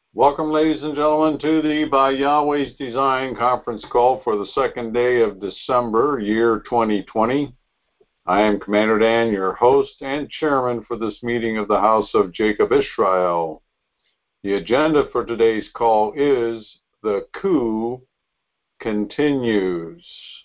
Welcome, ladies and gentlemen, to the By Yahweh's Design conference call for the second day of December, year 2020. I am Commander Dan, your host and chairman for this meeting of the House of Jacob Israel. The agenda for today's call is The Coup Continues.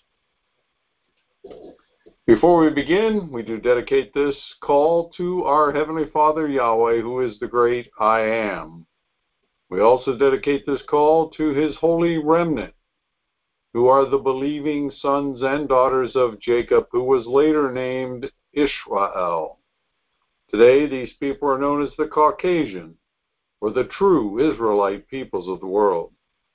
Before we begin, we do dedicate this call to our Heavenly Father, Yahweh, who is the great I Am. We also dedicate this call to His holy remnant, who are the believing sons and daughters of Jacob, who was later named Israel. Today, these people are known as the Caucasian, or the true Israelite peoples of the world.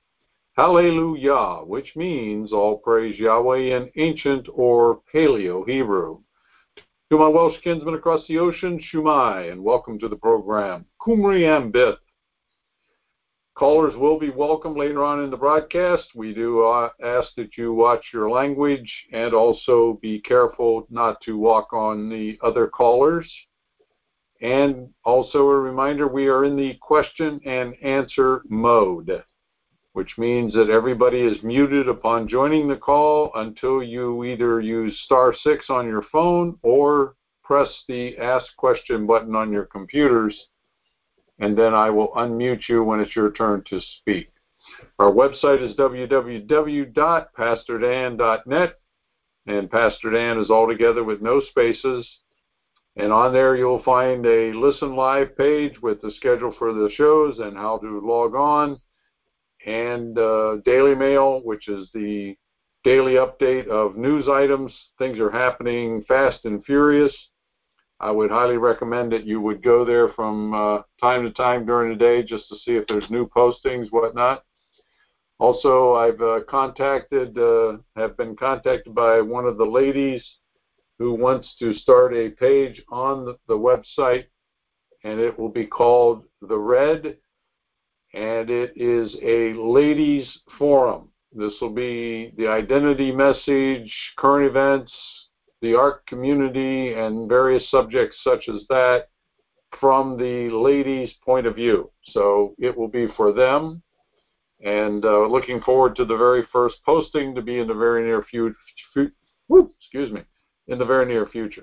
Hallelujah, which means all praise Yahweh in ancient or Paleo-Hebrew. To my Welsh kinsmen across the ocean, Shumai, and welcome to the program. Kumri Ambith. Callers will be welcome later on in the broadcast. We do ask that you watch your language and also be careful not to walk on the other callers. And also a reminder, we are in the question and answer mode, which means that everybody is muted upon joining the call until you either use *6 on your phone or press the Ask Question button on your computers, and then I will unmute you when it's your turn to speak. Our website is www.pastordan.net, and Pastor Dan is all together with no spaces. And on there you'll find a Listen Live page with the schedule for the shows and how to log on, and Daily Mail, which is the daily update of news items. Things are happening fast and furious. I would highly recommend that you would go there from time to time during the day just to see if there's new postings, whatnot. Also, have been contacted by one of the ladies who wants to start a page on the website, and it will be called The Red, and it is a ladies forum. This will be the identity message, current events, the ARC community, and various subjects such as that from the ladies' point of view. So it will be for them, and looking forward to the very first posting to be in the very near future. In the very near future.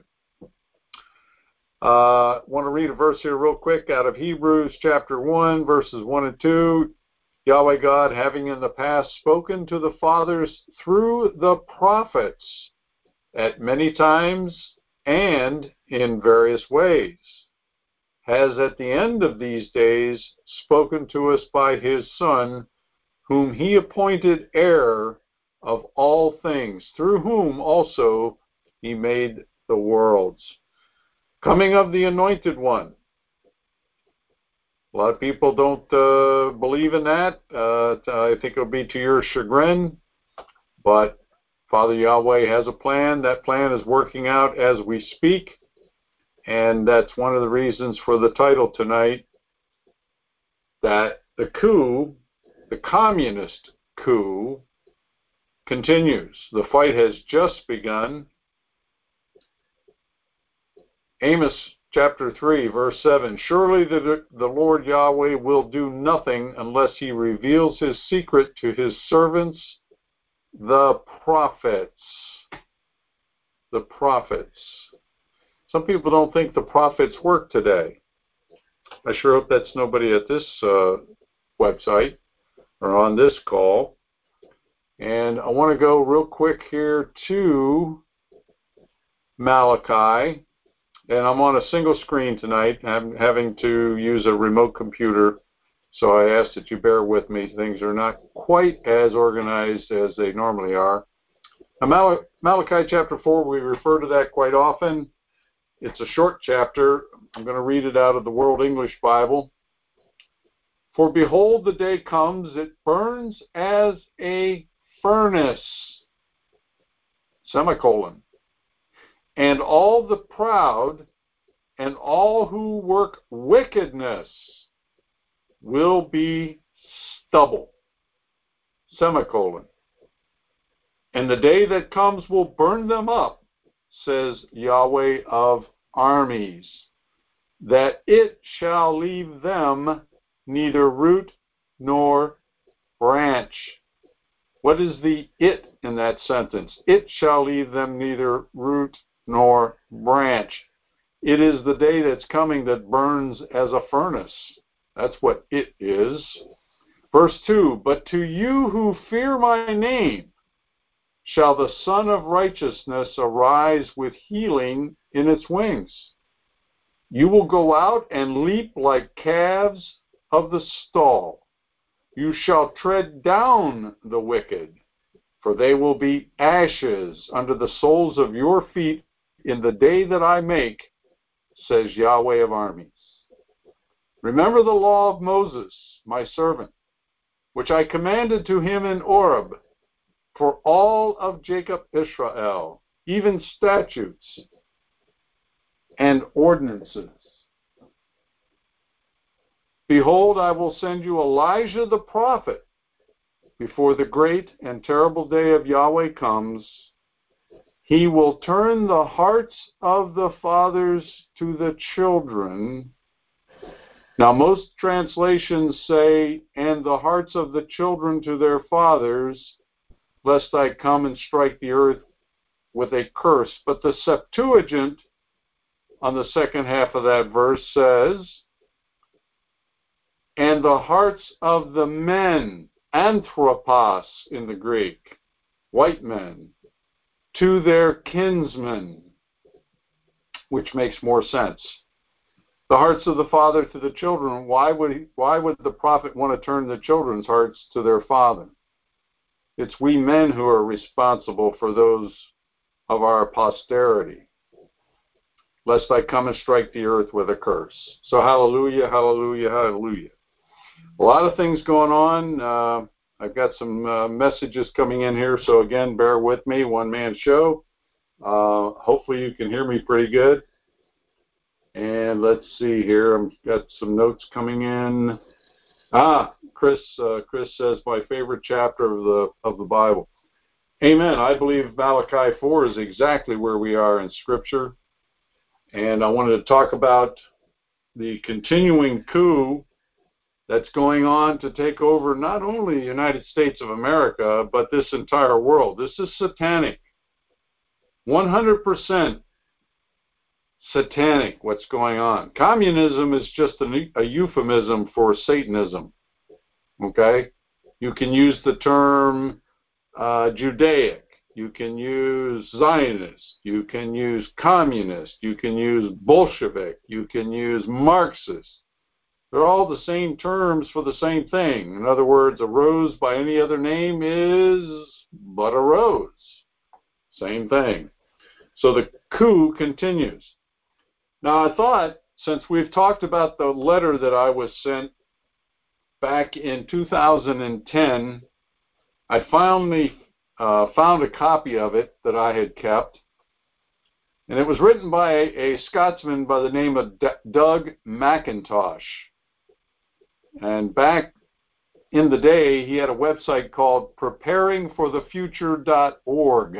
I want to read a verse here real quick out of Hebrews chapter 1, verses 1 and 2. Yahweh God, having in the past spoken to the fathers through the prophets at many times and in various ways, has at the end of these days spoken to us by His Son, whom He appointed heir of all things, through whom also He made the worlds. Coming of the Anointed One. A lot of people don't believe in that. I think it'll be to your chagrin, but Father Yahweh has a plan. That plan is working out as we speak, and that's one of the reasons for the title tonight, that the coup, the communist coup, continues. The fight has just begun. Amos chapter 3, verse 7, surely the Lord Yahweh will do nothing unless He reveals His secret to His servants, the prophets. The prophets. Some people don't think the prophets work today. I sure hope that's nobody at this website or on this call. And I want to go real quick here to Malachi. And I'm on a single screen tonight. I'm having to use a remote computer, so I ask that you bear with me. Things are not quite as organized as they normally are. Now, Malachi chapter 4, we refer to that quite often. It's a short chapter. I'm going to read it out of the World English Bible. For behold, the day comes, it burns as a furnace, semicolon. And all the proud and all who work wickedness will be stubble, semicolon. And the day that comes will burn them up, says Yahweh of armies, that it shall leave them neither root nor branch. What is the it in that sentence? It shall leave them neither root nor branch. It is the day that's coming that burns as a furnace. That's what it is. Verse 2, but to you who fear my name shall the Son of Righteousness arise with healing in its wings. You will go out and leap like calves of the stall. You shall tread down the wicked, for they will be ashes under the soles of your feet in the day that I make, says Yahweh of armies. Remember the law of Moses, my servant, which I commanded to him in Oreb, for all of Jacob Israel, even statutes and ordinances. Behold, I will send you Elijah the prophet before the great and terrible day of Yahweh comes. He will turn the hearts of the fathers to the children. Now, most translations say, and the hearts of the children to their fathers, lest I come and strike the earth with a curse. But the Septuagint on the second half of that verse says, and the hearts of the men, anthropos in the Greek, white men, to their kinsmen, which makes more sense. The hearts of the father to the children. Why would the prophet want to turn the children's hearts to their father? It's we men who are responsible for those of our posterity, lest I come and strike the earth with a curse. So hallelujah, hallelujah, hallelujah. A lot of things going on. I've got some messages coming in here, so again, bear with me, one-man show. Hopefully you can hear me pretty good. And let's see here. I've got some notes coming in. Chris says my favorite chapter of the Bible. Amen. I believe Malachi 4 is exactly where we are in Scripture. And I wanted to talk about the continuing coup that's going on to take over not only the United States of America, but this entire world. This is satanic. 100% satanic, what's going on. Communism is just a euphemism for Satanism. Okay? You can use the term Judaic. You can use Zionist. You can use communist. You can use Bolshevik. You can use Marxist. They're all the same terms for the same thing. In other words, a rose by any other name is but a rose. Same thing. So the coup continues. Now, I thought, since we've talked about the letter that I was sent back in 2010, I finally found a copy of it that I had kept. And it was written by a Scotsman by the name of Doug McIntosh. And back in the day, he had a website called preparingforthefuture.org.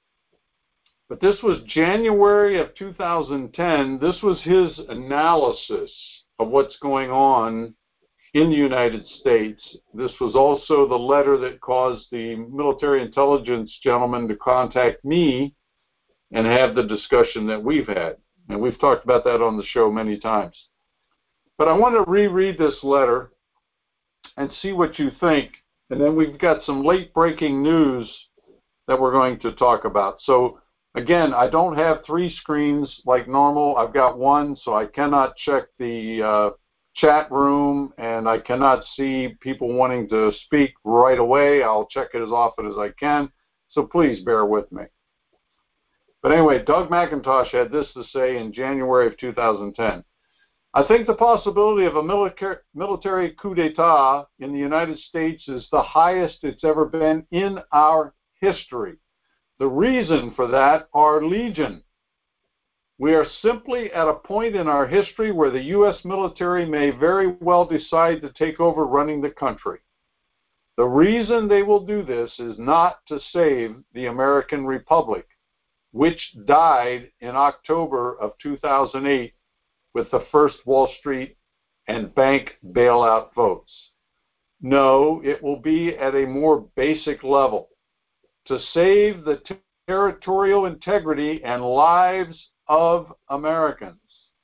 But this was January of 2010. This was his analysis of what's going on in the United States. This was also the letter that caused the military intelligence gentleman to contact me and have the discussion that we've had. And we've talked about that on the show many times. But I want to reread this letter and see what you think. And then we've got some late-breaking news that we're going to talk about. So, again, I don't have three screens like normal. I've got one, so I cannot check the chat room, and I cannot see people wanting to speak right away. I'll check it as often as I can, so please bear with me. But anyway, Doug McIntosh had this to say in January of 2010. I think the possibility of a military coup d'etat in the United States is the highest it's ever been in our history. The reason for that are legion. We are simply at a point in our history where the U.S. military may very well decide to take over running the country. The reason they will do this is not to save the American Republic, which died in October of 2008 with the first Wall Street and bank bailout votes. No, it will be at a more basic level to save the territorial integrity and lives of Americans.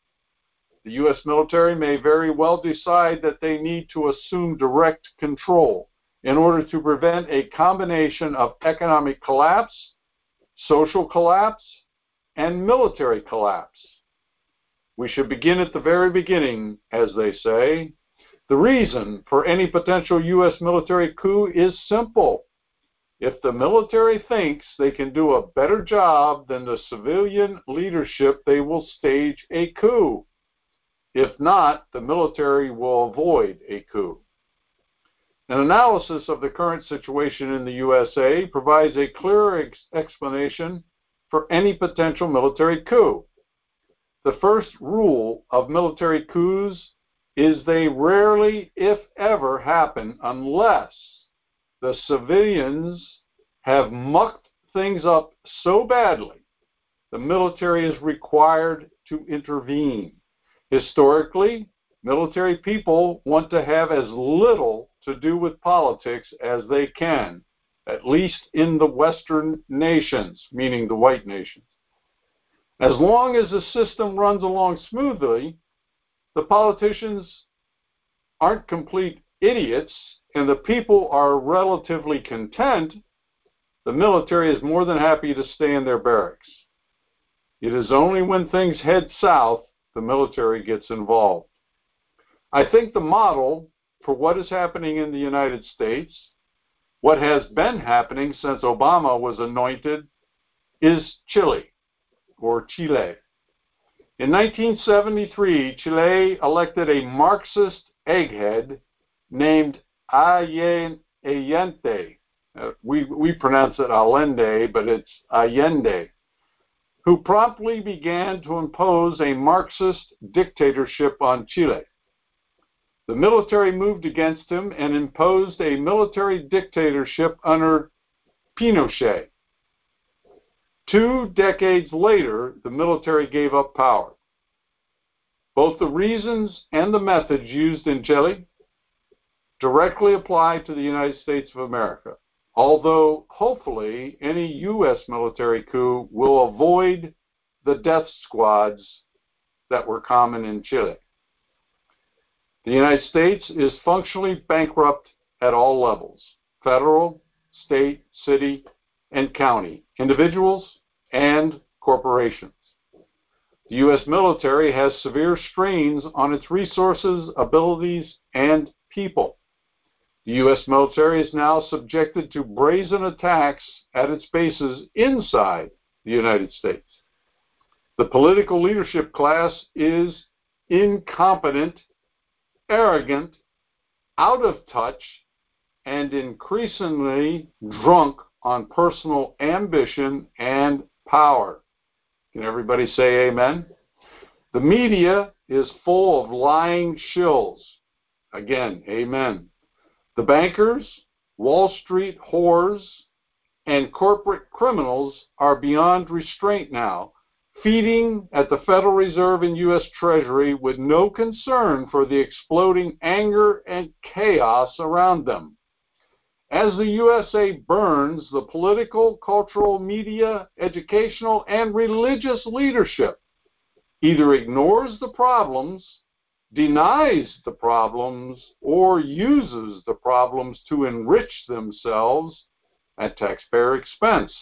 The U.S. military may very well decide that they need to assume direct control in order to prevent a combination of economic collapse, social collapse, and military collapse. We should begin at the very beginning, as they say. The reason for any potential U.S. military coup is simple. If the military thinks they can do a better job than the civilian leadership, they will stage a coup. If not, the military will avoid a coup. An analysis of the current situation in the USA provides a clearer explanation for any potential military coup. The first rule of military coups is they rarely, if ever, happen unless the civilians have mucked things up so badly the military is required to intervene. Historically, military people want to have as little to do with politics as they can, at least in the Western nations, meaning the white nations. As long as the system runs along smoothly, the politicians aren't complete idiots, and the people are relatively content, the military is more than happy to stay in their barracks. It is only when things head south the military gets involved. I think the model for what is happening in the United States, what has been happening since Obama was anointed, is Chile, or Chile. In 1973, Chile elected a Marxist egghead named Allende. We pronounce it Allende, but it's Allende, who promptly began to impose a Marxist dictatorship on Chile. The military moved against him and imposed a military dictatorship under Pinochet. 2 decades later, the military gave up power. Both the reasons and the methods used in Chile directly apply to the United States of America, although hopefully any U.S. military coup will avoid the death squads that were common in Chile. The United States is functionally bankrupt at all levels: federal, state, city, and county, individuals, and corporations. The U.S. military has severe strains on its resources, abilities, and people. The U.S. military is now subjected to brazen attacks at its bases inside the United States. The political leadership class is incompetent, arrogant, out of touch, and increasingly drunk on personal ambition and power. Can everybody say amen? The media is full of lying shills. Again, amen. The bankers, Wall Street whores, and corporate criminals are beyond restraint now, feeding at the Federal Reserve and U.S. Treasury with no concern for the exploding anger and chaos around them. As the USA burns, the political, cultural, media, educational, and religious leadership either ignores the problems, denies the problems, or uses the problems to enrich themselves at taxpayer expense.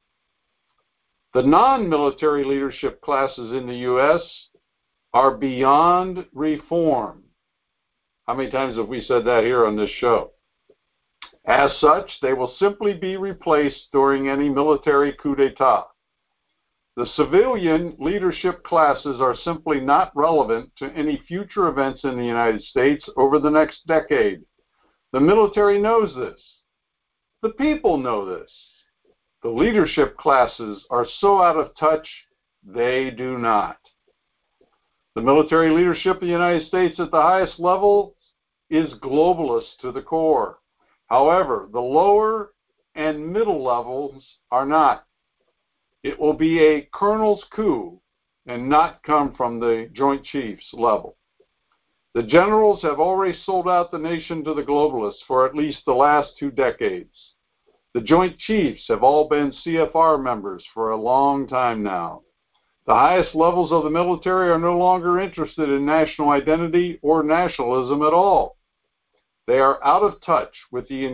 The non-military leadership classes in the U.S. are beyond reform. How many times have we said that here on this show? As such, they will simply be replaced during any military coup d'etat. The civilian leadership classes are simply not relevant to any future events in the United States over the next decade. The military knows this. The people know this. The leadership classes are so out of touch, they do not. The military leadership of the United States at the highest level is globalist to the core. However, the lower and middle levels are not. It will be a colonel's coup and not come from the Joint Chiefs level. The generals have already sold out the nation to the globalists for at least the last 2 decades. The Joint Chiefs have all been CFR members for a long time now. The highest levels of the military are no longer interested in national identity or nationalism at all. They are out of touch with the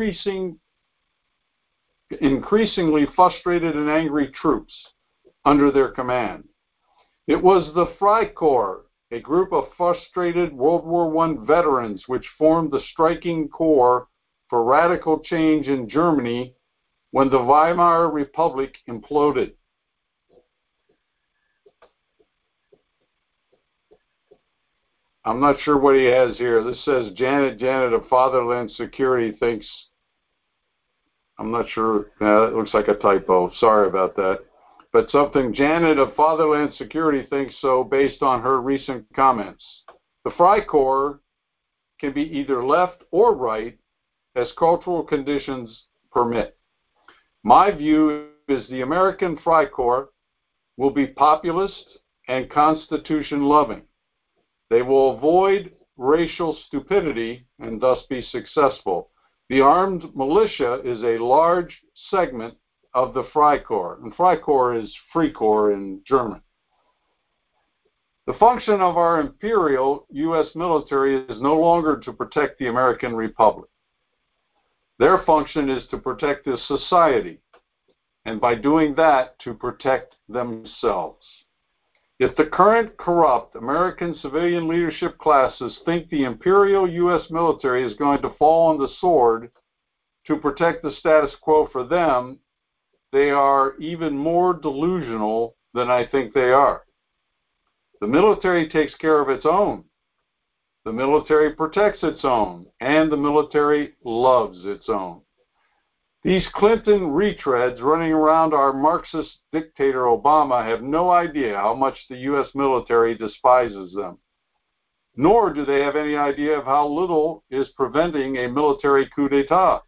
increasingly frustrated and angry troops under their command. It was the Freikorps, a group of frustrated World War I veterans, which formed the striking corps for radical change in Germany when the Weimar Republic imploded. I'm not sure what he has here. This says Janet of Fatherland Security thinks, I'm not sure, it looks like a typo. Sorry about that. But something Janet of Fatherland Security thinks so based on her recent comments. The Freikorps can be either left or right as cultural conditions permit. My view is the American Freikorps will be populist and Constitution loving. They will avoid racial stupidity and thus be successful. The armed militia is a large segment of the Freikorps, and Freikorps is Freikorps in German. The function of our imperial U.S. military is no longer to protect the American Republic. Their function is to protect the society, and by doing that, to protect themselves. If the current corrupt American civilian leadership classes think the imperial U.S. military is going to fall on the sword to protect the status quo for them, they are even more delusional than I think they are. The military takes care of its own. The military protects its own, and the military loves its own. These Clinton retreads running around our Marxist dictator Obama have no idea how much the U.S. military despises them. Nor do they have any idea of how little is preventing a military coup d'etat.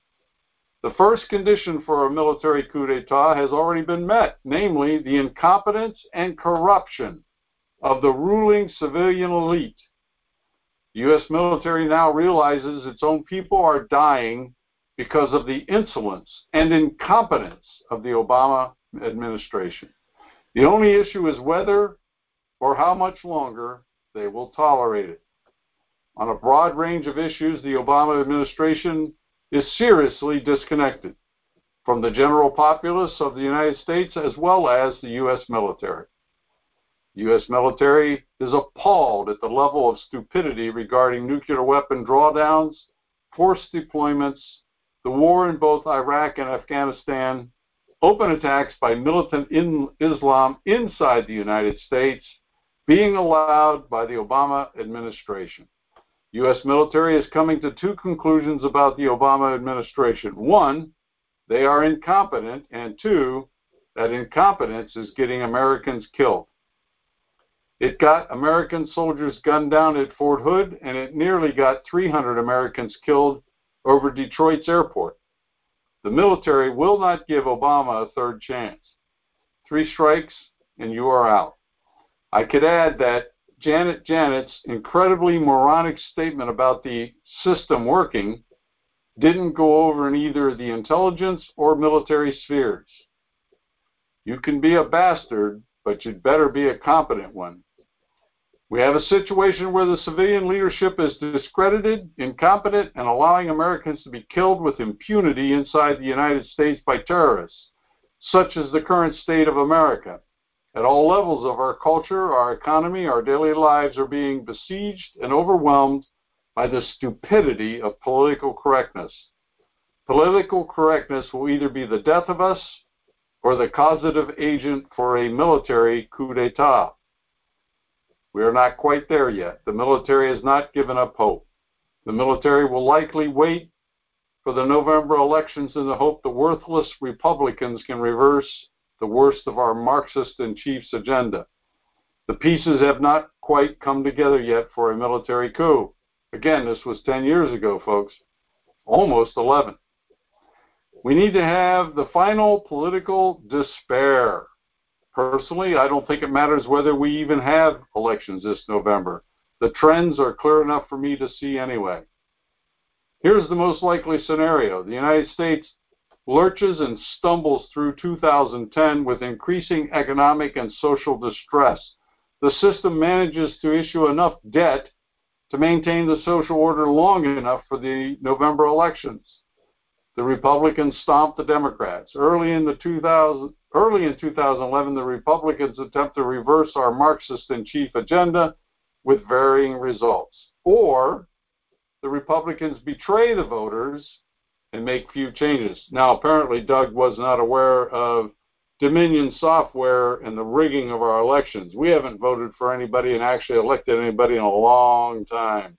The first condition for a military coup d'etat has already been met, namely the incompetence and corruption of the ruling civilian elite. The U.S. military now realizes its own people are dying because of the insolence and incompetence of the Obama administration. The only issue is whether or how much longer they will tolerate it. On a broad range of issues, the Obama administration is seriously disconnected from the general populace of the United States as well as the U.S. military. The U.S. military is appalled at the level of stupidity regarding nuclear weapon drawdowns, forced deployments, the war in both Iraq and Afghanistan, open attacks by militant Islam inside the United States being allowed by the Obama administration. U.S. military is coming to 2 conclusions about the Obama administration. 1, they are incompetent, and 2, that incompetence is getting Americans killed. It got American soldiers gunned down at Fort Hood, and it nearly got 300 Americans killed over Detroit's airport. The military will not give Obama a 3rd chance. 3 strikes, and you are out. I could add that Janet's incredibly moronic statement about the system working didn't go over in either the intelligence or military spheres. You can be a bastard, but you'd better be a competent one. We have a situation where the civilian leadership is discredited, incompetent, and allowing Americans to be killed with impunity inside the United States by terrorists, such as the current state of America. At all levels of our culture, our economy, our daily lives are being besieged and overwhelmed by the stupidity of political correctness. Political correctness will either be the death of us or the causative agent for a military coup d'etat. We are not quite there yet. The military has not given up hope. The military will likely wait for the November elections in the hope the worthless Republicans can reverse the worst of our Marxist and chiefs agenda. The pieces have not quite come together yet for a military coup. Again, this was 10 years ago, folks. Almost 11. We need to have the final political despair. Personally, I don't think it matters whether we even have elections this November. The trends are clear enough for me to see anyway. Here's the most likely scenario. The United States lurches and stumbles through 2010 with increasing economic and social distress. The system manages to issue enough debt to maintain the social order long enough for the November elections. The Republicans stomped the Democrats. Early in 2011, the Republicans attempt to reverse our Marxist-in-chief agenda with varying results. Or the Republicans betray the voters and make few changes. Now, apparently, Doug was not aware of Dominion software and the rigging of our elections. We haven't voted for anybody and actually elected anybody in a long time.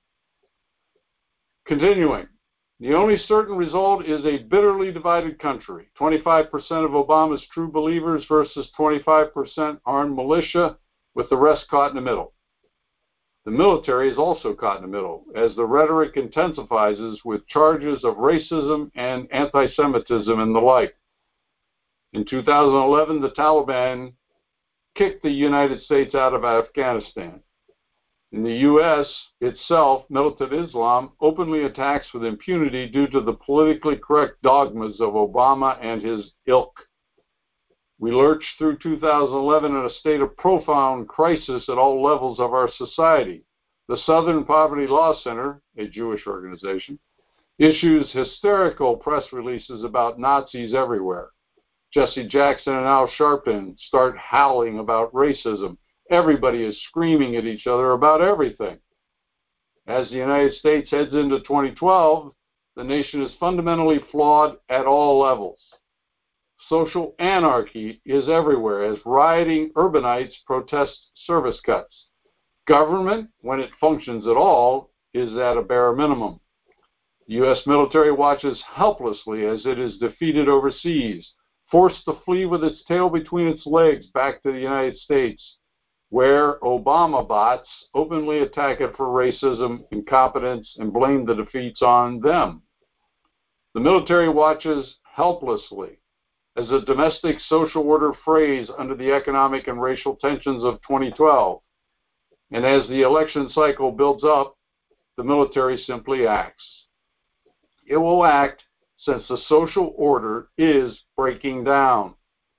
Continuing. The only certain result is a bitterly divided country. 25% of Obama's true believers versus 25% armed militia, with the rest caught in the middle. The military is also caught in the middle, as the rhetoric intensifies with charges of racism and anti-Semitism and the like. In 2011, the Taliban kicked the United States out of Afghanistan. In the U.S. itself, militant Islam openly attacks with impunity due to the politically correct dogmas of Obama and his ilk. We lurched through 2011 in a state of profound crisis at all levels of our society. The Southern Poverty Law Center, a Jewish organization, issues hysterical press releases about Nazis everywhere. Jesse Jackson and Al Sharpton start howling about racism. Everybody is screaming at each other about everything. As the United States heads into 2012, the nation is fundamentally flawed at all levels. Social anarchy is everywhere as rioting urbanites protest service cuts. Government, when it functions at all, is at a bare minimum. The U.S. military watches helplessly as it is defeated overseas, forced to flee with its tail between its legs back to the United States, where Obama bots openly attack it for racism, incompetence, and blame the defeats on them. The military watches helplessly as a domestic social order frays under the economic and racial tensions of 2012. And as the election cycle builds up, the military simply acts. It will act since the social order is breaking down.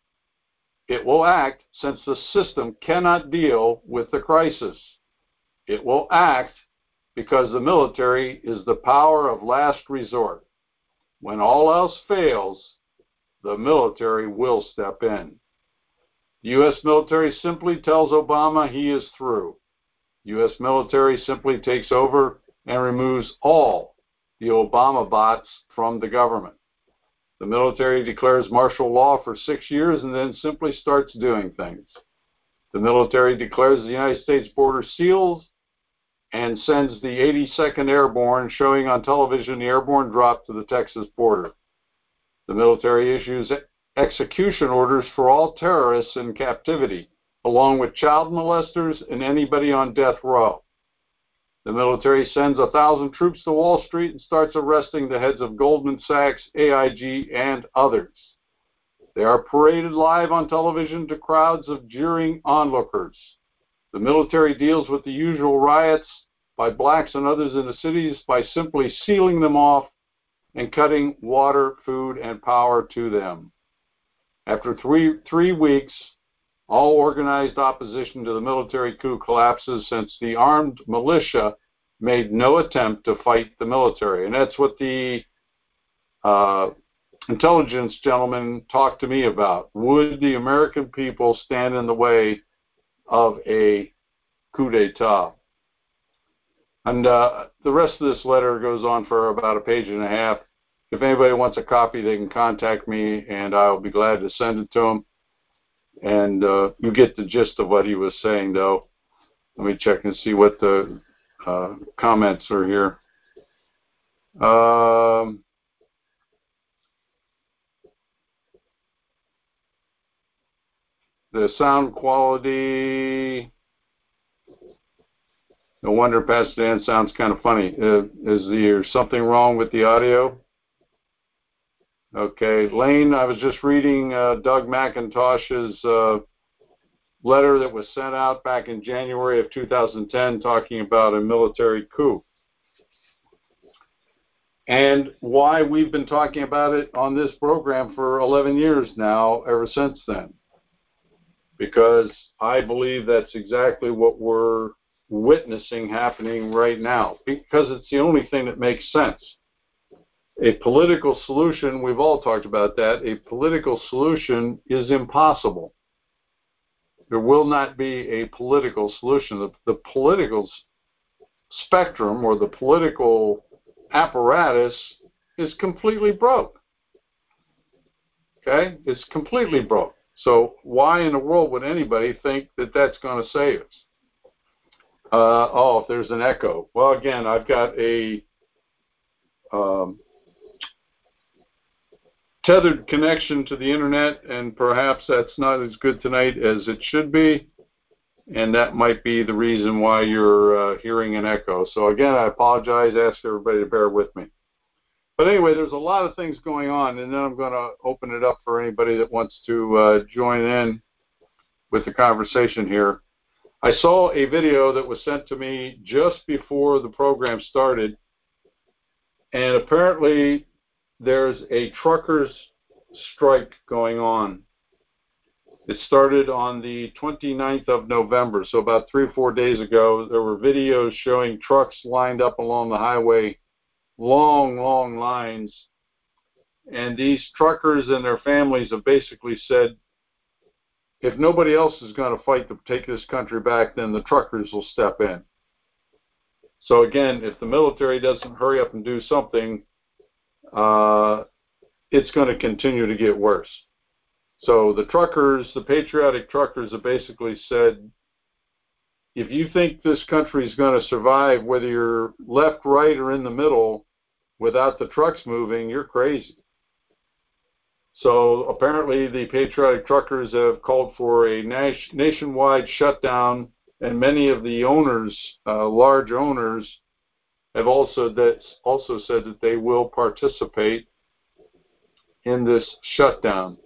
It will act since the system cannot deal with the crisis. It will act because the military is the power of last resort. When all else fails, the military will step in. The U.S. military simply tells Obama he is through. U.S. military simply takes over and removes all the Obama bots from the government. The military declares martial law for 6 years and then simply starts doing things. The military declares the United States border sealed and sends the 82nd Airborne, showing on television the airborne drop to the Texas border. The military issues execution orders for all terrorists in captivity, along with child molesters and anybody on death row. The military sends 1,000 troops to Wall Street and starts arresting the heads of Goldman Sachs, AIG, and others. They are paraded live on television to crowds of jeering onlookers. The military deals with the usual riots by blacks and others in the cities by simply sealing them off and cutting water, food, and power to them. After three weeks, all organized opposition to the military coup collapses since the armed militia made no attempt to fight the military. And that's what the intelligence gentleman talked to me about. Would the American people stand in the way of a coup d'etat? And the rest of this letter goes on for about a page and a half. If anybody wants a copy, they can contact me, and I'll be glad to send it to them. And you get the gist of what he was saying, though. Let me check and see what the comments are here. The sound quality, no wonder Pastor Dan sounds kind of funny. Is there something wrong with the audio? Okay, Lane, I was just reading Doug McIntosh's letter that was sent out back in January of 2010 talking about a military coup. And why we've been talking about it on this program for 11 years now, ever since then. Because I believe that's exactly what we're witnessing happening right now. Because it's the only thing that makes sense. A political solution, we've all talked about that, a political solution is impossible. There will not be a political solution. The political spectrum or the political apparatus is completely broke. Okay? It's completely broke. So why in the world would anybody think that that's going to save us? If there's an echo. Well, again, I've got a tethered connection to the internet, and perhaps that's not as good tonight as it should be, and that might be the reason why you're hearing an echo. So again, I apologize. Ask everybody to bear with me. But anyway, there's a lot of things going on, and then I'm going to open it up for anybody that wants to join in with the conversation here. I saw a video that was sent to me just before the program started, and apparently there's a truckers' strike going on. It started on the 29th of November, so about 3 or 4 days ago. There were videos showing trucks lined up along the highway, long, long lines, and these truckers and their families have basically said, if nobody else is going to fight to take this country back, then the truckers will step in. So again, if the military doesn't hurry up and do something, it's going to continue to get worse. So the truckers, the patriotic truckers, have basically said, if you think this country is going to survive, whether you're left, right, or in the middle, without the trucks moving, you're crazy. So apparently the patriotic truckers have called for a nationwide shutdown, and many of the owners, large owners, have also said that they will participate in this shutdown.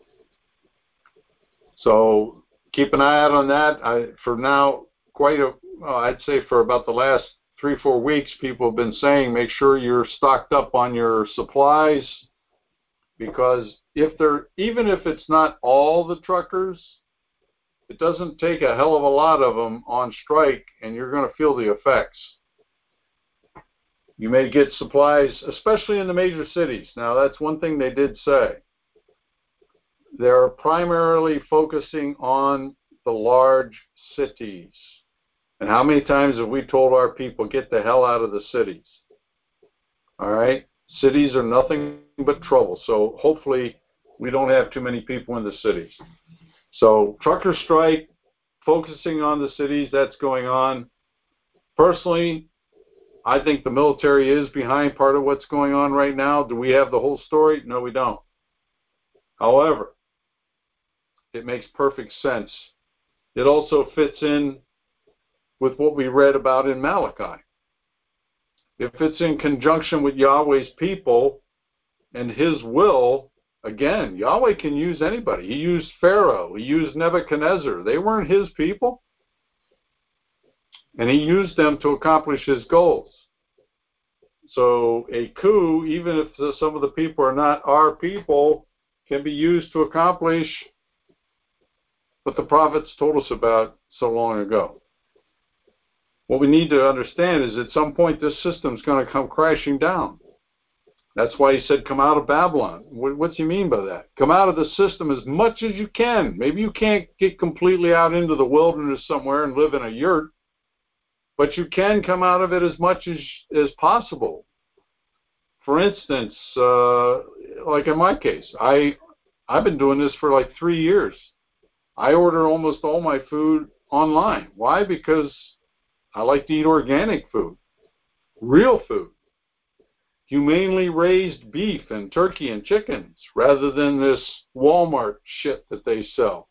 So keep an eye out on that. For now, I'd say for about the last 3 or 4 weeks, people have been saying make sure you're stocked up on your supplies, because even if it's not all the truckers, it doesn't take a hell of a lot of them on strike, and you're going to feel the effects. You may get supplies, especially in the major cities. Now, that's one thing they did say. They're primarily focusing on the large cities. And how many times have we told our people, get the hell out of the cities? All right? Cities are nothing but trouble. So hopefully we don't have too many people in the cities. So trucker strike, focusing on the cities, that's going on. Personally, I think the military is behind part of what's going on right now. Do we have the whole story? No, we don't. However, it makes perfect sense. It also fits in with what we read about in Malachi. If it's in conjunction with Yahweh's people and his will, again, Yahweh can use anybody. He used Pharaoh. He used Nebuchadnezzar. They weren't his people. And he used them to accomplish his goals. So a coup, even if some of the people are not our people, can be used to accomplish what the prophets told us about so long ago. What we need to understand is at some point this system's going to come crashing down. That's why he said, come out of Babylon. What's he mean by that? Come out of the system as much as you can. Maybe you can't get completely out into the wilderness somewhere and live in a yurt, but you can come out of it as much as possible. For instance, like in my case, I've been doing this for like 3 years. I order almost all my food online. Why? Because I like to eat organic food, real food, humanely raised beef and turkey and chickens, rather than this Walmart shit that they sell.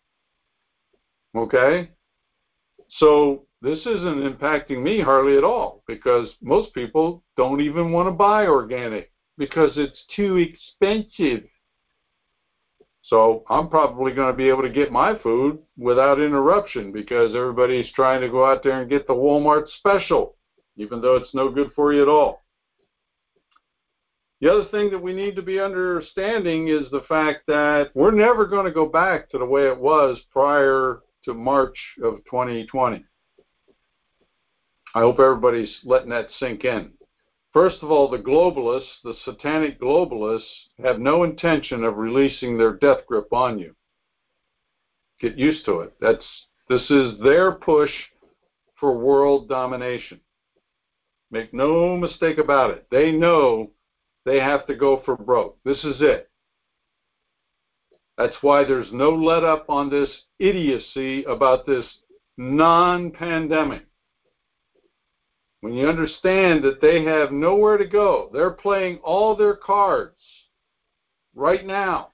Okay? So this isn't impacting me hardly at all, because most people don't even want to buy organic because it's too expensive. So I'm probably going to be able to get my food without interruption because everybody's trying to go out there and get the Walmart special, even though it's no good for you at all. The other thing that we need to be understanding is the fact that we're never going to go back to the way it was prior to March of 2020. I hope everybody's letting that sink in. First of all, the globalists, the satanic globalists, have no intention of releasing their death grip on you. Get used to it. This is their push for world domination. Make no mistake about it. They know they have to go for broke. This is it. That's why there's no let up on this idiocy about this non-pandemic. When you understand that they have nowhere to go, they're playing all their cards right now.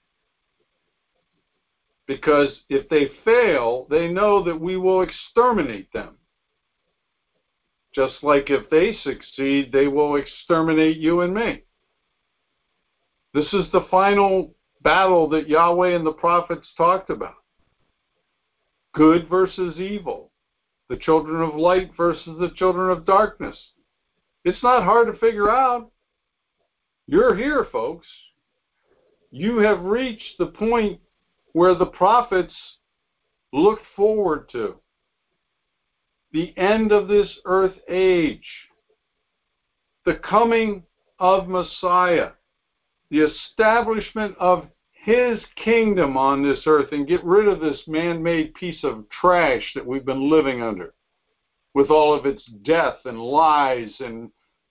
Because if they fail, they know that we will exterminate them. Just like if they succeed, they will exterminate you and me. This is the final battle that Yahweh and the prophets talked about. Good versus evil. The children of light versus the children of darkness. It's not hard to figure out. You're here, folks. You have reached the point where the prophets looked forward to. The end of this earth age. The coming of Messiah. The establishment of His kingdom on this earth, and get rid of this man-made piece of trash that we've been living under with all of its death and lies and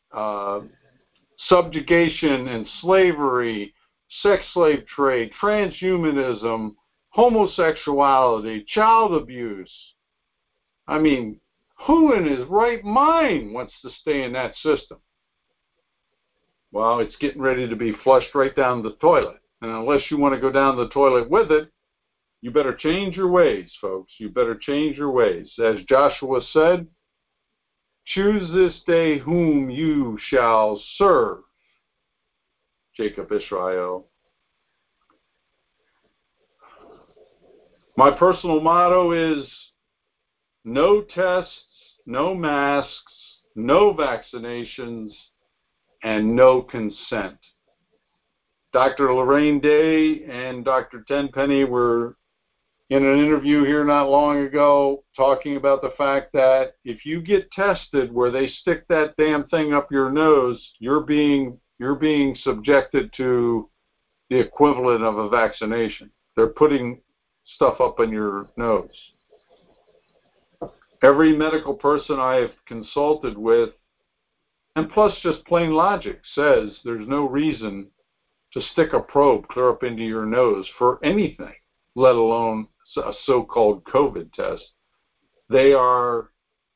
subjugation and slavery, sex slave trade, transhumanism, homosexuality, child abuse. I mean, who in his right mind wants to stay in that system? Well, it's getting ready to be flushed right down the toilet. And unless you want to go down the toilet with it, you better change your ways, folks. You better change your ways. As Joshua said, choose this day whom you shall serve, Jacob Israel. My personal motto is no tests, no masks, no vaccinations, and no consent. Dr. Lorraine Day and Dr. Tenpenny were in an interview here not long ago talking about the fact that if you get tested where they stick that damn thing up your nose, you're being subjected to the equivalent of a vaccination. They're putting stuff up in your nose. Every medical person I have consulted with, and plus just plain logic, says there's no reason to stick a probe clear up into your nose for anything, let alone a so-called COVID test. They are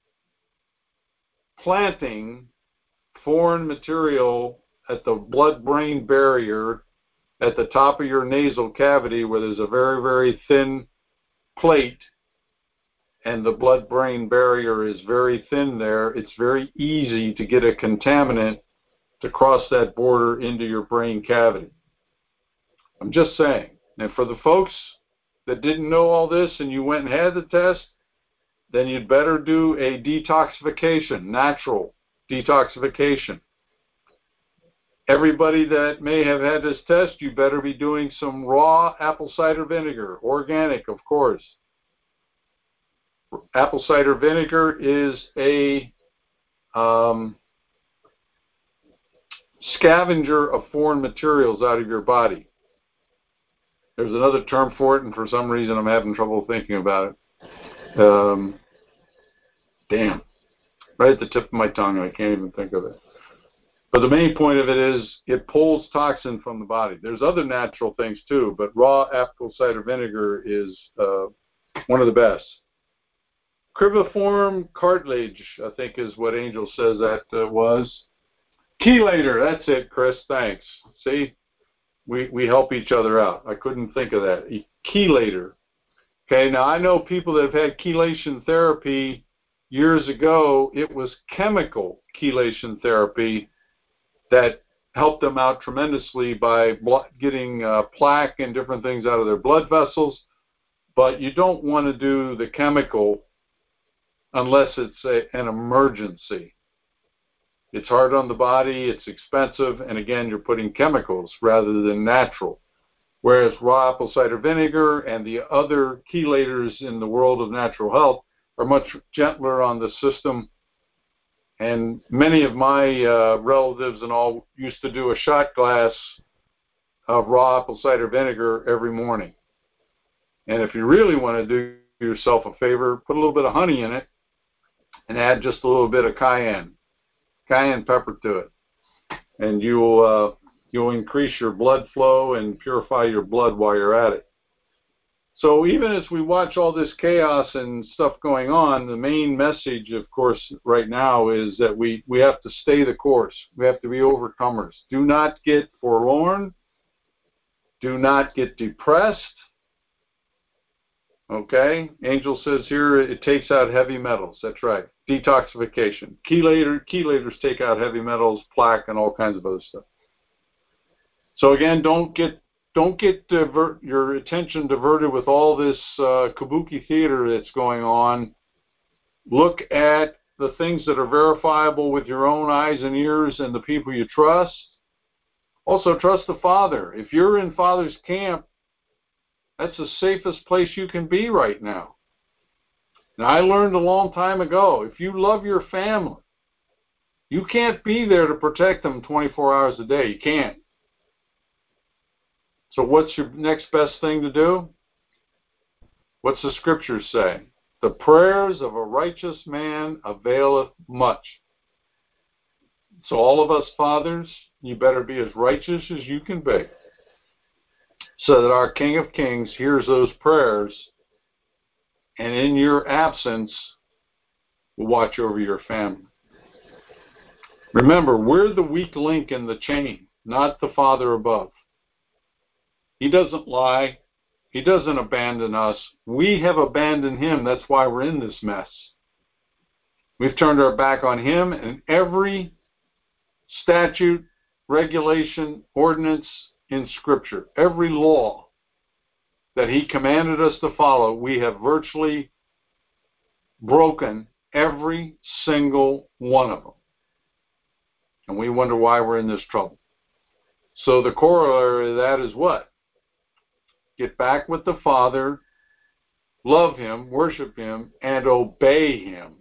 planting foreign material at the blood-brain barrier at the top of your nasal cavity where there's a very, very thin plate and the blood-brain barrier is very thin there. It's very easy to get a contaminant to cross that border into your brain cavity. I'm just saying. And for the folks that didn't know all this and you went and had the test, then you'd better do a detoxification, natural detoxification. Everybody that may have had this test, you better be doing some raw apple cider vinegar, organic, of course. Apple cider vinegar is a scavenger of foreign materials out of your body. There's another term for it, and for some reason I'm having trouble thinking about it. Damn. Right at the tip of my tongue, I can't even think of it. But the main point of it is it pulls toxin from the body. There's other natural things too, but raw apple cider vinegar is one of the best. Cribriform cartilage, I think is what Angel says that was. Chelator, that's it, Chris, thanks. See? We help each other out. I couldn't think of that. Chelator. Okay, now I know people that have had chelation therapy years ago. It was chemical chelation therapy that help them out tremendously by getting plaque and different things out of their blood vessels. But you don't want to do the chemical unless it's an emergency. It's hard on the body, it's expensive, and again, you're putting chemicals rather than natural. Whereas raw apple cider vinegar and the other chelators in the world of natural health are much gentler on the system. And many of my relatives and all used to do a shot glass of raw apple cider vinegar every morning. And if you really want to do yourself a favor, put a little bit of honey in it and add just a little bit of cayenne pepper to it. And you'll increase your blood flow and purify your blood while you're at it. So even as we watch all this chaos and stuff going on, the main message, of course, right now is that we have to stay the course. We have to be overcomers. Do not get forlorn. Do not get depressed. Okay? Angel says here it takes out heavy metals. That's right. Detoxification. Chelators take out heavy metals, plaque, and all kinds of other stuff. So again, don't get your attention diverted with all this kabuki theater that's going on. Look at the things that are verifiable with your own eyes and ears and the people you trust. Also, trust the Father. If you're in Father's camp, that's the safest place you can be right now. Now, I learned a long time ago, if you love your family, you can't be there to protect them 24 hours a day. You can't. So what's your next best thing to do? What's the scriptures say? The prayers of a righteous man availeth much. So all of us fathers, you better be as righteous as you can be, so that our King of Kings hears those prayers, and in your absence, will watch over your family. Remember, we're the weak link in the chain, not the Father above. He doesn't lie. He doesn't abandon us. We have abandoned him. That's why we're in this mess. We've turned our back on him, and every statute, regulation, ordinance in Scripture, every law that he commanded us to follow, we have virtually broken every single one of them. And we wonder why we're in this trouble. So the corollary of that is what? Get back with the Father, love him, worship him, and obey him.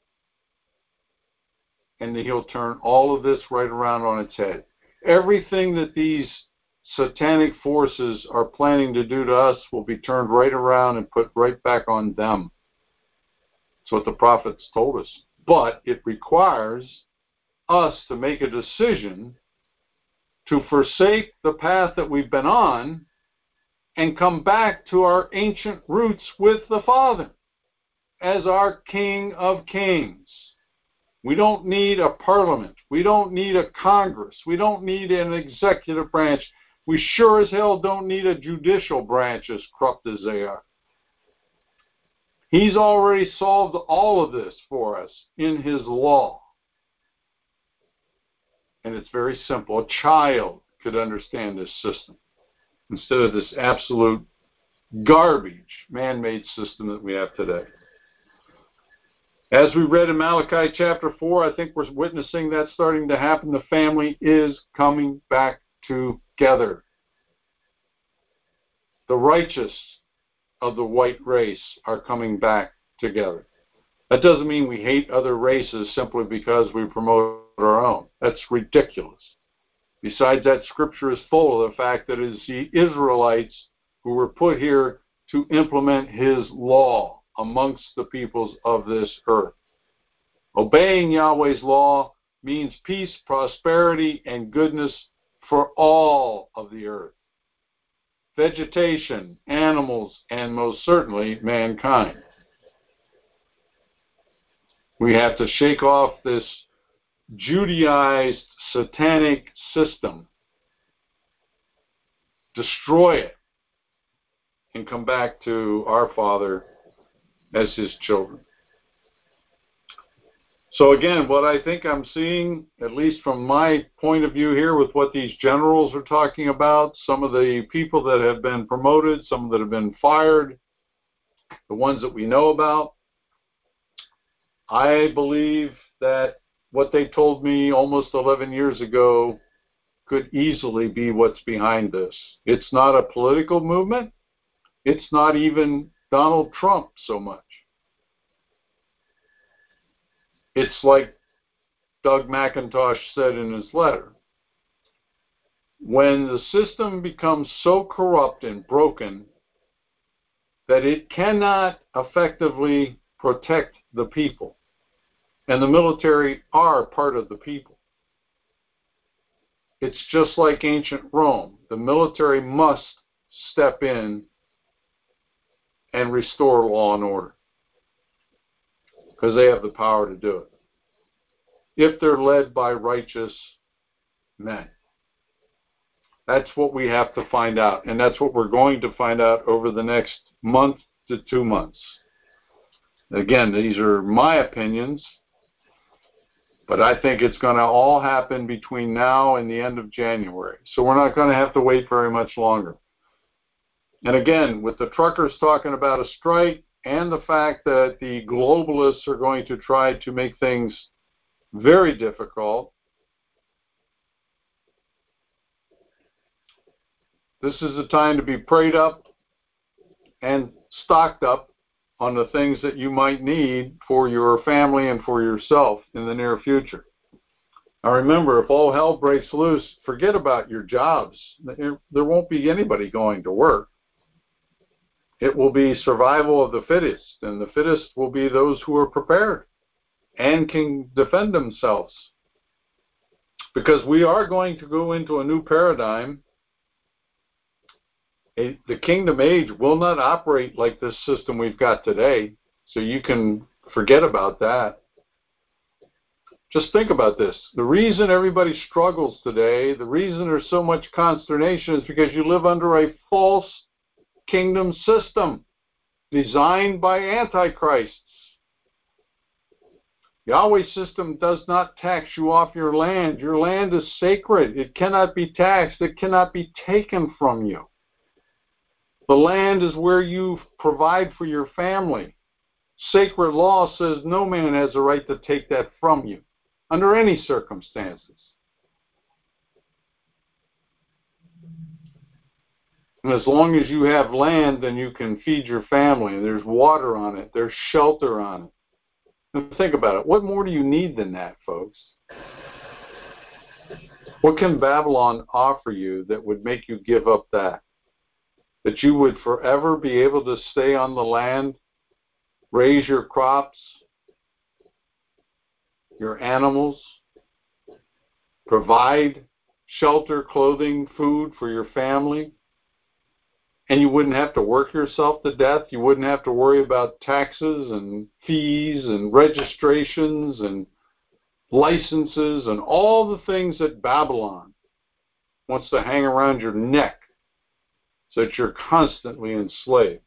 And then he'll turn all of this right around on its head. Everything that these satanic forces are planning to do to us will be turned right around and put right back on them. That's what the prophets told us. But it requires us to make a decision to forsake the path that we've been on and come back to our ancient roots with the Father as our King of Kings. We don't need a parliament. We don't need a Congress. We don't need an executive branch. We sure as hell don't need a judicial branch, as corrupt as they are. He's already solved all of this for us in his law. And it's very simple. A child could understand this system instead of this absolute garbage man-made system that we have today. As we read in Malachi chapter 4, I think we're witnessing that starting to happen. The family is coming back together. The righteous of the white race are coming back together. That doesn't mean we hate other races simply because we promote our own. That's ridiculous. Besides that, Scripture is full of the fact that it is the Israelites who were put here to implement his law amongst the peoples of this earth. Obeying Yahweh's law means peace, prosperity, and goodness for all of the earth. Vegetation, animals, and most certainly mankind. We have to shake off this Judaized satanic system, destroy it, and come back to our Father as his children. So again, what I think I'm seeing, at least from my point of view here with what these generals are talking about, some of the people that have been promoted, some that have been fired, the ones that we know about, I believe that what they told me almost 11 years ago could easily be what's behind this. It's not a political movement. It's not even Donald Trump so much. It's like Doug McIntosh said in his letter. When the system becomes so corrupt and broken that it cannot effectively protect the people, and the military are part of the people. It's just like ancient Rome. The military must step in and restore law and order because they have the power to do it if they're led by righteous men. That's what we have to find out, and that's what we're going to find out over the next month to 2 months. Again, these are my opinions, but I think it's going to all happen between now and the end of January. So we're not going to have to wait very much longer. And again, with the truckers talking about a strike and the fact that the globalists are going to try to make things very difficult, this is the time to be prayed up and stocked up on the things that you might need for your family and for yourself in the near future. Now remember, if all hell breaks loose, forget about your jobs. There won't be anybody going to work. It will be survival of the fittest, and the fittest will be those who are prepared and can defend themselves. Because we are going to go into a new paradigm. The kingdom age will not operate like this system we've got today, so you can forget about that. Just think about this. The reason everybody struggles today, the reason there's so much consternation is because you live under a false kingdom system designed by antichrists. Yahweh's system does not tax you off your land. Your land is sacred. It cannot be taxed. It cannot be taken from you. The land is where you provide for your family. Sacred law says no man has a right to take that from you under any circumstances. And as long as you have land, then you can feed your family. There's water on it. There's shelter on it. And think about it. What more do you need than that, folks? What can Babylon offer you that would make you give up that? That you would forever be able to stay on the land, raise your crops, your animals, provide shelter, clothing, food for your family, and you wouldn't have to work yourself to death. You wouldn't have to worry about taxes and fees and registrations and licenses and all the things that Babylon wants to hang around your neck so that you're constantly enslaved.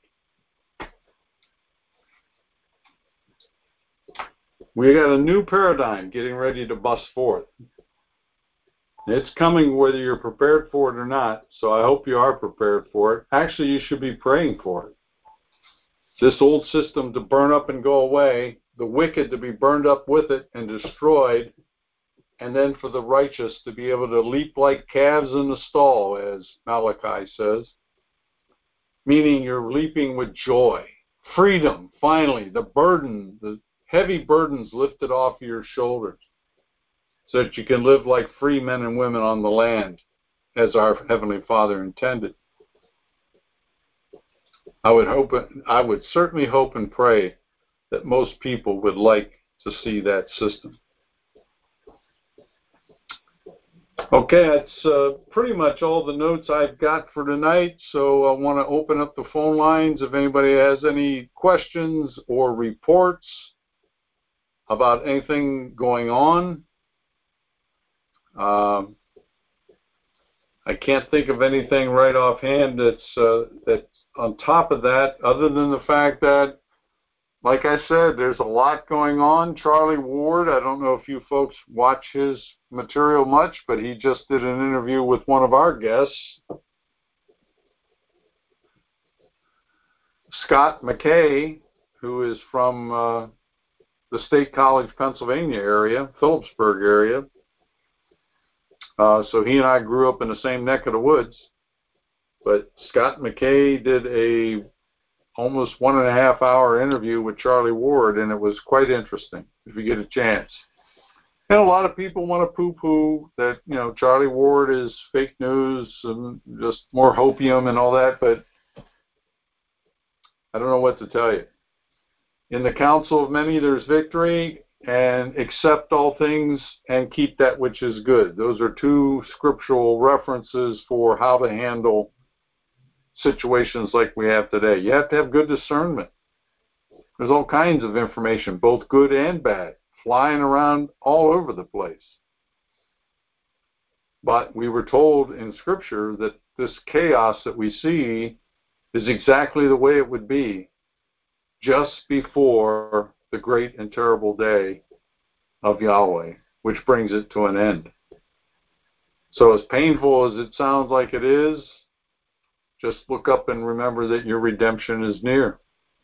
We got a new paradigm getting ready to bust forth. It's coming whether you're prepared for it or not, so I hope you are prepared for it. Actually, you should be praying for it. This old system to burn up and go away, the wicked to be burned up with it and destroyed, and then for the righteous to be able to leap like calves in the stall, as Malachi says, meaning you're leaping with joy. Freedom, finally, the burden, the heavy burdens lifted off your shoulders, so that you can live like free men and women on the land, as our Heavenly Father intended. I would certainly hope and pray that most people would like to see that system. Okay, that's pretty much all the notes I've got for tonight, so I want to open up the phone lines if anybody has any questions or reports about anything going on. I can't think of anything right offhand that's on top of that, other than the fact that like I said, there's a lot going on. Charlie Ward, I don't know if you folks watch his material much, but he just did an interview with one of our guests, Scott McKay, who is from the State College, Pennsylvania area, Phillipsburg area. So he and I grew up in the same neck of the woods. But Scott McKay did a almost 1.5 hour interview with Charlie Ward, and it was quite interesting if you get a chance. And a lot of people want to poo-poo that, Charlie Ward is fake news and just more hopium and all that, but I don't know what to tell you. In the counsel of many, there's victory, and accept all things and keep that which is good. Those are two scriptural references for how to handle situations like we have today. You have to have good discernment. There's all kinds of information, both good and bad, flying around all over the place. But we were told in Scripture that this chaos that we see is exactly the way it would be just before the great and terrible day of Yahweh, which brings it to an end. So as painful as it sounds like it is, just look up and remember that your redemption is near.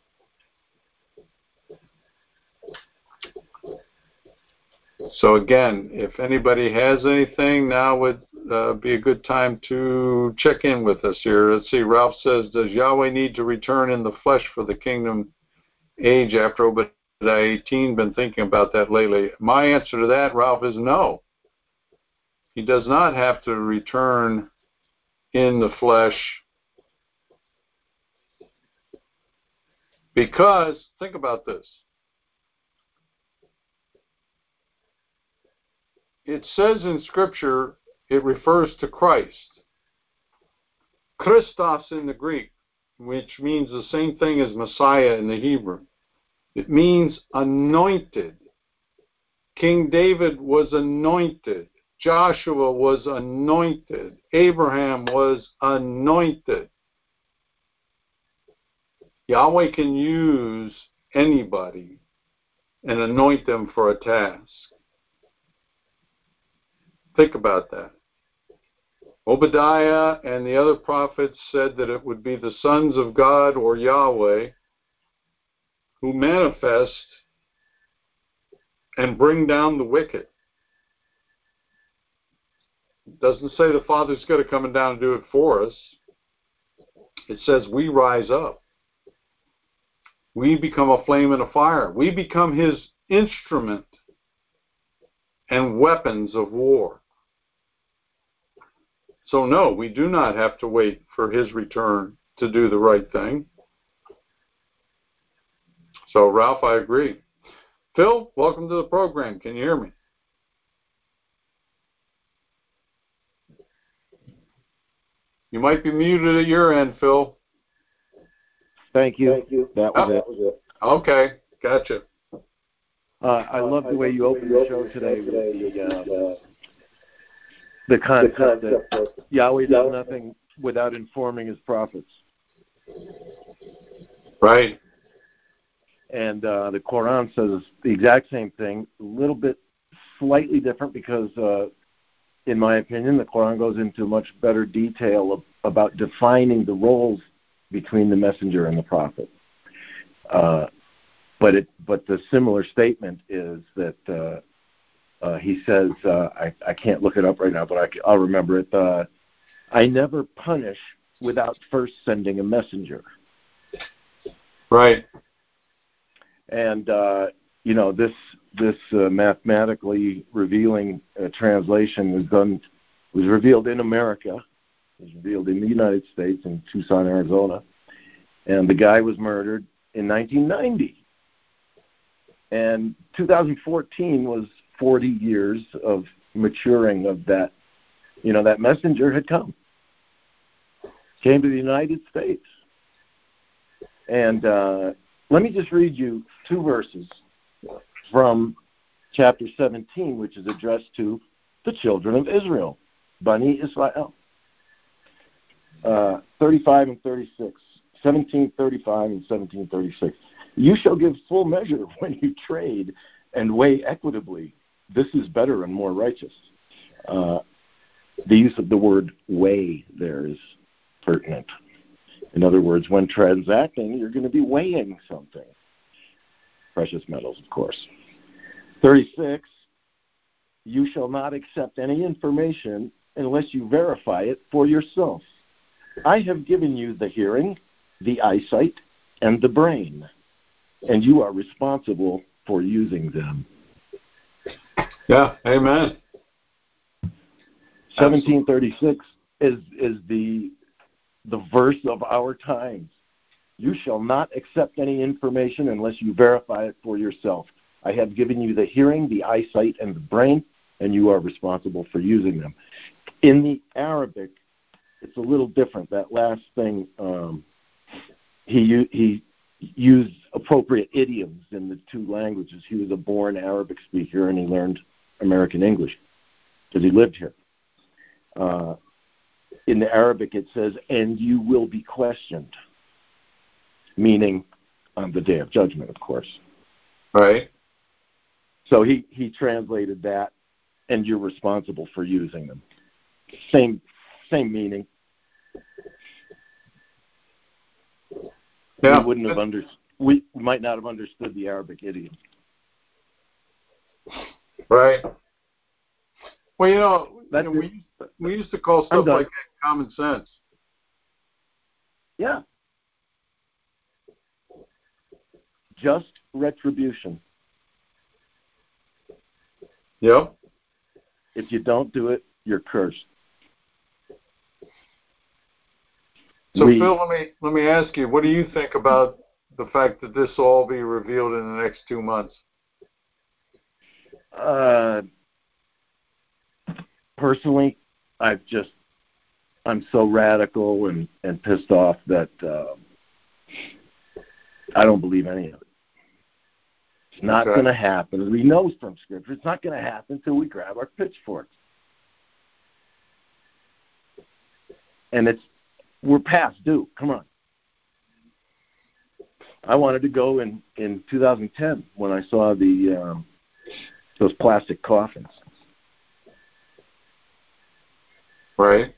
So again, if anybody has anything, now would be a good time to check in with us here. Let's see, Ralph says, does Yahweh need to return in the flesh for the kingdom age after Obadiah 18? Been thinking about that lately. My answer to that, Ralph, is no. He does not have to return in the flesh, because, think about this. It says in Scripture, it refers to Christ. Christos in the Greek, which means the same thing as Messiah in the Hebrew. It means anointed. King David was anointed. Joshua was anointed. Abraham was anointed. Yahweh can use anybody and anoint them for a task. Think about that. Obadiah and the other prophets said that it would be the sons of God or Yahweh who manifest and bring down the wicked. It doesn't say the Father's going to come down and do it for us. It says we rise up. We become a flame and a fire. We become His instrument and weapons of war. So no, we do not have to wait for His return to do the right thing. So Ralph, I agree. Phil, welcome to the program. Can you hear me? You might be muted at your end, Phil. Thank you. That was it. Okay, gotcha. I love the way you opened the show today with the concept that Yahweh does nothing without informing His prophets. Right. And the Quran says the exact same thing, a little bit slightly different because, in my opinion, the Quran goes into much better detail about defining the roles between the messenger and the prophet. But the similar statement is that he says, I can't look it up right now, but I'll remember it. I never punish without first sending a messenger. Right. And this mathematically revealing translation was revealed in America. It was revealed in the United States in Tucson, Arizona, and the guy was murdered in 1990. And 2014 was 40 years of maturing of that. That messenger had came to the United States. And let me just read you 2 verses from chapter 17, which is addressed to the children of Israel, Bani Israel. 35 and 36 1735 and 1736. You shall give full measure when you trade and weigh equitably. This is better and more righteous. The use of the word weigh there is pertinent. In other words, when transacting, you're going to be weighing something. Precious metals, of course. 36, you shall not accept any information unless you verify it for yourself. I have given you the hearing, the eyesight, and the brain, and you are responsible for using them. Yeah, amen. 1736 is the verse of our times. You shall not accept any information unless you verify it for yourself. I have given you the hearing, the eyesight, and the brain, and you are responsible for using them. In the Arabic, it's a little different. That last thing, he used appropriate idioms in the two languages. He was a born Arabic speaker, and he learned American English because he lived here. In the Arabic, it says, and you will be questioned, meaning on the day of judgment, of course. Right. So he translated that, and you're responsible for using them. Same meaning. Yeah. We might not have understood the Arabic idiom. Right. Well, we used to call stuff like that common sense. Yeah. Just retribution. Yep. If you don't do it, you're cursed. So, Phil, let me ask you, what do you think about the fact that this will all be revealed in the next 2 months? Personally, I'm so radical and pissed off that I don't believe any of it. It's not going to happen. We know from Scripture it's not going to happen until we grab our pitchforks. And we're past due. Come on. I wanted to go in 2010 when I saw those plastic coffins. Right.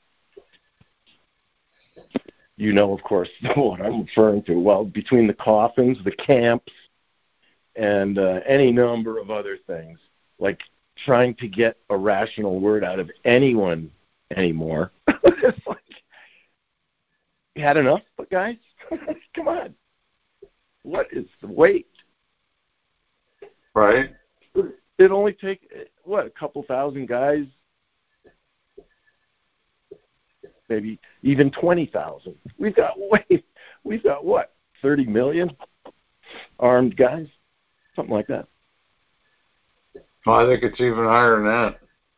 You know, of course, what I'm referring to. Well, between the coffins, the camps, and any number of other things, like trying to get a rational word out of anyone anymore. It's like, you had enough, guys? Come on. What is the wait? Right. It only take, a couple thousand guys? Maybe even 20,000. We've got what, 30 million armed guys? Something like that. Well, I think it's even higher than that.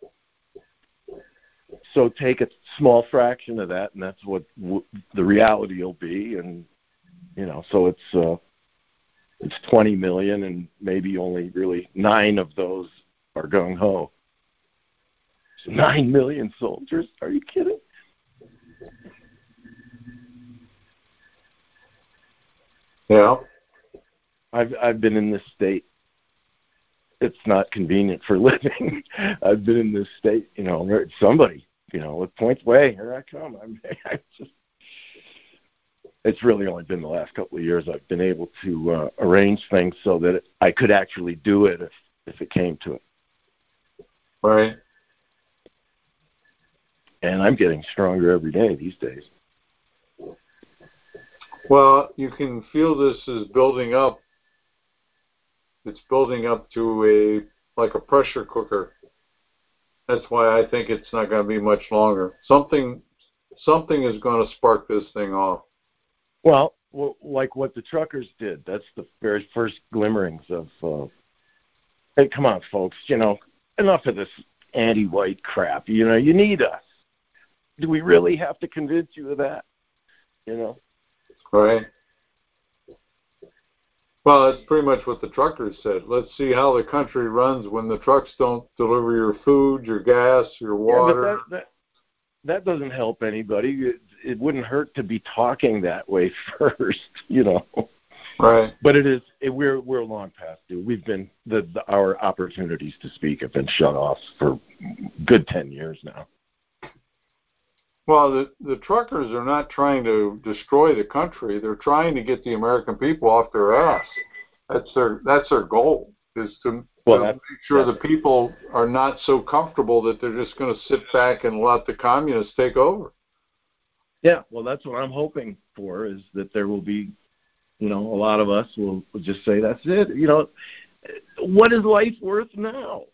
So take a small fraction of that, and that's what the reality will be. And, so it's 20 million, and maybe only really 9 of those are gung-ho. So 9 million soldiers? Are you kidding? Yeah. I've been in this state. It's not convenient for living. I've been in this state, somebody, with points way, here I come. It's really only been the last couple of years I've been able to arrange things so that I could actually do it if it came to it. Right. And I'm getting stronger every day these days. Well, you can feel this is building up. It's building up to like a pressure cooker. That's why I think it's not going to be much longer. Something is going to spark this thing off. Well, like what the truckers did. That's the very first glimmerings of, hey, come on, folks, enough of this anti-white crap. You need us. Do we really have to convince you of that? Right. Well, that's pretty much what the truckers said. Let's see how the country runs when the trucks don't deliver your food, your gas, your water. Yeah, but that doesn't help anybody. it wouldn't hurt to be talking that way first, you know. Right. But we're long past due. We've been our opportunities to speak have been shut off for good 10 years now. Well, the truckers are not trying to destroy the country. They're trying to get the American people off their ass. That's their goal, is to make sure the people are not so comfortable that they're just going to sit back and let the communists take over. Yeah, well, that's what I'm hoping for, is that there will be, you know, a lot of us will just say, that's it. You know, what is life worth now?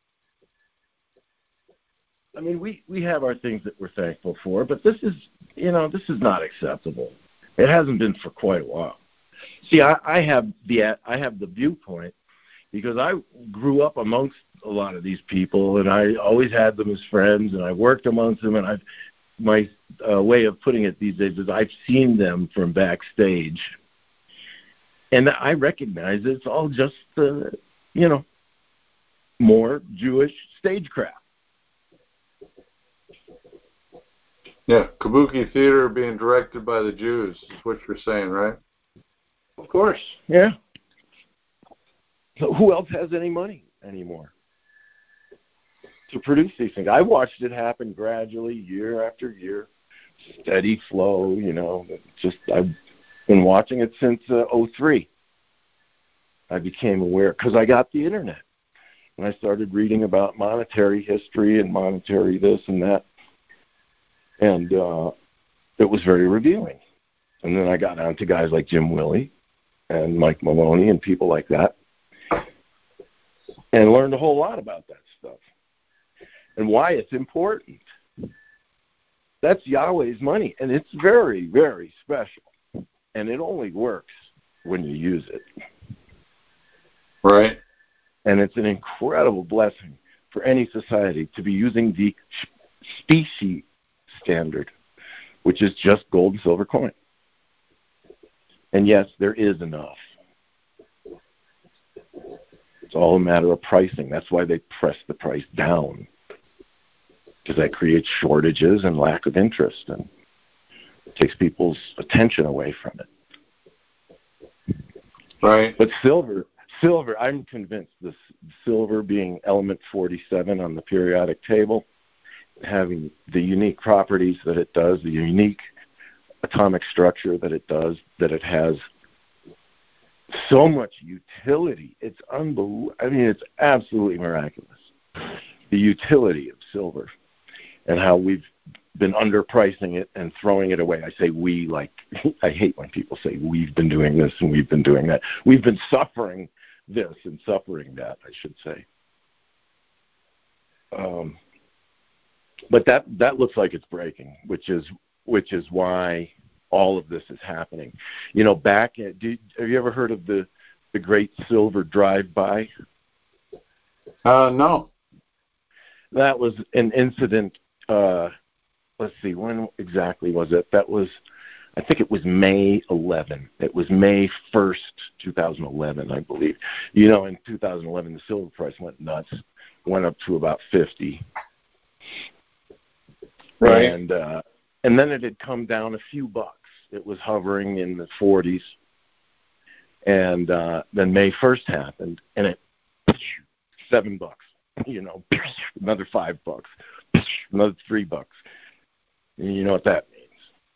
I mean, we have our things that we're thankful for, but this is not acceptable. It hasn't been for quite a while. See, I have the viewpoint because I grew up amongst a lot of these people, and I always had them as friends, and I worked amongst them, and my way of putting it these days is I've seen them from backstage, and I recognize it's all just more Jewish stagecraft. Yeah, Kabuki theater being directed by the Jews is what you're saying, right? Of course, yeah. So who else has any money anymore to produce these things? I watched it happen gradually, year after year, steady flow. You know, I've been watching it since '03. I became aware because I got the internet, and I started reading about monetary history and monetary this and that. And it was very revealing. And then I got on to guys like Jim Willey and Mike Maloney and people like that, and learned a whole lot about that stuff and why it's important. That's Yahweh's money, and it's very, very special. And it only works when you use it. Right. And it's an incredible blessing for any society to be using the specie standard, which is just gold and silver coin. And yes, there is enough. It's all a matter of pricing. That's why they press the price down, because that creates shortages and lack of interest, and it takes people's attention away from it. Right. But silver, I'm convinced this silver being element 47 on the periodic table, having the unique properties that it does, the unique atomic structure that it does, that it has so much utility. It's unbelievable. I mean, it's absolutely miraculous. The utility of silver and how we've been underpricing it and throwing it away. I say we, like, I hate when people say we've been doing this and we've been doing that. We've been suffering this and suffering that, I should say. But that looks like it's breaking, which is why all of this is happening. You know, have you ever heard of the Great Silver Drive-By? No. That was an incident. Let's see, when exactly was it? I think it was May 11. It was May 1st, 2011, I believe. You know, in 2011, the silver price went nuts, went up to about 50. Right. And then it had come down a few bucks. It was hovering in the 40s. And then May 1st happened, and it $7, you know, another $5, another $3. And you know what that means.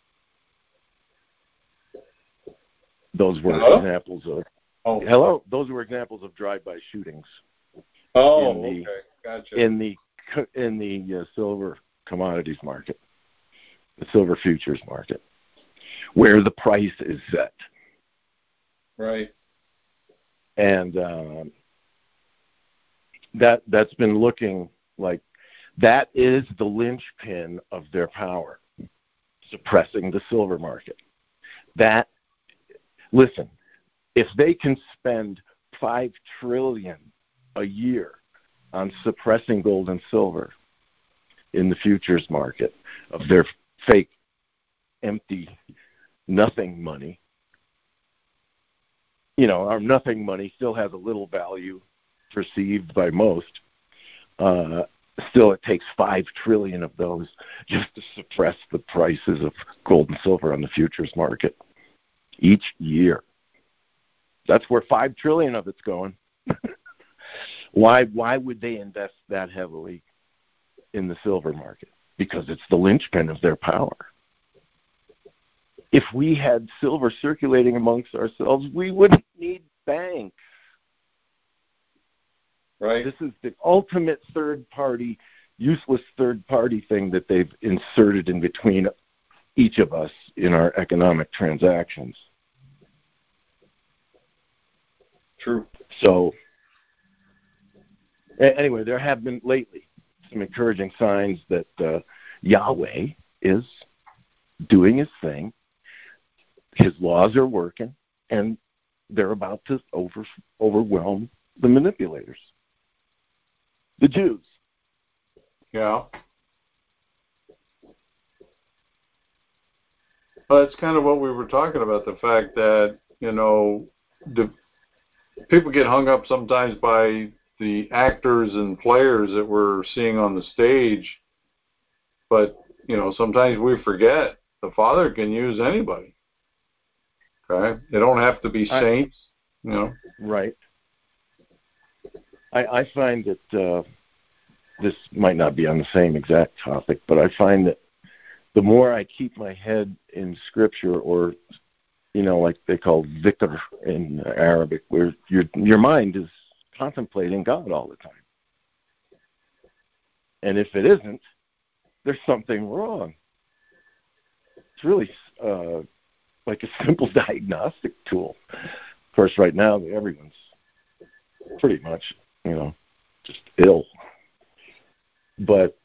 Those were examples of Those were examples of drive-by shootings. Okay, gotcha. In the silver commodities market, the silver futures market, where the price is set. Right. And that's been looking like that is the linchpin of their power, suppressing the silver market. Listen, if they can spend $5 trillion a year on suppressing gold and silver in the futures market of their fake, empty, nothing money, you know, our nothing money still has a little value perceived by most. still it takes 5 trillion of those just to suppress the prices of gold and silver on the futures market each year. That's where 5 trillion of it's going. Why would they invest that heavily in the silver market? Because it's the linchpin of their power. If we had silver circulating amongst ourselves, we wouldn't need banks. Right. This is the ultimate third-party, useless third-party thing that they've inserted in between each of us in our economic transactions. True. So, anyway, there have been lately some encouraging signs that Yahweh is doing his thing. His laws are working, and they're about to overwhelm the manipulators, the Jews. Yeah. Well, that's kind of what we were talking about, the fact that, people get hung up sometimes by the actors and players that we're seeing on the stage, but, sometimes we forget the Father can use anybody. Okay? They don't have to be saints, Right. I find that this might not be on the same exact topic, but I find that the more I keep my head in Scripture, or, like they call dhikr in Arabic, where your mind is contemplating God all the time. And if it isn't, there's something wrong. It's really like a simple diagnostic tool. Of course, right now, everyone's pretty much, just ill. But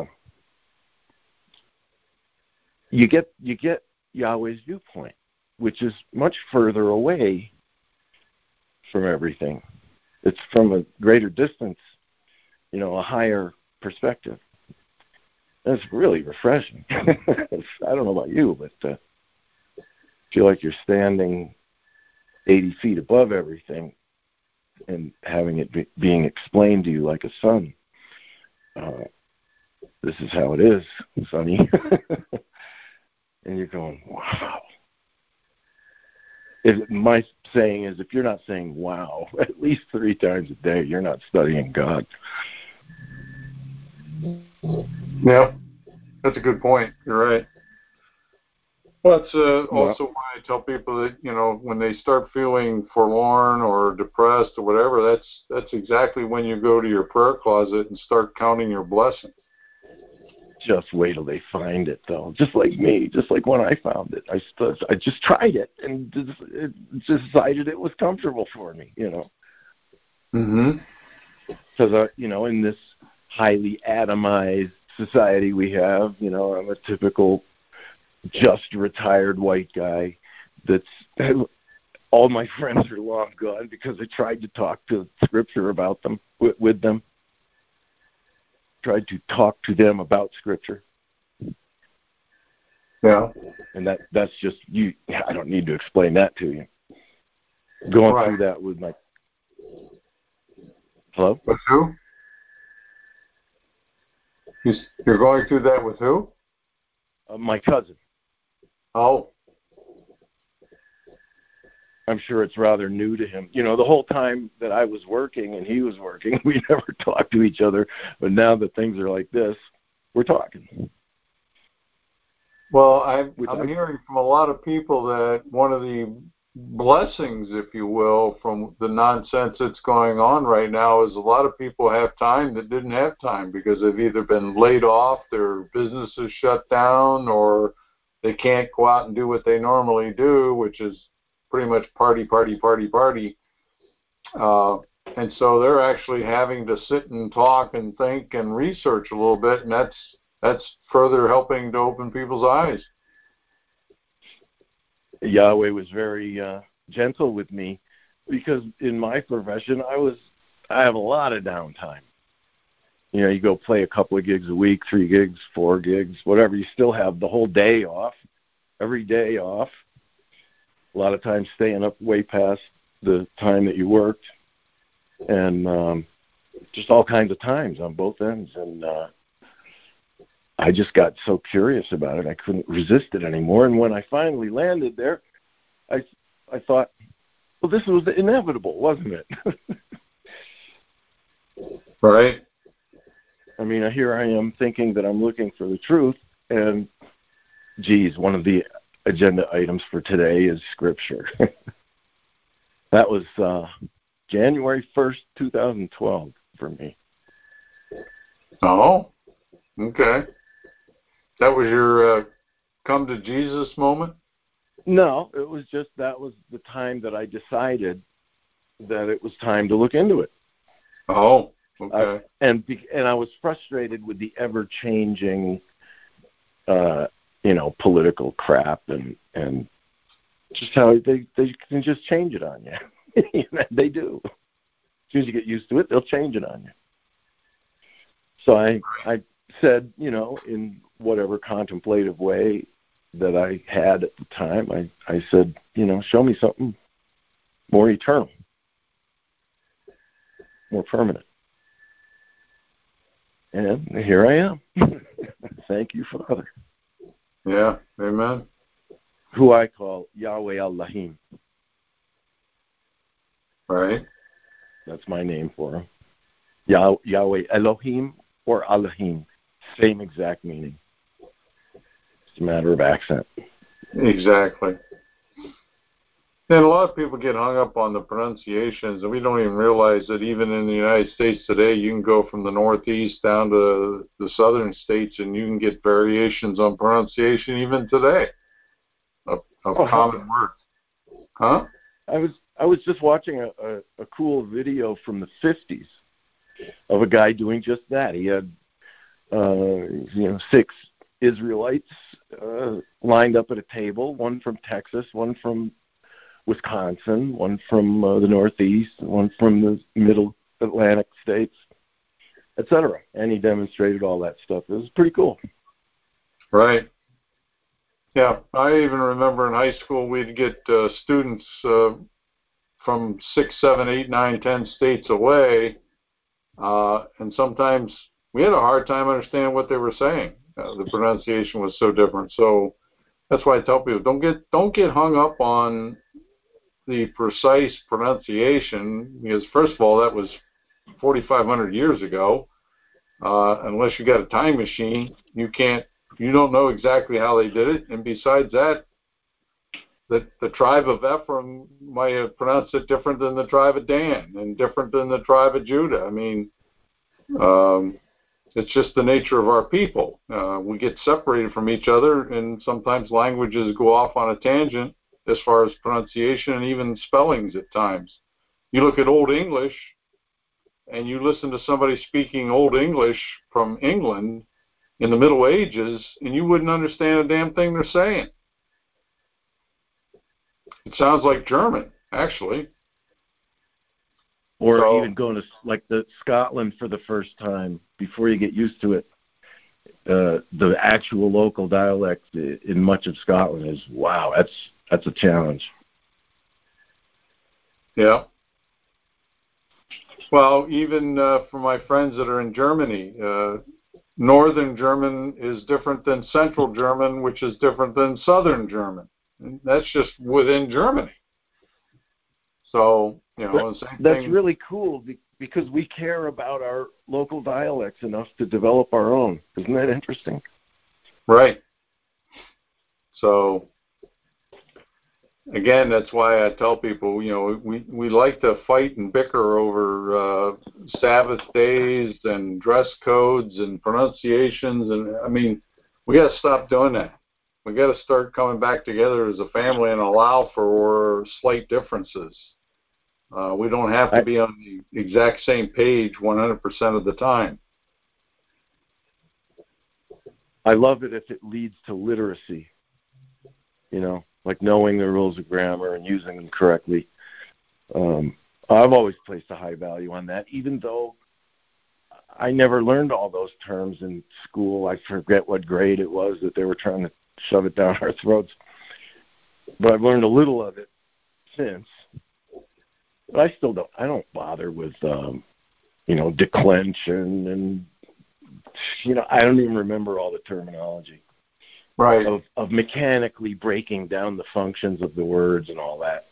you get Yahweh's viewpoint, which is much further away from everything. It's from a greater distance, a higher perspective. That's really refreshing. I don't know about you, but feel like you're standing 80 feet above everything and having it being explained to you like a son. This is how it is, Sonny. And you're going, wow. My saying is, if you're not saying wow at least 3 times a day, you're not studying God. Yeah, that's a good point. You're right. Well, it's also why I tell people that, when they start feeling forlorn or depressed or whatever, that's exactly when you go to your prayer closet and start counting your blessings. Just wait till they find it, though. Just like me, just like when I found it. I just tried it and decided it was comfortable for me, Mm-hmm. Because, in this highly atomized society we have, I'm a typical just retired white guy all my friends are long gone because I tried to talk to Scripture about them, with them. Tried to talk to them about Scripture. Yeah. And that's just you. I don't need to explain that to you. Going through that with my... Hello? With who? You're going through that with who? My cousin. Oh. I'm sure it's rather new to him. The whole time that I was working and he was working, we never talked to each other. But now that things are like this, we're talking. Well, I'm hearing from a lot of people that one of the blessings, if you will, from the nonsense that's going on right now is a lot of people have time that didn't have time because they've either been laid off, their businesses shut down, or they can't go out and do what they normally do, which is pretty much party. And so they're actually having to sit and talk and think and research a little bit, and that's further helping to open people's eyes. Yahweh was very gentle with me because in my profession, I have a lot of downtime. You go play a couple of gigs a week, 3 gigs, 4 gigs, whatever. You still have the whole day off, every day off. A lot of times staying up way past the time that you worked. And just all kinds of times on both ends. And I just got so curious about it, I couldn't resist it anymore. And when I finally landed there, I thought, well, this was inevitable, wasn't it? Right. I mean, here I am thinking that I'm looking for the truth, and geez, one of the agenda items for today is Scripture. That was January 1st, 2012 for me. Oh, okay. That was your come to Jesus moment? No, it was just that was the time that I decided that it was time to look into it. Oh, okay. And I was frustrated with the ever-changing, political crap and just how they can just change it on you. They do. As soon as you get used to it, they'll change it on you. So I said, in whatever contemplative way that I had at the time, I said, show me something more eternal, more permanent. And here I am. Thank you, Father. Yeah, amen. Who I call Yahweh Allahim. Right. That's my name for him. Yahweh Elohim or Allahim. Same exact meaning. It's a matter of accent. Exactly. And a lot of people get hung up on the pronunciations, and we don't even realize that even in the United States today, you can go from the Northeast down to the southern states, and you can get variations on pronunciation even today of common words. Huh? I was just watching a cool video from the 50s of a guy doing just that. He had 6 Israelites lined up at a table, one from Texas, one from Wisconsin, one from the Northeast, one from the Middle Atlantic states, etc. And he demonstrated all that stuff. It was pretty cool. Right. Yeah, I even remember in high school we'd get students from 6, 7, 8, 9, 10 states away, and sometimes we had a hard time understanding what they were saying. The pronunciation was so different. So that's why I tell people don't get hung up on the precise pronunciation, because first of all, that was 4,500 years ago. Unless you got a time machine, you don't know exactly how they did it. And besides that, the tribe of Ephraim might have pronounced it different than the tribe of Dan and different than the tribe of Judah. I mean, it's just the nature of our people. We get separated from each other, and sometimes languages go off on a tangent as far as pronunciation and even spellings at times. You look at Old English, and you listen to somebody speaking Old English from England in the Middle Ages, and you wouldn't understand a damn thing they're saying. It sounds like German, actually. Or even going to the Scotland for the first time, before you get used to it. The actual local dialect in much of Scotland is, wow, that's a challenge. Yeah. Well, even for my friends that are in Germany, Northern German is different than Central German, which is different than Southern German. And that's just within Germany. So, that's really cool because we care about our local dialects enough to develop our own. Isn't that interesting? Right. So, again, that's why I tell people, we like to fight and bicker over Sabbath days and dress codes and pronunciations. And, I mean, we got to stop doing that. We got to start coming back together as a family and allow for slight differences. We don't have to be on the exact same page 100% of the time. I love it if it leads to literacy, like knowing the rules of grammar and using them correctly. I've always placed a high value on that, even though I never learned all those terms in school. I forget what grade it was that they were trying to shove it down our throats. But I've learned a little of it since. But I don't bother with declension and, I don't even remember all the terminology. Right. Of mechanically breaking down the functions of the words and all that.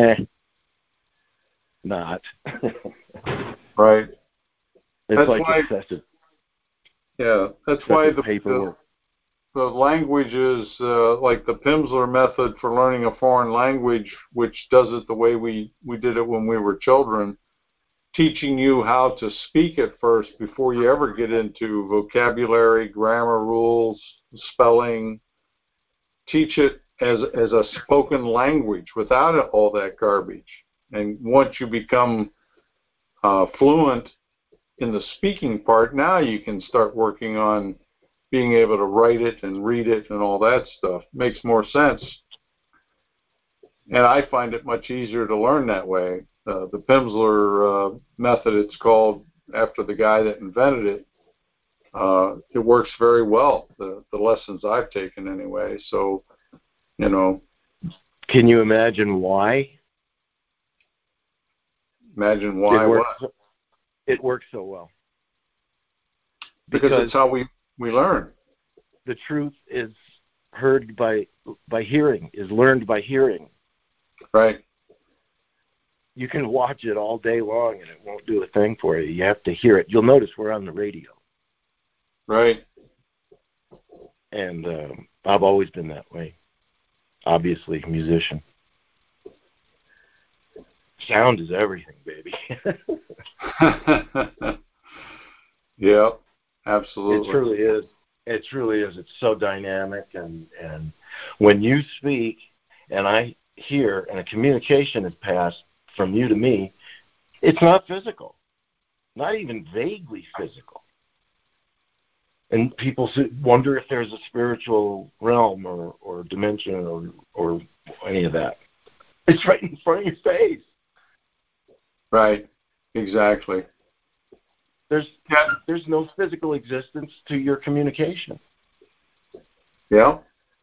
Not. Right. It's that's like why, excessive. Yeah, that's why paperwork. The languages, like the Pimsleur method for learning a foreign language, which does it the way we did it when we were children, teaching you how to speak it first before you ever get into vocabulary, grammar rules, spelling. Teach it as a spoken language without all that garbage. And once you become fluent in the speaking part, now you can start working on being able to write it and read it and all that stuff. Makes more sense. And I find it much easier to learn that way. The Pimsleur method, it's called after the guy that invented it. It works very well, the lessons I've taken anyway. So, Can you imagine why? Imagine why what? It works so well. Because it's how we learn. The truth is heard by hearing, is learned by hearing. Right. You can watch it all day long and it won't do a thing for you. You have to hear it. You'll notice we're on the radio. Right. And I've always been that way. Obviously, musician. Sound is everything, baby. Yeah, absolutely. It truly is. It truly is. It's so dynamic. And when you speak and I hear and a communication is passed from you to me, it's not physical, not even vaguely physical. And people wonder if there's a spiritual realm or dimension or any of that. It's right in front of your face. Right. Exactly. There's no physical existence to your communication. Yeah.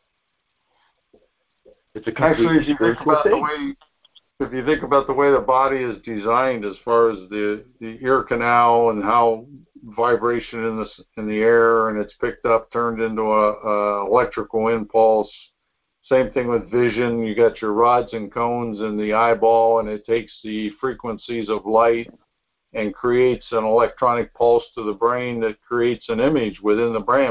It's a completely spiritual thing. If you think about the way the body is designed, as far as the ear canal and how vibration in the air and it's picked up, turned into a electrical impulse. Same thing with vision. You got your rods and cones in the eyeball, and it takes the frequencies of light and creates an electronic pulse to the brain that creates an image within the brain.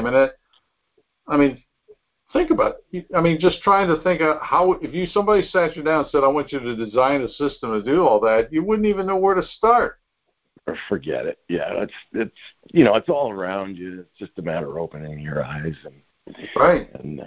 Think about it. Just trying to think of how, if somebody sat you down and said, I want you to design a system to do all that, you wouldn't even know where to start. Or forget it. Yeah, it's all around you. It's just a matter of opening your eyes right. And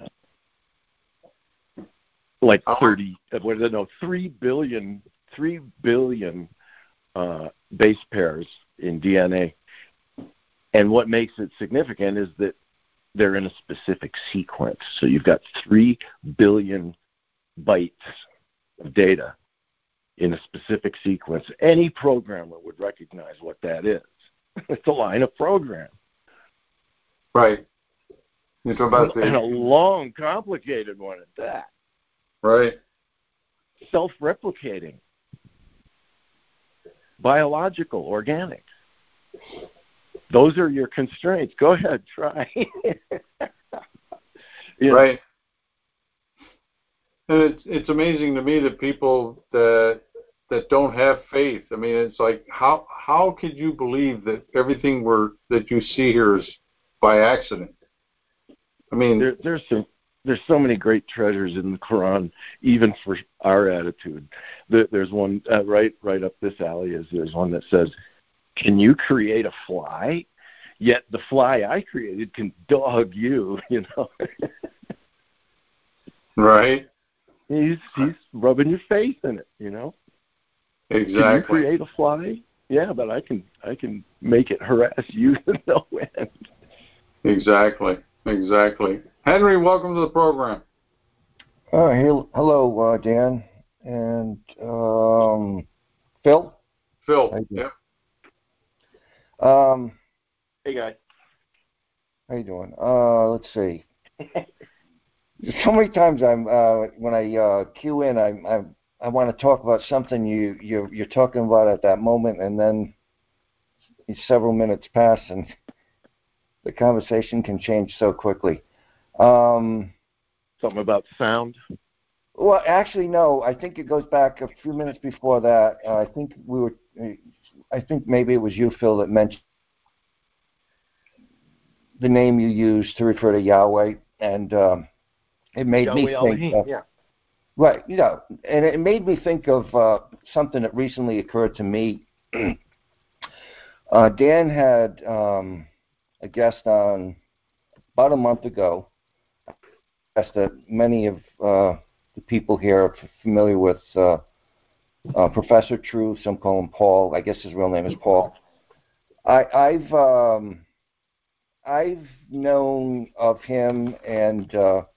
3 billion base pairs in DNA. And what makes it significant is that they're in a specific sequence. So you've got 3 billion bytes of data in a specific sequence. Any programmer would recognize what that is. It's a line of program. Right. You're talking about and a long, complicated one at that. Right. Self-replicating. Biological, organic. Those are your constraints. Go ahead, try. Right. And it's amazing to me that people that don't have faith. It's like how could you believe that everything that you see here is by accident? There's so many great treasures in the Quran, even for our attitude. There's one right up this alley. There's one that says, "Can you create a fly? Yet the fly I created can dog you." Right. He's rubbing your face in it. Exactly. Can you create a fly? Yeah, but I can make it harass you to no end. Exactly. Henry, welcome to the program. Hello, Dan and Phil. Phil. Yep. Hey, guy. How you doing? Let's see. So many times when I cue in, I want to talk about something you're talking about at that moment, and then several minutes pass, and the conversation can change so quickly. Something about sound? Well, actually, no. I think it goes back a few minutes before that. I think maybe it was you, Phil, that mentioned the name you used to refer to Yahweh, and it made Yahweh me think. Elohim, yeah. Right, and it made me think of something that recently occurred to me. Dan had a guest on about a month ago. That many of the people here are familiar with Professor True. Some call him Paul. I guess his real name is Paul. I've known of him and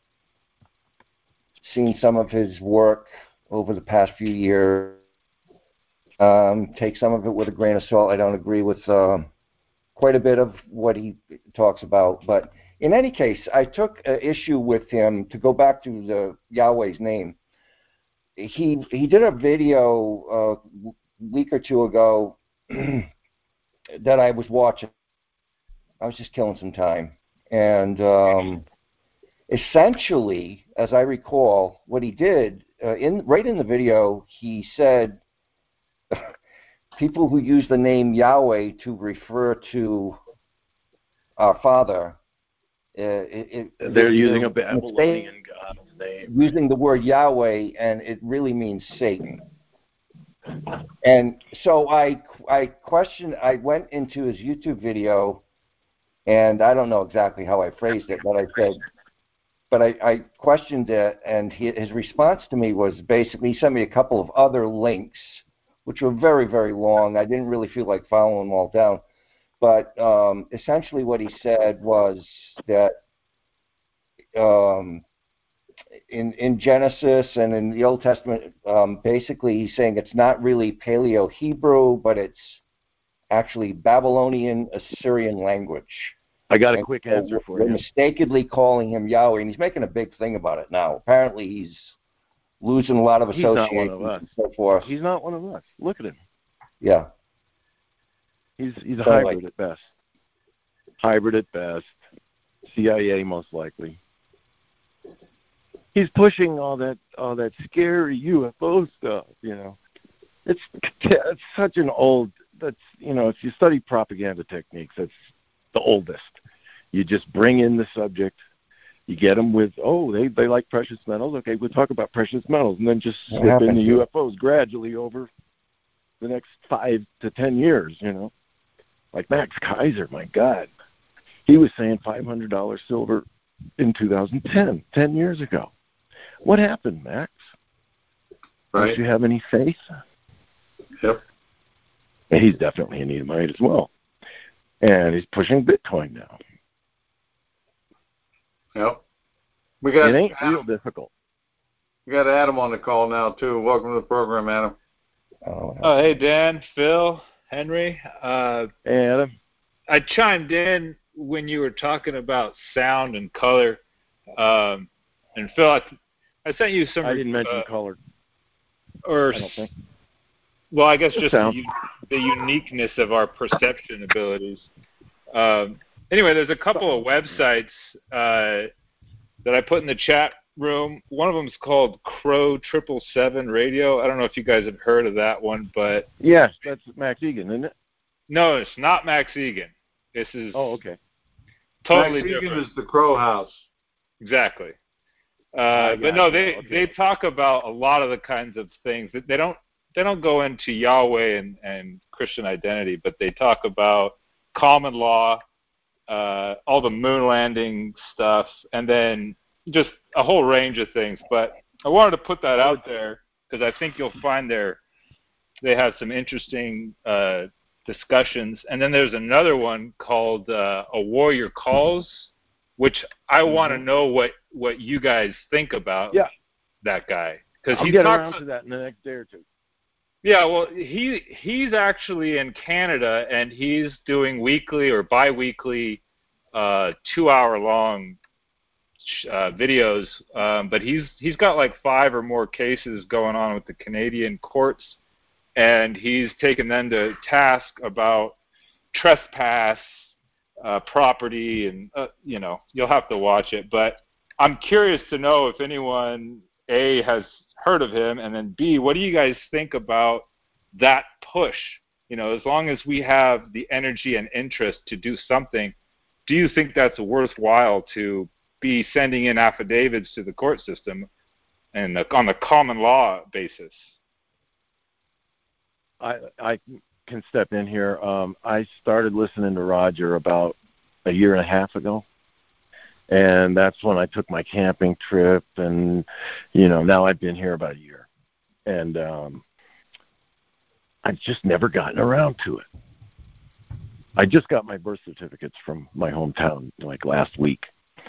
seen some of his work over the past few years. Take some of it with a grain of salt. I don't agree with quite a bit of what he talks about. But in any case, I took issue with him, to go back to the Yahweh's name. He did a video a week or two ago that I was watching. I was just killing some time. And essentially, as I recall, what he did, right in the video, he said people who use the name Yahweh to refer to our Father, they're using a Babylonian god's name. Using the word Yahweh, and it really means Satan. And so I went into his YouTube video, and I don't know exactly how I phrased it, but I said, I questioned it, and his response to me was basically, he sent me a couple of other links, which were very, very long. I didn't really feel like following them all down. But essentially what he said was that in Genesis and in the Old Testament, basically he's saying it's not really Paleo-Hebrew, but it's actually Babylonian Assyrian language. I got a quick answer for you. They're mistakenly calling him Yahweh, and he's making a big thing about it now. Apparently he's losing a lot of associations and so forth. He's not one of us. Look at him. Yeah. He's a hybrid at best. Hybrid at best. CIA most likely. He's pushing all that scary UFO stuff, you know. It's such an old, if you study propaganda techniques, that's the oldest. You just bring in the subject, you get them with, they like precious metals. Okay, we'll talk about precious metals, and then just slip in the UFOs gradually over the next 5 to 10 years, you know. Like Max Kaiser, my God. He was saying $500 silver in 2010, 10 years ago. What happened, Max? Right. Don't you have any faith? Yep. And he's definitely an Edomite as well. And he's pushing Bitcoin now. Yep. It ain't real difficult. We got Adam on the call now, too. Welcome to the program, Adam. Hey, Dan, Phil, Henry. Hey, Adam. I chimed in when you were talking about sound and color. And Phil, I sent you some. I didn't mention color. Or, I don't think. Well, I guess just the uniqueness of our perception abilities. Anyway, there's a couple of websites that I put in the chat room. One of them is called Crow 777 Radio. I don't know if you guys have heard of that one, but yes, that's Max Egan, isn't it? No, it's not Max Egan. This is okay. Totally Max different. Egan is the Crow House. Exactly. But no, they talk about a lot of the kinds of things that they don't go into Yahweh and Christian identity, but they talk about common law, all the moon landing stuff, and then just a whole range of things. But I wanted to put that out there because I think you'll find they have some interesting discussions. And then there's another one called A Warrior Calls, which I want to know what you guys think about that guy. I'll get around to that in the next day or two. Yeah, well, he's actually in Canada, and he's doing weekly or bi-weekly 2-hour-long videos. But he's got like 5 or more cases going on with the Canadian courts, and he's taken them to task about trespass property, and you'll have to watch it. But I'm curious to know if anyone A has heard of him, and then B, what do you guys think about that push? As long as we have the energy and interest to do something, do you think that's worthwhile to be sending in affidavits to the court system and on the common law basis? I can step in here. I started listening to Roger about a year and a half ago, and that's when I took my camping trip, and now I've been here about a year, and I've just never gotten around to it. I just got my birth certificates from my hometown like last week,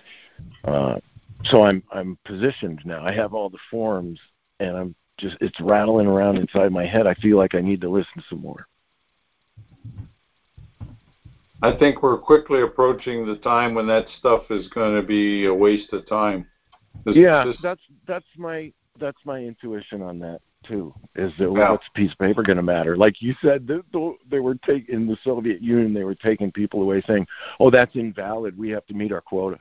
so I'm positioned now. I have all the forms, and it's rattling around inside my head. I feel like I need to listen some more. I think we're quickly approaching the time when that stuff is going to be a waste of time. That's my intuition on that too. Is that what's a piece of paper going to matter? Like you said, they were in the Soviet Union. They were taking people away, saying, "Oh, that's invalid. We have to meet our quota."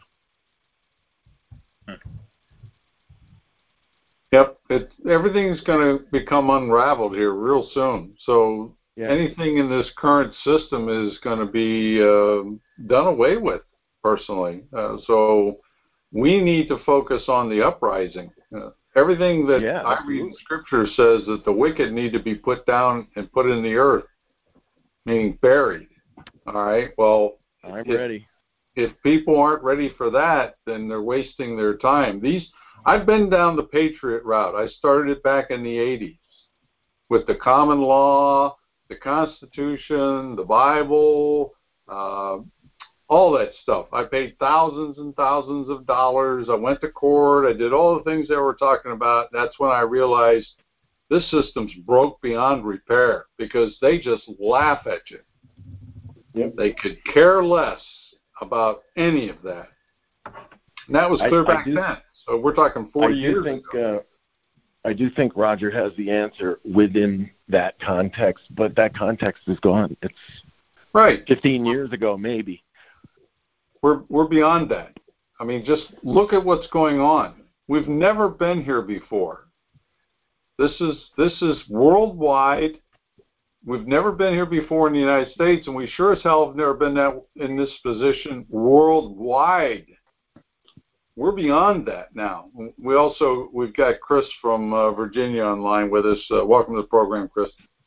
Yep, everything's going to become unraveled here real soon. So anything in this current system is going to be done away with, personally. So we need to focus on the uprising. Everything that I read in Scripture says that the wicked need to be put down and put in the earth, meaning buried. All right, well, I'm ready. If people aren't ready for that, then they're wasting their time. I've been down the Patriot route. I started it back in the 80s with the common law, the Constitution, the Bible, all that stuff. I paid thousands and thousands of dollars. I went to court. I did all the things they were talking about. That's when I realized this system's broke beyond repair because they just laugh at you. Yep. They could care less about any of that. And that was clear back then. So we're talking 40 years ago. I do think Roger has the answer within that context, but that context is gone. It's right. 15 years ago, maybe. We're beyond that. I mean, just look at what's going on. We've never been here before. This is worldwide. We've never been here before in the United States, and we sure as hell have never been in this position worldwide. We're beyond that now. We've got Chris from Virginia online with us. Welcome to the program, Chris.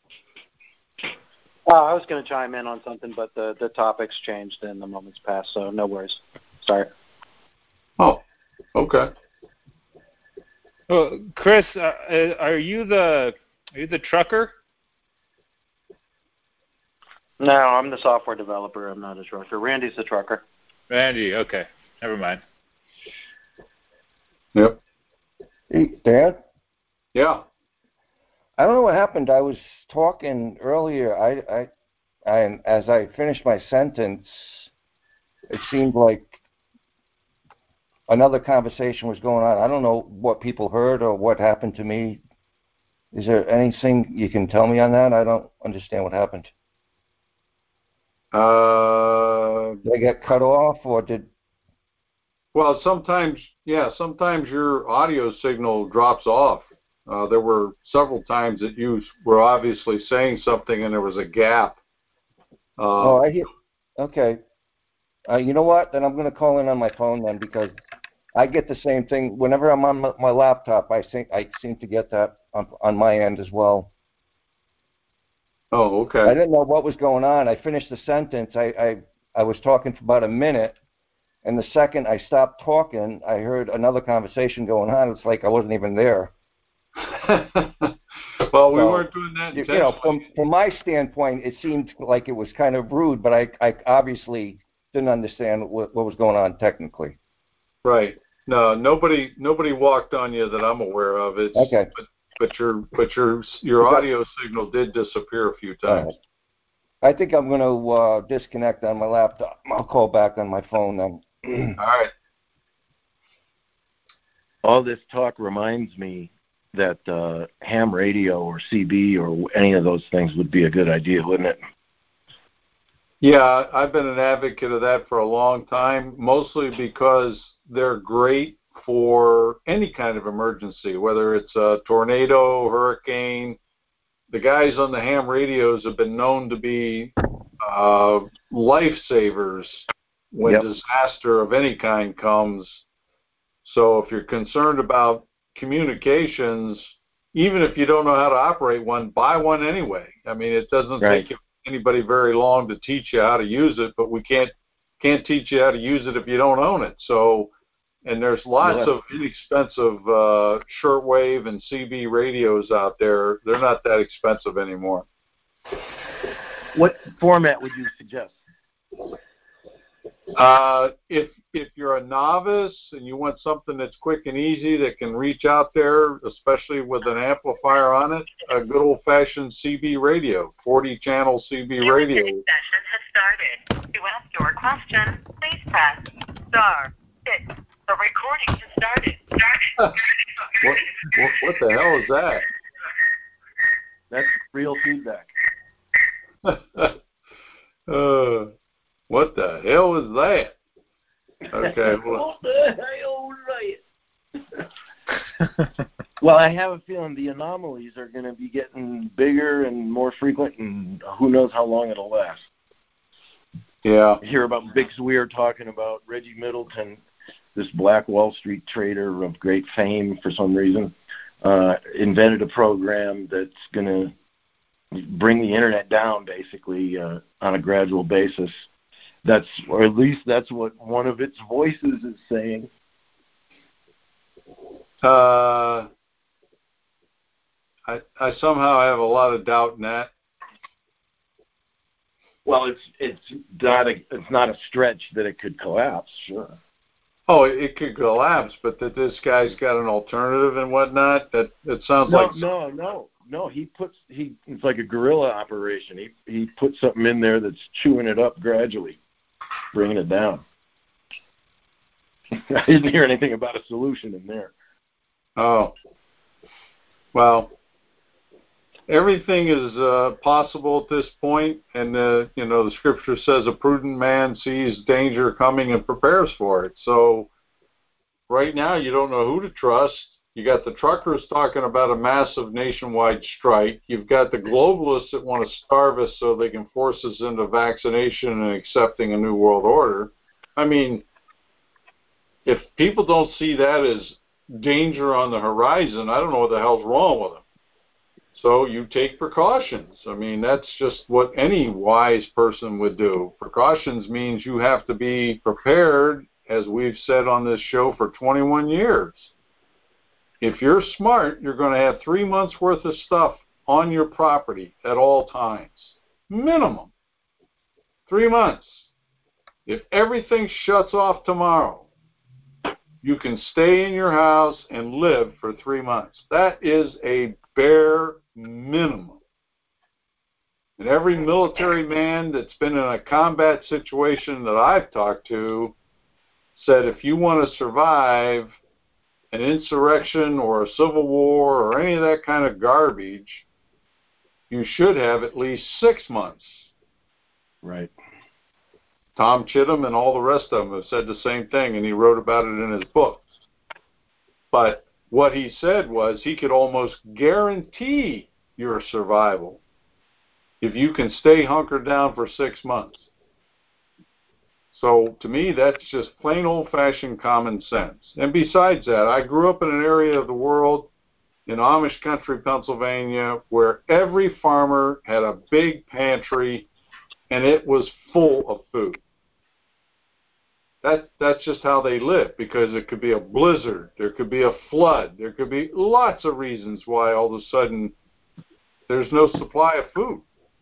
I was going to chime in on something, but the topic's changed in the moments past, so no worries. Sorry. Oh, okay. Well, Chris, are you the trucker? No, I'm the software developer. I'm not a trucker. Randy's the trucker. Randy, okay. Never mind. Yep. Hey, Dad? Yeah. I don't know what happened. I was talking earlier. I as I finished my sentence, it seemed like another conversation was going on. I don't know what people heard or what happened to me. Is there anything you can tell me on that? I don't understand what happened. Did I get cut off, or did? Well, sometimes your audio signal drops off. There were several times that you were obviously saying something and there was a gap. I hear. Okay. You know what? Then I'm going to call in on my phone then, because I get the same thing whenever I'm on my laptop. I seem to get that on my end as well. Oh, okay. I didn't know what was going on. I finished the sentence. I was talking for about a minute, and the second I stopped talking, I heard another conversation going on. It's like I wasn't even there. Well, we weren't doing that intentionally. From my standpoint, it seemed like it was kind of rude, but I obviously didn't understand what was going on technically. Right. No, nobody walked on you that I'm aware of. Okay. But your audio signal did disappear a few times. I think I'm going to disconnect on my laptop. I'll call back on my phone then. All right. All this talk reminds me that ham radio or CB or any of those things would be a good idea, wouldn't it? Yeah, I've been an advocate of that for a long time, mostly because they're great for any kind of emergency, whether it's a tornado, hurricane. The guys on the ham radios have been known to be lifesavers when disaster of any kind comes. So if you're concerned about communications, even if you don't know how to operate one, buy one anyway. I mean, it doesn't take anybody very long to teach you how to use it, but we can't teach you how to use it if you don't own it. So, and there's lots of inexpensive shortwave and CB radios out there. They're not that expensive anymore. What format would you suggest? If you're a novice and you want something that's quick and easy that can reach out there, especially with an amplifier on it, a good old-fashioned CB radio, 40-channel CB radio. Your session has started. To ask your question, please press star 6. The recording has started. What the hell is that? That's real feedback. What the hell is that? Okay. Well, what the hell is that? Well, I have a feeling the anomalies are going to be getting bigger and more frequent, and who knows how long it'll last. Yeah. I hear about Bix Weir talking about Reggie Middleton, this black Wall Street trader of great fame for some reason, invented a program that's going to bring the internet down basically on a gradual basis. Or at least that's what one of its voices is saying. I somehow have a lot of doubt in that. Well, it's not a stretch that it could collapse, sure. Oh, it could collapse, but that this guy's got an alternative and whatnot. That it sounds like no. It's like a guerrilla operation. He puts something in there that's chewing it up gradually, bringing it down. I didn't hear anything about a solution in there. Oh, well, everything is possible at this point, and the scripture says a prudent man sees danger coming and prepares for it. So right now you don't know who to trust. You got the truckers talking about a massive nationwide strike. You've got the globalists that want to starve us so they can force us into vaccination and accepting a new world order. I mean, if people don't see that as danger on the horizon, I don't know what the hell's wrong with them. So you take precautions. I mean, that's just what any wise person would do. Precautions means you have to be prepared, as we've said on this show for 21 years. If you're smart, you're going to have 3 months worth of stuff on your property at all times. Minimum. 3 months. If everything shuts off tomorrow, you can stay in your house and live for 3 months. That is a bare minimum. And every military man that's been in a combat situation that I've talked to said if you want to survive an insurrection or a civil war or any of that kind of garbage, you should have at least 6 months. Right. Tom Chittum and all the rest of them have said the same thing, and he wrote about it in his books. But what he said was he could almost guarantee your survival if you can stay hunkered down for 6 months. So to me, that's just plain old-fashioned common sense. And besides that, I grew up in an area of the world in Amish country, Pennsylvania, where every farmer had a big pantry, and it was full of food. That's just how they live, because it could be a blizzard, there could be a flood, there could be lots of reasons why all of a sudden there's no supply of food.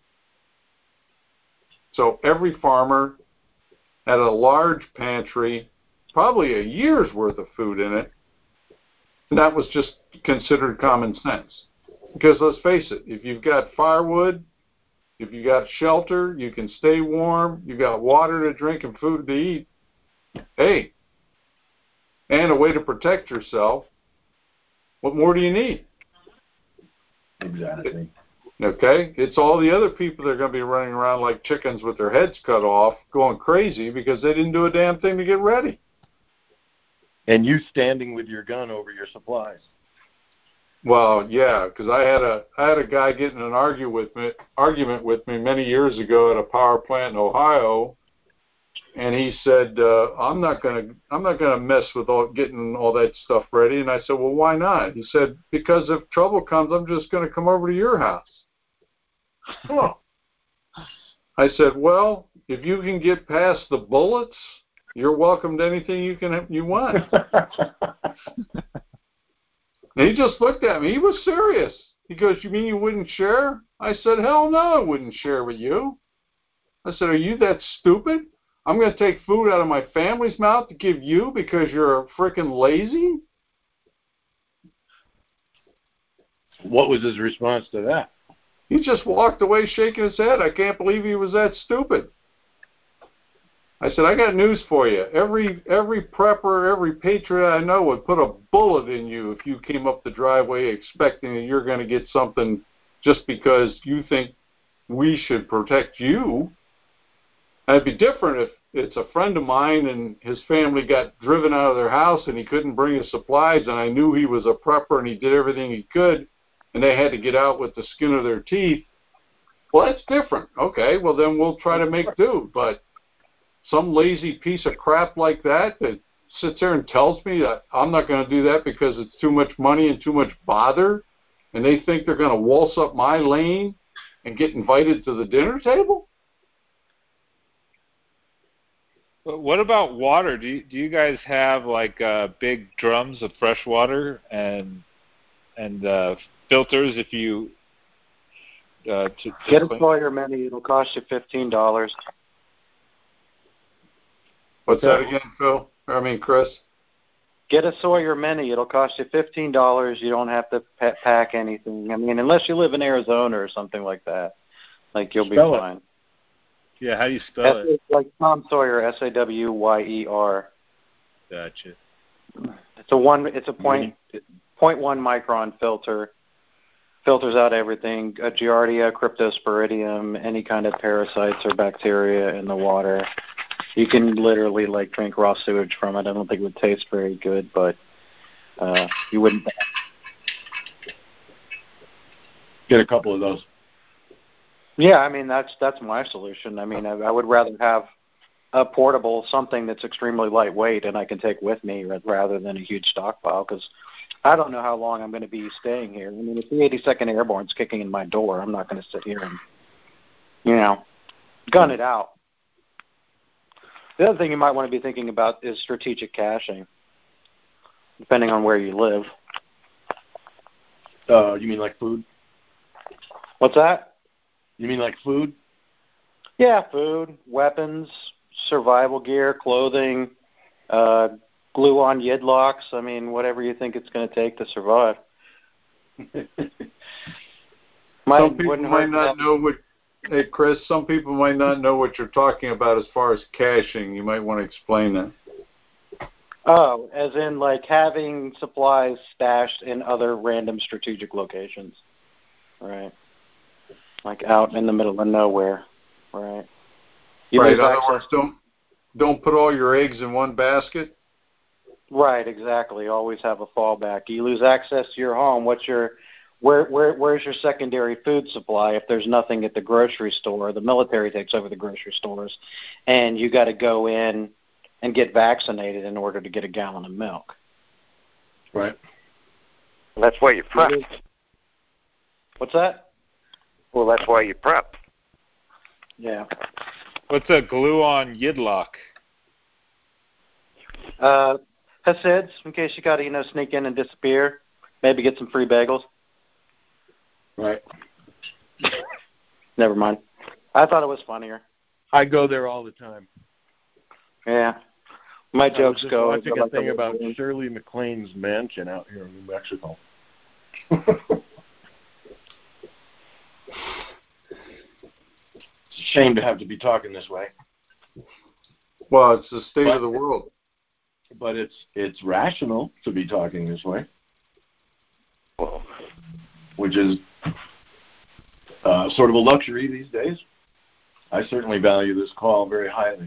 So every farmer had a large pantry, probably a year's worth of food in it, and that was just considered common sense. Because let's face it, if you've got firewood, if you got shelter, you can stay warm, you got water to drink and food to eat, hey, and a way to protect yourself, what more do you need? Exactly. Okay? It's all the other people that are going to be running around like chickens with their heads cut off, going crazy because they didn't do a damn thing to get ready. And you standing with your gun over your supplies. Well, yeah, because I had a guy get in an argument with me many years ago at a power plant in Ohio, and he said, I'm not gonna mess with getting all that stuff ready. And I said, well, why not? He said, because if trouble comes, I'm just gonna come over to your house. Oh. I said, well, if you can get past the bullets, you're welcome to anything you want. And he just looked at me. He was serious. He goes, you mean you wouldn't share? I said, hell no, I wouldn't share with you. I said, are you that stupid? I'm going to take food out of my family's mouth to give you because you're freaking lazy? What was his response to that? He just walked away shaking his head. I can't believe he was that stupid. I said, I got news for you. Every prepper, every patriot I know would put a bullet in you if you came up the driveway expecting that you're going to get something just because you think we should protect you. And it'd be different if it's a friend of mine and his family got driven out of their house and he couldn't bring his supplies, and I knew he was a prepper and he did everything he could, and they had to get out with the skin of their teeth. Well, that's different. Okay, well, then we'll try to make do. But some lazy piece of crap like that sits there and tells me that I'm not going to do that because it's too much money and too much bother, and they think they're going to waltz up my lane and get invited to the dinner table? What about water? Do you guys have like big drums of fresh water and filters if you to get a Sawyer Mini? It'll cost you $15. What's that again, Phil? I mean, Chris? Get a Sawyer Mini. It'll cost you $15. You don't have to pack anything. I mean, unless you live in Arizona or something like that. Like, you'll be fine. Yeah, how do you spell it? Like Tom Sawyer, Sawayer. Gotcha. It's a 0.1 micron filter. Filters out everything, Giardia, Cryptosporidium, any kind of parasites or bacteria in the water. You can literally like drink raw sewage from it. I don't think it would taste very good, but you wouldn't. Get a couple of those. Yeah, I mean that's my solution. I mean I would rather have a portable, something that's extremely lightweight and I can take with me rather than a huge stockpile, because I don't know how long I'm going to be staying here. I mean, if the 82nd Airborne's kicking in my door, I'm not going to sit here and, gun it out. The other thing you might want to be thinking about is strategic caching, depending on where you live. You mean like food? What's that? You mean like food? Yeah, food, weapons, survival gear, clothing, glue-on yidlocks. I mean, whatever you think it's going to take to survive. Some people might not know what. Hey, Chris, some people might not know what you're talking about as far as caching. You might want to explain that. Oh, as in like having supplies stashed in other random strategic locations. Right. Like out in the middle of nowhere. Right. Right. In other words, don't put all your eggs in one basket. Right, exactly. Always have a fallback. You lose access to your home. Where's your secondary food supply if there's nothing at the grocery store? The military takes over the grocery stores, and you got to go in and get vaccinated in order to get a gallon of milk. Right. Well, that's why you prep. What's that? Well, that's why you prep. Yeah. What's a glue-on yidlock? Hasids, in case you got to, sneak in and disappear. Maybe get some free bagels. Right. Never mind. I thought it was funnier. I go there all the time. Yeah. My jokes go. I was watching a thing about Shirley MacLaine's mansion out here in New Mexico. It's a shame to have to be talking this way. Well, it's the state of the world. But it's rational to be talking this way. Which is sort of a luxury these days. I certainly value this call very highly.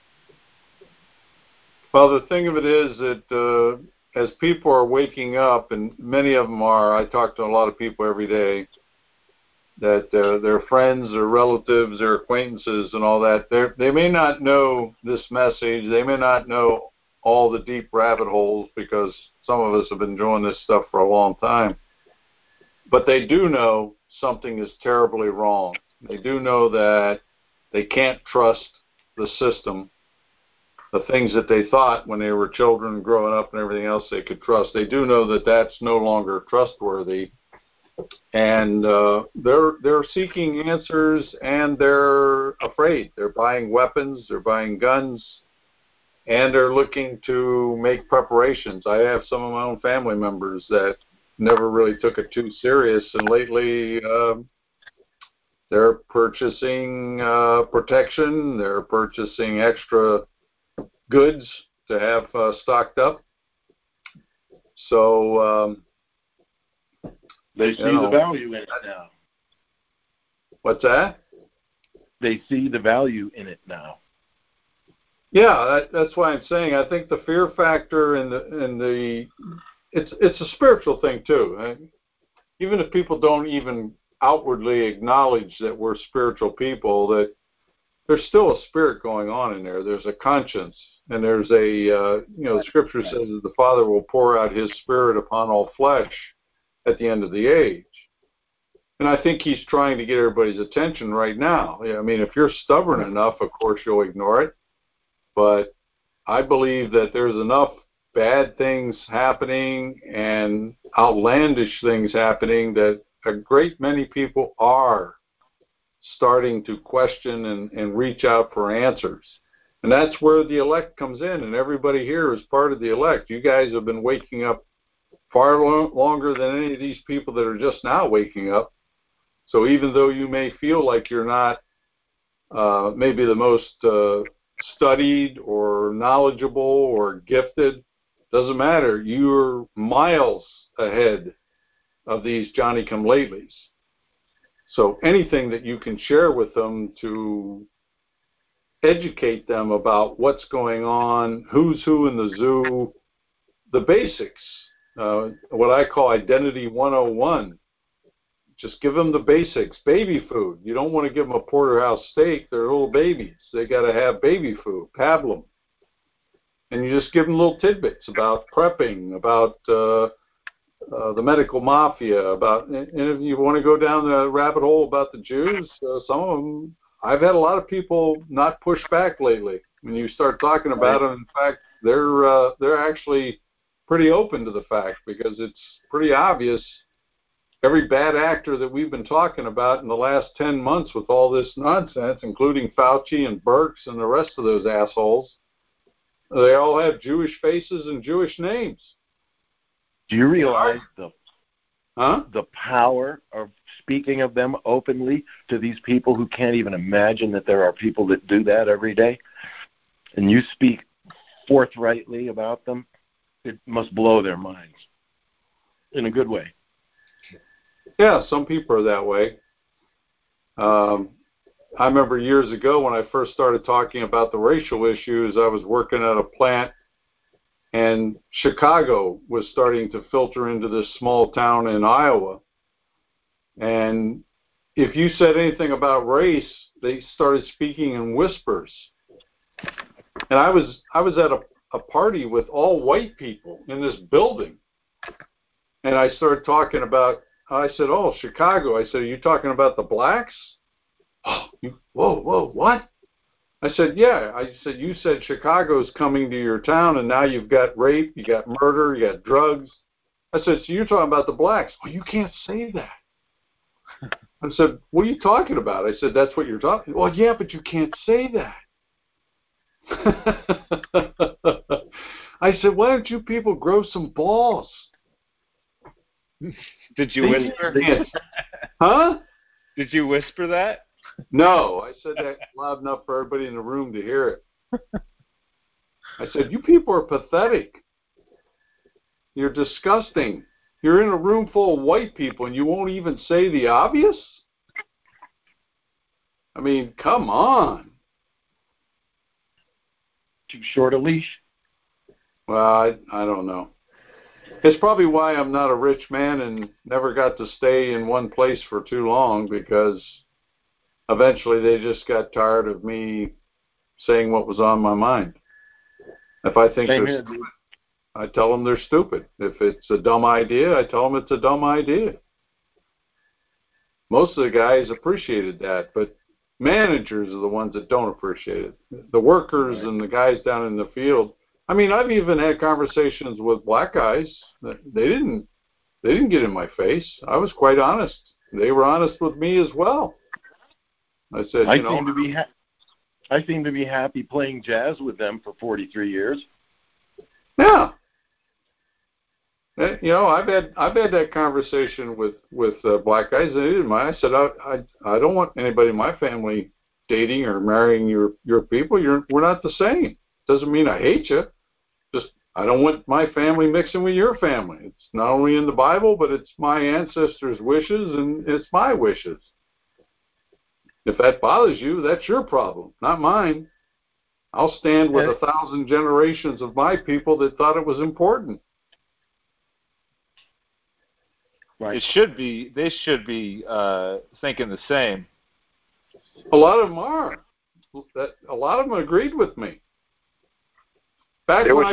Well, the thing of it is that as people are waking up, and many of them are, I talk to a lot of people every day, that their friends, their relatives, their acquaintances and all that, they may not know this message. They may not know all the deep rabbit holes because some of us have been doing this stuff for a long time. But they do know something is terribly wrong. They do know that they can't trust the system, the things that they thought when they were children growing up and everything else they could trust. They do know that that's no longer trustworthy. And they're seeking answers, and they're afraid. They're buying weapons, they're buying guns, and they're looking to make preparations. I have some of my own family members that never really took it too serious, and lately they're purchasing protection, they're purchasing extra goods to have stocked up. So they see the value in it now. What's that? They see the value in it now. Yeah, that's why I'm saying I think the fear factor and it's a spiritual thing too. Even if people don't even outwardly acknowledge that we're spiritual people, that there's still a spirit going on in there. There's a conscience, and there's the Scripture says that the Father will pour out His Spirit upon all flesh at the end of the age. And I think He's trying to get everybody's attention right now. I mean, if you're stubborn enough, of course you'll ignore it. But I believe that there's enough bad things happening and outlandish things happening that a great many people are starting to question and reach out for answers. And that's where the elect comes in, and everybody here is part of the elect. You guys have been waking up far longer than any of these people that are just now waking up. So even though you may feel like you're not maybe the most studied or knowledgeable or gifted, doesn't matter. You're miles ahead of these Johnny-come-latelys. So anything that you can share with them to educate them about what's going on, who's who in the zoo, the basics, what I call Identity 101. Just give them the basics. Baby food. You don't want to give them a porterhouse steak. They're little babies. They got to have baby food, pablum. And you just give them little tidbits about prepping, about the medical mafia, and if you want to go down the rabbit hole about the Jews, some of them, I've had a lot of people not push back lately. When you start talking about them, in fact, they're actually pretty open to the fact, because it's pretty obvious. Every bad actor that we've been talking about in the last 10 months with all this nonsense, including Fauci and Birx and the rest of those assholes, they all have Jewish faces and Jewish names. Do you realize the power of speaking of them openly to these people who can't even imagine that there are people that do that every day? And you speak forthrightly about them, it must blow their minds in a good way. Yeah, some people are that way. I remember years ago when I first started talking about the racial issues, I was working at a plant, and Chicago was starting to filter into this small town in Iowa. And if you said anything about race, they started speaking in whispers. And I was at a party with all white people in this building. And I started talking about, I said, oh, Chicago. I said, are you talking about the blacks? Oh, whoa, what? I said, yeah. I said, you said Chicago's coming to your town, and now you've got rape, you got murder, you got drugs. I said, so you're talking about the blacks. Oh, you can't say that. I said, what are you talking about? I said, that's what you're talking about. Well, yeah, but you can't say that. I said, why don't you people grow some balls? Did you whisper? Huh? Did you whisper that? No, I said that loud enough for everybody in the room to hear it. I said, you people are pathetic. You're disgusting. You're in a room full of white people and you won't even say the obvious? I mean, come on. Too short a leash? Well, I don't know. It's probably why I'm not a rich man and never got to stay in one place for too long, because eventually they just got tired of me saying what was on my mind. If I think they're stupid, I tell them they're stupid. If it's a dumb idea, I tell them it's a dumb idea. Most of the guys appreciated that, but managers are the ones that don't appreciate it. The workers and the guys down in the field. I mean, I've even had conversations with black guys. They didn't get in my face. I was quite honest. They were honest with me as well. I said, I seem to be happy playing jazz with them for 43 years. Yeah. You know, I've had that conversation with black guys. They didn't mind. I said, I don't want anybody in my family dating or marrying your people. We're not the same. Doesn't mean I hate you. Just I don't want my family mixing with your family. It's not only in the Bible, but it's my ancestors' wishes and it's my wishes. If that bothers you, that's your problem, not mine. I'll stand with 1,000 generations of my people that thought it was important. Right. They should be thinking the same. A lot of them are. A lot of them agreed with me. Back when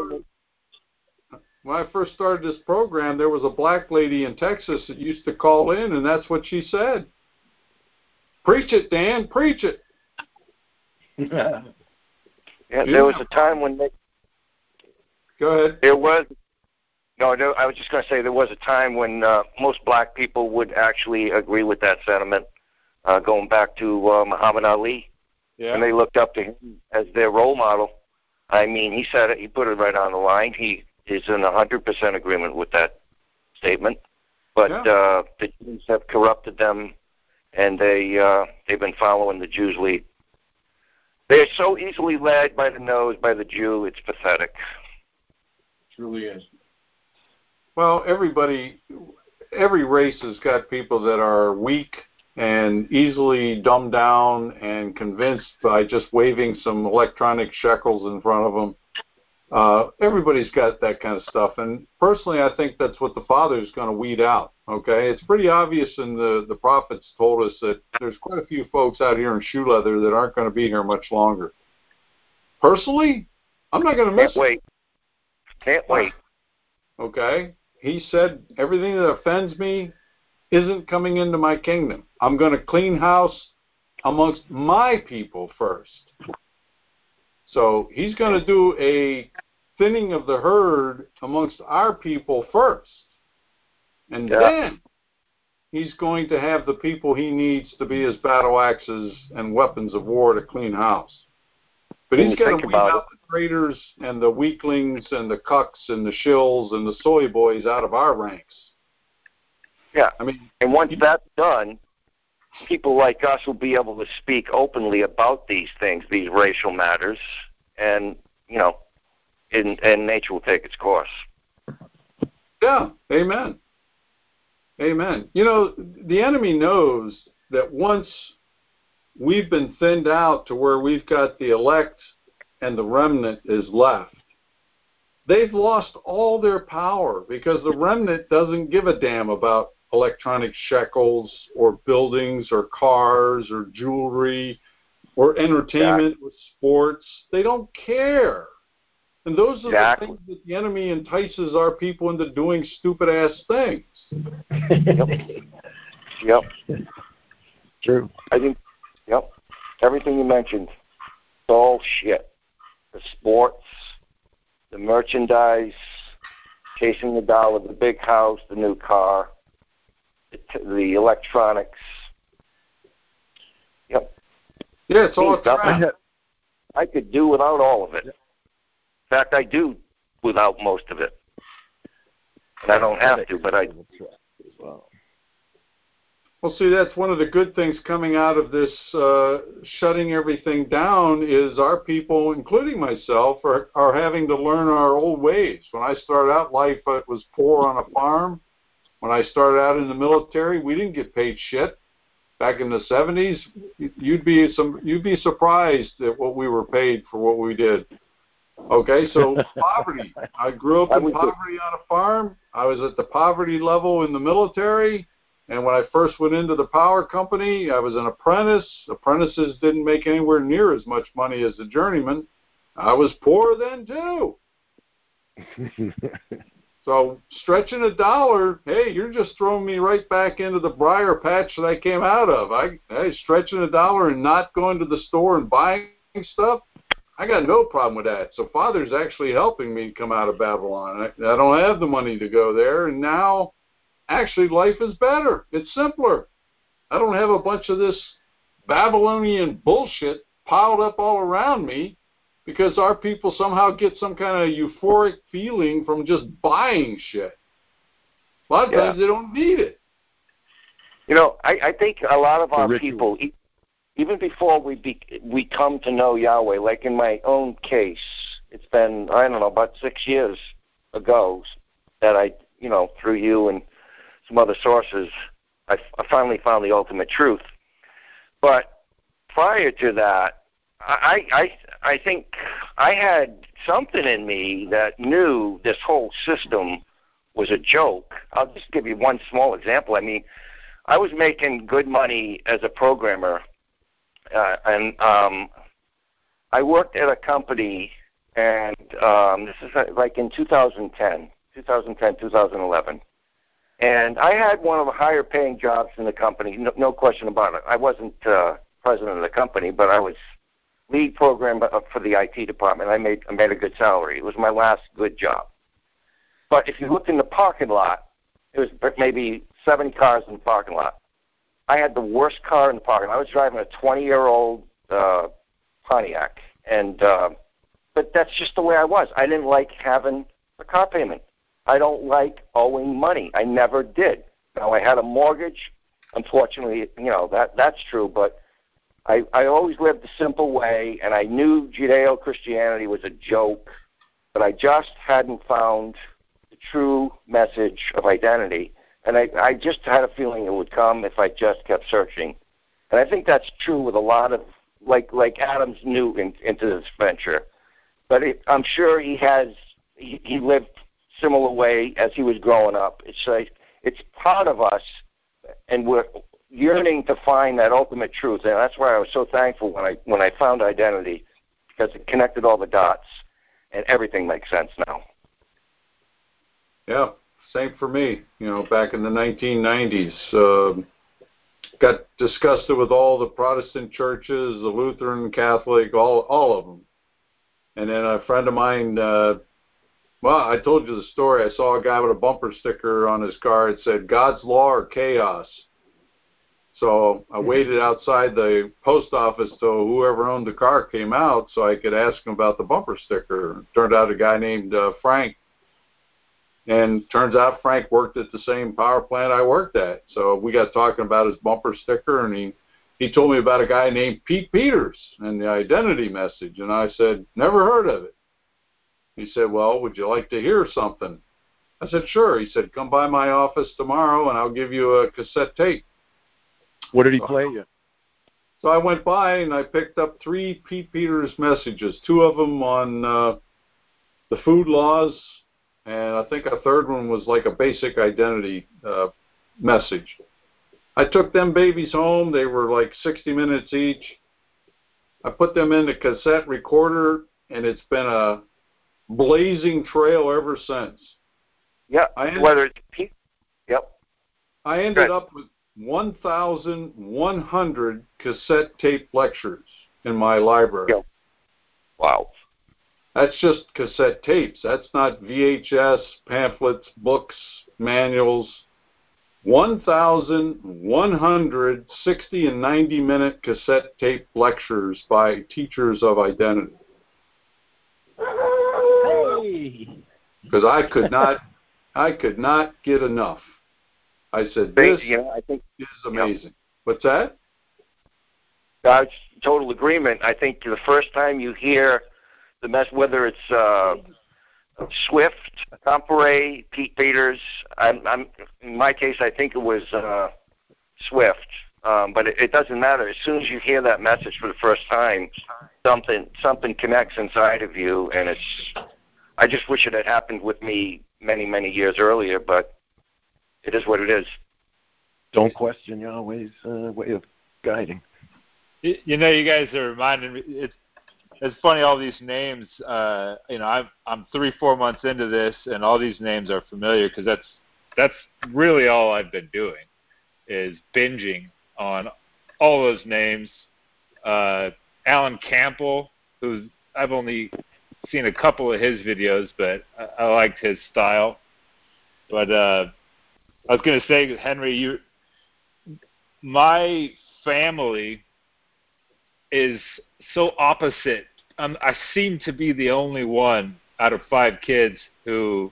I first started this program, there was a black lady in Texas that used to call in, and that's what she said. Preach it, Dan. Preach it. Yeah, there was a time when they... Go ahead. There was... No, I was just going to say there was a time when most black people would actually agree with that sentiment, going back to Muhammad Ali. Yeah. And they looked up to him as their role model. I mean, he said it. He put it right on the line. He is in 100% agreement with that statement. But the Jews have corrupted them, and they've been following the Jews' lead. They're so easily led by the nose by the Jew, it's pathetic. It truly is. Well, every race has got people that are weak and easily dumbed down and convinced by just waving some electronic shekels in front of them. Everybody's got that kind of stuff. And personally, I think that's what the Father is going to weed out. Okay? It's pretty obvious, and the prophets told us that there's quite a few folks out here in shoe leather that aren't going to be here much longer. Personally, I'm not going to miss it. Can't wait. Okay? He said everything that offends me isn't coming into my kingdom. I'm going to clean house amongst my people first. So he's going to do a thinning of the herd amongst our people first. And then he's going to have the people he needs to be his battle axes and weapons of war to clean house. But he's got to weed out the traitors and the weaklings and the cucks and the shills and the soy boys out of our ranks. Yeah, I mean, and once that's done, people like us will be able to speak openly about these things, these racial matters, and, you know, and nature will take its course. Yeah, amen. Amen. You know, the enemy knows that once we've been thinned out to where we've got the elect and the remnant is left, they've lost all their power because the remnant doesn't give a damn about electronic shekels or buildings or cars or jewelry or entertainment or sports. They don't care. And those are the things that the enemy entices our people into doing stupid-ass things. Yep. True. I think, everything you mentioned, it's all shit. The sports, the merchandise, chasing the dollar, the big house, the new car, the electronics. Yep. Yeah, it's all crap. I could do without all of it. In fact, I do without most of it. And I don't have to, but I do. Well, see, that's one of the good things coming out of this shutting everything down is our people, including myself, are having to learn our old ways. When I started out, life was poor on a farm. When I started out in the military, we didn't get paid shit. back in the 70s, you'd be surprised at what we were paid for what we did. Okay, so poverty. I grew up in poverty on a farm. I was at the poverty level in the military. And when I first went into the power company, I was an apprentice. Apprentices didn't make anywhere near as much money as a journeyman. I was poor then, too. So stretching a dollar, hey, you're just throwing me right back into the briar patch that I came out of. Stretching a dollar and not going to the store and buying stuff, I got no problem with that. So Father's actually helping me come out of Babylon. I don't have the money to go there, and now actually life is better. It's simpler. I don't have a bunch of this Babylonian bullshit piled up all around me because our people somehow get some kind of euphoric feeling from just buying shit. A lot of times they don't need it. You know, I think a lot of our people, even before we come to know Yahweh, like in my own case, it's been, I don't know, about 6 years ago that I, through you and some other sources, I finally found the ultimate truth. But prior to that, I think I had something in me that knew this whole system was a joke. I'll just give you one small example. I mean, I was making good money as a programmer, and I worked at a company, and this is like in 2010, 2011. And I had one of the higher paying jobs in the company, no question about it. I wasn't president of the company, but I was lead programmer for the IT department. I made a good salary. It was my last good job. But if you looked in the parking lot, it was maybe 70 cars in the parking lot. I had the worst car in the parking lot. I was driving a 20-year-old Pontiac. But that's just the way I was. I didn't like having a car payment. I don't like owing money. I never did. Now, I had a mortgage. Unfortunately, that's true, but I always lived the simple way, and I knew Judeo-Christianity was a joke, but I just hadn't found the true message of identity. And I just had a feeling it would come if I just kept searching. And I think that's true with a lot of, like Adam's new into this venture. But I'm sure he lived similar way as he was growing up. It's like it's part of us, and we're yearning to find that ultimate truth. And that's why I was so thankful when I found identity, because it connected all the dots, and everything makes sense now. Yeah, same for me. Back in the 1990s, got disgusted with all the Protestant churches, the Lutheran, Catholic, all of them. And then a friend of mine, I told you the story. I saw a guy with a bumper sticker on his car. It said, "God's law or chaos." So I waited outside the post office till whoever owned the car came out so I could ask him about the bumper sticker. It turned out a guy named Frank. And turns out Frank worked at the same power plant I worked at. So we got talking about his bumper sticker, and he told me about a guy named Pete Peters and the identity message. And I said, never heard of it. He said, well, would you like to hear something? I said, sure. He said, come by my office tomorrow, and I'll give you a cassette tape. What did he play you? So I went by, and I picked up 3 Pete Peters messages, 2 of them on the food laws, and I think a third one was like a basic identity message. I took them babies home. They were like 60 minutes each. I put them in the cassette recorder, and it's been a blazing trail ever since. Yeah, whether it's Pete. Yep. I ended up with 1,100 cassette tape lectures in my library. Yep. Wow. That's just cassette tapes. That's not VHS, pamphlets, books, manuals. 1,100 60 and 90-minute cassette tape lectures by teachers of identity. Because I could not get enough. I said, this I think, is amazing. What's that? Total agreement. I think the first time you hear the whether it's Swift, Comparet, Pete Peters, in my case, I think it was Swift. But it doesn't matter. As soon as you hear that message for the first time, something connects inside of you, and I just wish it had happened with me many, many years earlier, but it is what it is. Don't question Yahweh's way of guiding. You know, you guys are reminding me. It's funny, all these names. I'm 3-4 months into this, and all these names are familiar because that's really all I've been doing is binging on all those names. Alan Campbell, who I've only seen a couple of his videos, but I liked his style. But I was going to say, Henry, my family is so opposite. I seem to be the only one out of 5 kids who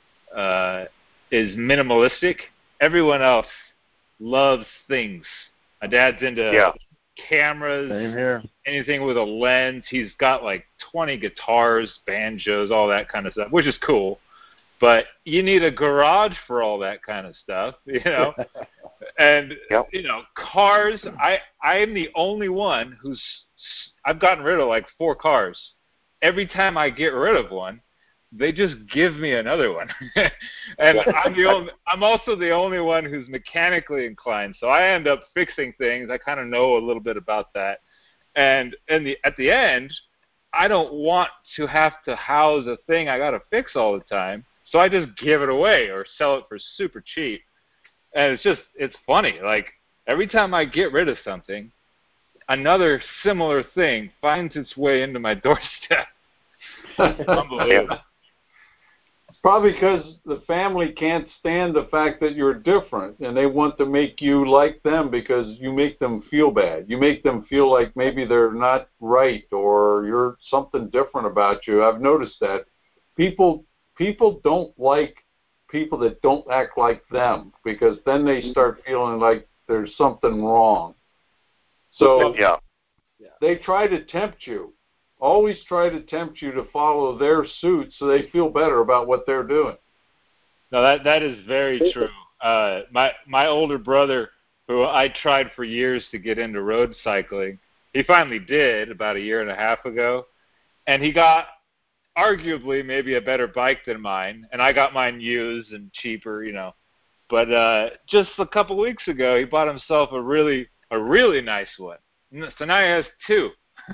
is minimalistic. Everyone else loves things. My dad's into cameras, same here. Anything with a lens. He's got like 20 guitars, banjos, all that kind of stuff, which is cool. But you need a garage for all that kind of stuff, you know. And you know, cars. I am the only one I've gotten rid of like 4 cars. Every time I get rid of one, they just give me another one. And I'm also the only one who's mechanically inclined, so I end up fixing things. I kind of know a little bit about that. And at the end, I don't want to have to house a thing I got to fix all the time, so I just give it away or sell it for super cheap. And it's funny. Like, every time I get rid of something, another similar thing finds its way into my doorstep. Unbelievable. Probably because the family can't stand the fact that you're different, and they want to make you like them because you make them feel bad. You make them feel like maybe they're not right or you're something different about you. I've noticed that. People don't like people that don't act like them because then they start feeling like there's something wrong. So they try to tempt you. Always try to tempt you to follow their suit so they feel better about what they're doing. No, that is very true. My older brother, who I tried for years to get into road cycling, he finally did about 1.5 years ago, and he got arguably maybe a better bike than mine, and I got mine used and cheaper, you know. But just a couple weeks ago, he bought himself a really nice one. So now he has 2.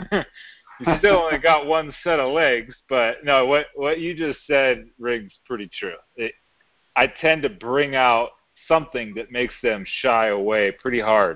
He still only got 1 set of legs, but no, what you just said, Riggs, pretty true. I tend to bring out something that makes them shy away pretty hard.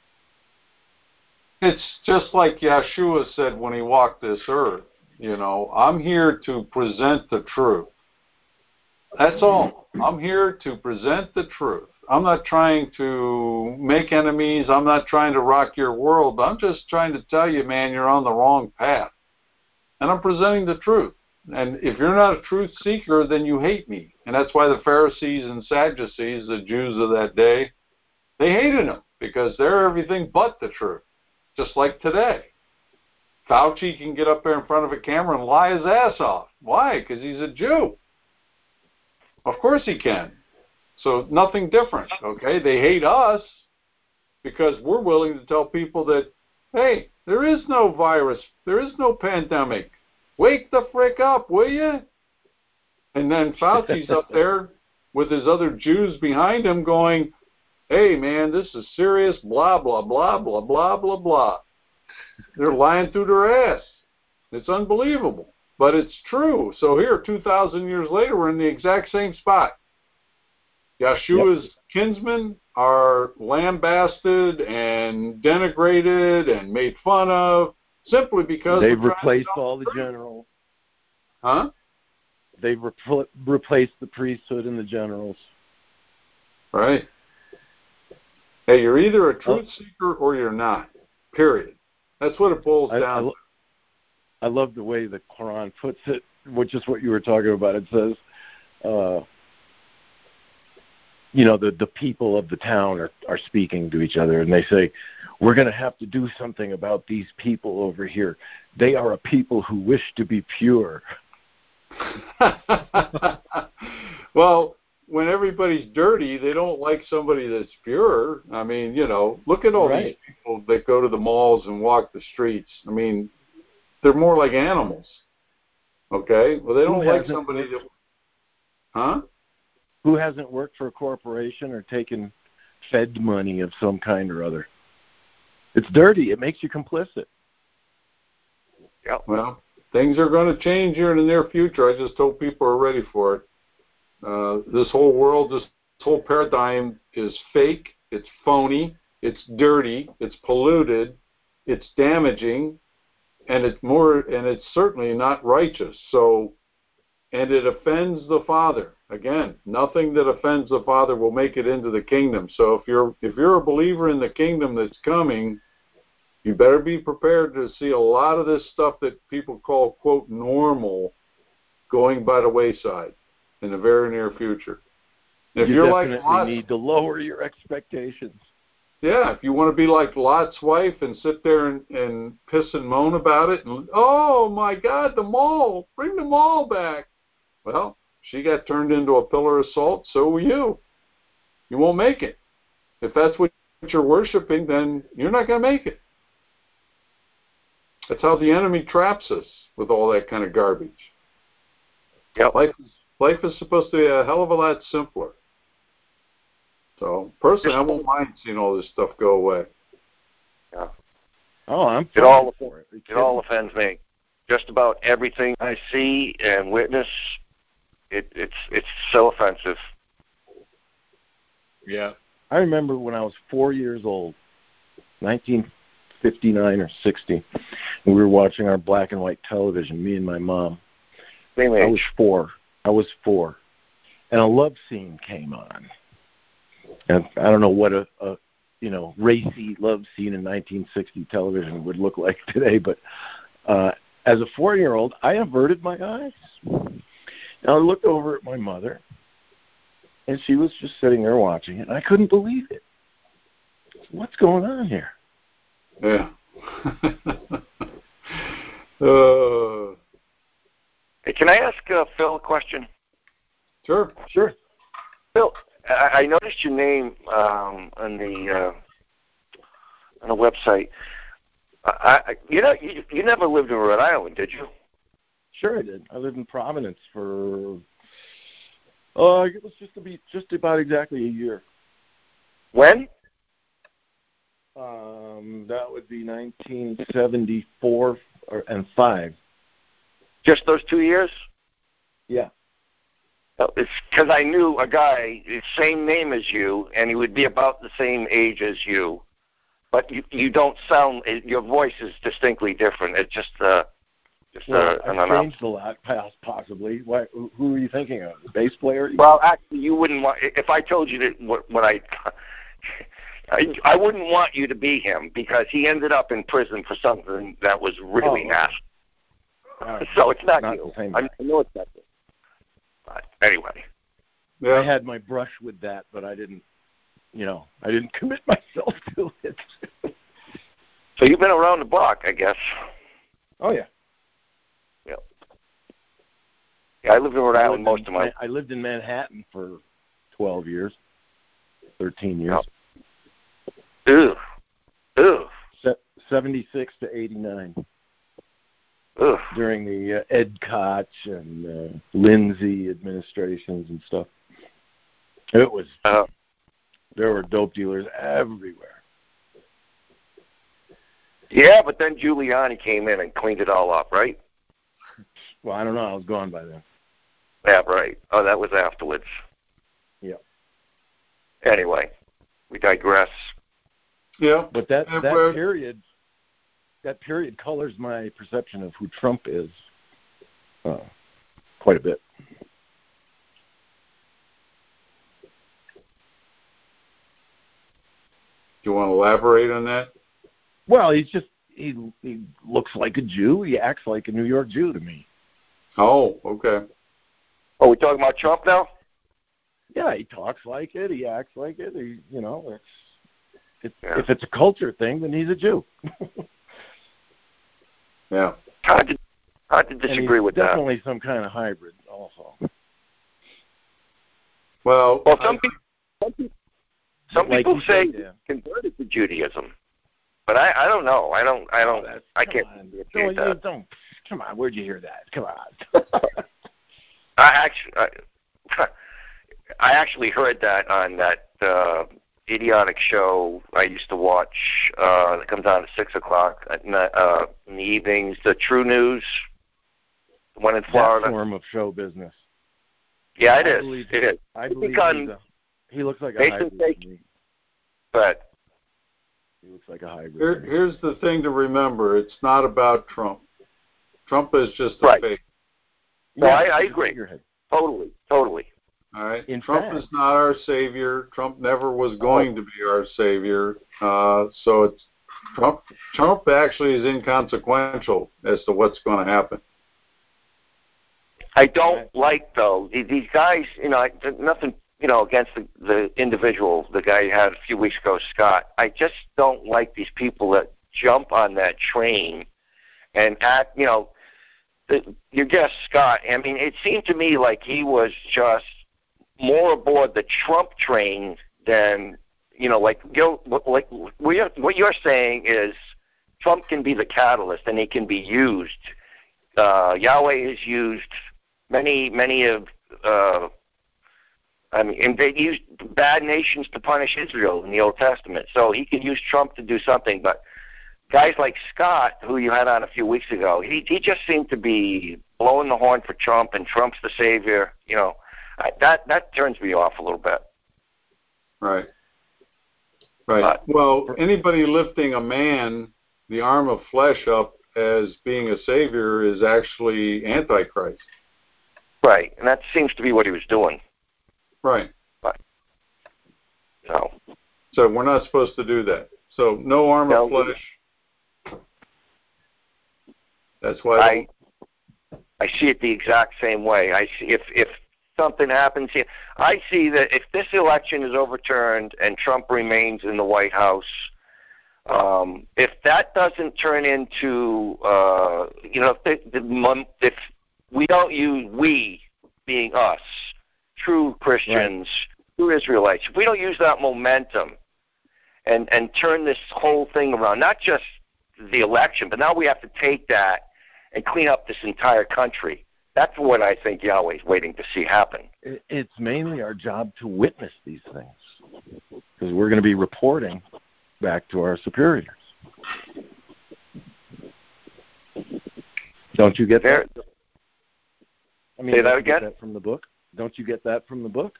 It's just like Yeshua said when he walked this earth. You know, I'm here to present the truth. That's all. I'm here to present the truth. I'm not trying to make enemies. I'm not trying to rock your world. I'm just trying to tell you, man, you're on the wrong path. And I'm presenting the truth. And if you're not a truth seeker, then you hate me. And that's why the Pharisees and Sadducees, the Jews of that day, they hated him because they're everything but the truth, just like today. Fauci can get up there in front of a camera and lie his ass off. Why? Because he's a Jew. Of course he can. So nothing different, okay? They hate us because we're willing to tell people that, hey, there is no virus. There is no pandemic. Wake the frick up, will you? And then Fauci's up there with his other Jews behind him going, hey, man, this is serious, blah, blah, blah, blah, blah, blah, blah. They're lying through their ass. It's unbelievable, but it's true. So here, 2,000 years later, we're in the exact same spot. Yeshua's kinsmen are lambasted and denigrated and made fun of simply because they've replaced all the generals. Huh? They've replaced the priesthood and the generals. Right. Hey, you're either a truth seeker or you're not. Period. That's what it boils down to. I love the way the Quran puts it, which is what you were talking about. It says, the people of the town are speaking to each other, and they say, we're going to have to do something about these people over here. They are a people who wish to be pure. Well, when everybody's dirty, they don't like somebody that's pure. I mean, look at all these people that go to the malls and walk the streets. I mean, they're more like animals. Okay? Well, they don't like somebody that... Huh? Who hasn't worked for a corporation or taken Fed money of some kind or other? It's dirty. It makes you complicit. Yeah. Well, things are going to change here in the near future. I just hope people are ready for it. This whole world, this whole paradigm is fake. It's phony. It's dirty. It's polluted. It's damaging, and it's certainly not righteous. So, and it offends the Father. Again, nothing that offends the Father will make it into the kingdom. So if you're a believer in the kingdom that's coming, you better be prepared to see a lot of this stuff that people call, quote, normal going by the wayside in the very near future. If you you're definitely like Lot, need to lower your expectations. Yeah, if you want to be like Lot's wife and sit there and piss and moan about it, and, oh, my God, the mall, bring the mall back. Well, she got turned into a pillar of salt, so will you. You won't make it. If that's what you're worshiping, then you're not going to make it. That's how the enemy traps us with all that kind of garbage. Yep. Life is supposed to be a hell of a lot simpler. So, personally, I won't mind seeing all this stuff go away. Yeah. Oh, I'm it all offends me. Just about everything I see and witness, it's so offensive. Yeah. I remember when I was 4 years old, 1959 or 60, and we were watching our black and white television, me and my mom. Same age. I was four. And a love scene came on. And I don't know what a racy love scene in 1960 television would look like today, but as a 4-year-old, I averted my eyes. And I looked over at my mother, and she was just sitting there watching it, and I couldn't believe it. What's going on here? Yeah. Hey, can I ask Phil a question? Sure. Phil, I noticed your name on the website. You never lived in Rhode Island, did you? Sure, I did. I lived in Providence for it was just about exactly a year. When? That would be 1974 and 5. Just those 2 years? Yeah. It's because I knew a guy, same name as you, and he would be about the same age as you. But you don't sound, your voice is distinctly different. It's just I've changed a lot, possibly. Who are you thinking of? The bass player? Well, actually, you wouldn't want, if I told you that what I wouldn't want you to be him, because he ended up in prison for something that was really nasty. So it's not you. I know it's not you. But anyway. Yeah. I had my brush with that, but I didn't commit myself to it. So you've been around the block, I guess. Oh, yeah. Yeah, I lived in Rhode Island most of my... I lived in Manhattan for 12 years, 13 years. Oh. Ew. 76 to 89. Ugh. During the Ed Koch and Lindsay administrations and stuff. It was... there were dope dealers everywhere. Yeah, but then Giuliani came in and cleaned it all up, right? Well, I don't know. I was gone by then. Yeah, right. Oh, that was afterwards. Yeah. Anyway, we digress. Yeah. But that period colors my perception of who Trump is quite a bit. Do you want to elaborate on that? Well, he looks like a Jew. He acts like a New York Jew to me. Oh, okay. Oh, we talking about Trump now? Yeah, he talks like it. He acts like it. If it's a culture thing, then he's a Jew. Yeah. Hard to disagree with that. Definitely some kind of hybrid also. Well, some people say converted to Judaism, but I don't know. I can't. Come on, where'd you hear that? Come on. I actually heard that on that idiotic show I used to watch. That comes on at 6:00 in the evenings. The True News, the one in Florida. That form of show business. Yeah, it is. It is. I believe he looks like a hybrid to me. But he looks like a hybrid. Here's the thing to remember: it's not about Trump. Trump is just a fake. No, I agree. Totally. All right. Trump is not our savior. Trump never was going to be our savior. So it's Trump actually is inconsequential as to what's going to happen. I don't like, though, these guys, nothing, against the individual, the guy you had a few weeks ago, Scott. I just don't like these people that jump on that train and act, your guest, Scott, I mean, it seemed to me like he was just more aboard the Trump train than, what you're saying is Trump can be the catalyst and he can be used. Yahweh is used. Many of, and they used bad nations to punish Israel in the Old Testament. So he can use Trump to do something. But guys like Scott, who you had on a few weeks ago, he just seemed to be blowing the horn for Trump, and Trump's the savior. That turns me off a little bit. Right. Well, anybody lifting a man, the arm of flesh, up as being a savior is actually Antichrist. Right, and that seems to be what he was doing. Right. But, so we're not supposed to do that. So no arm of flesh. That's why I see it the exact same way. I see if something happens here, I see that if this election is overturned and Trump remains in the White House, if that doesn't turn into, if we don't use we being us, true Christians, true Israelites, if we don't use that momentum and turn this whole thing around, not just the election, but now we have to take that and clean up this entire country. That's what I think Yahweh's waiting to see happen. It's mainly our job to witness these things, because we're going to be reporting back to our superiors. Don't you get that? Say that again? Get that from the book? Don't you get that from the book?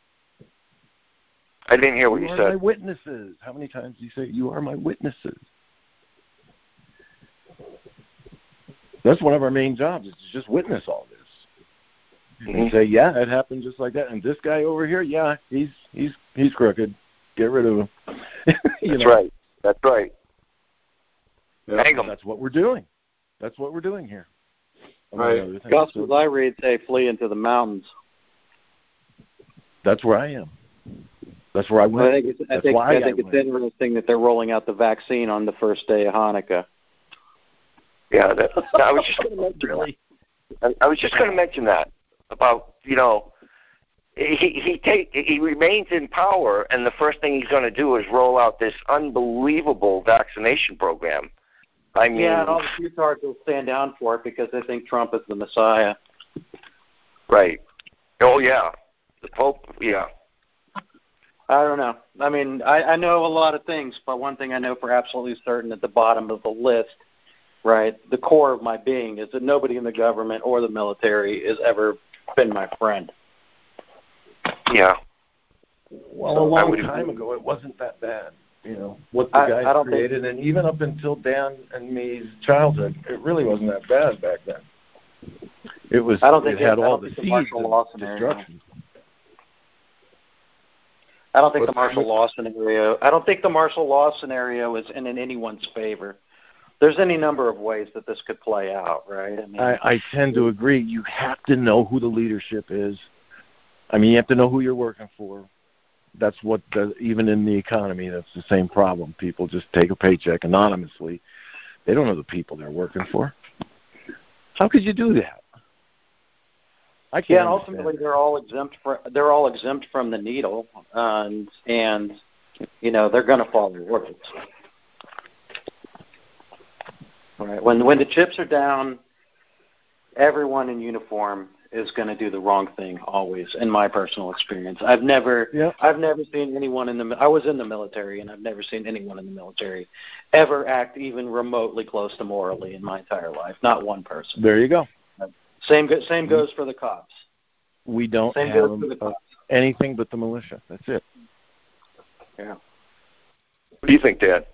I didn't hear what you said. You are my witnesses. How many times do you say, you are my witnesses? That's one of our main jobs, is to just witness all this. And say, yeah, it happened just like that. And this guy over here, yeah, he's crooked. Get rid of him. That's right. Hang him. That's what we're doing. That's what we're doing here. Right. Gospels I read say flee into the mountains. That's where I am. That's where I went. I think it's interesting that they're rolling out the vaccine on the first day of Hanukkah. Yeah, I was just going to mention I was just going to mention that about, he remains in power, and the first thing he's going to do is roll out this unbelievable vaccination program. I mean, and all the futards will stand down for it because they think Trump is the Messiah. Right. Oh, yeah. The Pope, yeah. I don't know. I mean, I know a lot of things, but one thing I know for absolutely certain at the bottom of the list, right, the core of my being is that nobody in the government or the military has ever been my friend. Yeah. Well, a long time ago, it wasn't that bad. What the guys created, and even up until Dan and me's childhood, it really wasn't that bad back then. It was. It had all the seeds of destruction. I don't think the martial law scenario. I don't think the martial law scenario is in anyone's favor. There's any number of ways that this could play out, right? I mean, I tend to agree. You have to know who the leadership is. I mean, you have to know who you're working for. That's what, even in the economy, that's the same problem. People just take a paycheck anonymously. They don't know the people they're working for. How could you do that? I can't. Yeah, and ultimately they're all exempt from the needle, and you know they're going to follow orders. Right. When the chips are down, everyone in uniform is going to do the wrong thing always. In my personal experience, I've never seen anyone I was in the military, and I've never seen anyone in the military ever act even remotely close to morally in my entire life. Not one person. There you go. Same goes for the cops. We don't have anything but the militia. That's it. Yeah. What do you think, Dad?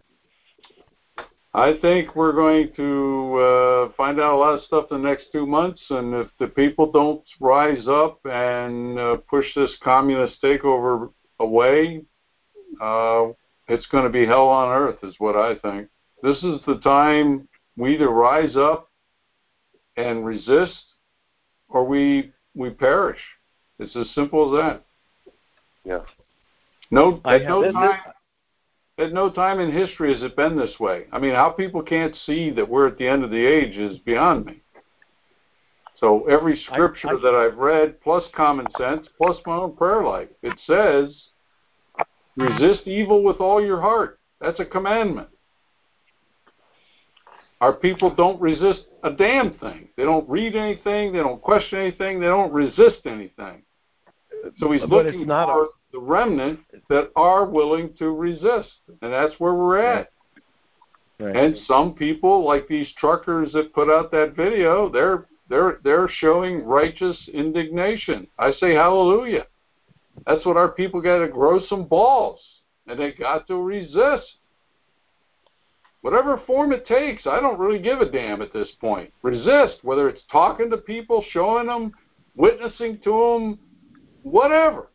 I think we're going to find out a lot of stuff in the next 2 months, and if the people don't rise up and push this communist takeover away, it's going to be hell on earth, is what I think. This is the time we either rise up and resist, or we perish. It's as simple as that. Yeah. At no time in history has it been this way. I mean, how people can't see that we're at the end of the age is beyond me. So every scripture that I've read, plus common sense, plus my own prayer life, it says, resist evil with all your heart. That's a commandment. Our people don't resist a damn thing. They don't read anything. They don't question anything. They don't resist anything. So he's looking for the remnant that are willing to resist, and that's where we're at. Right. And some people, like these truckers that put out that video, they're showing righteous indignation. I say hallelujah. That's what our people got to grow some balls, and they got to resist. Whatever form it takes, I don't really give a damn at this point. Resist, whether it's talking to people, showing them, witnessing to them, whatever.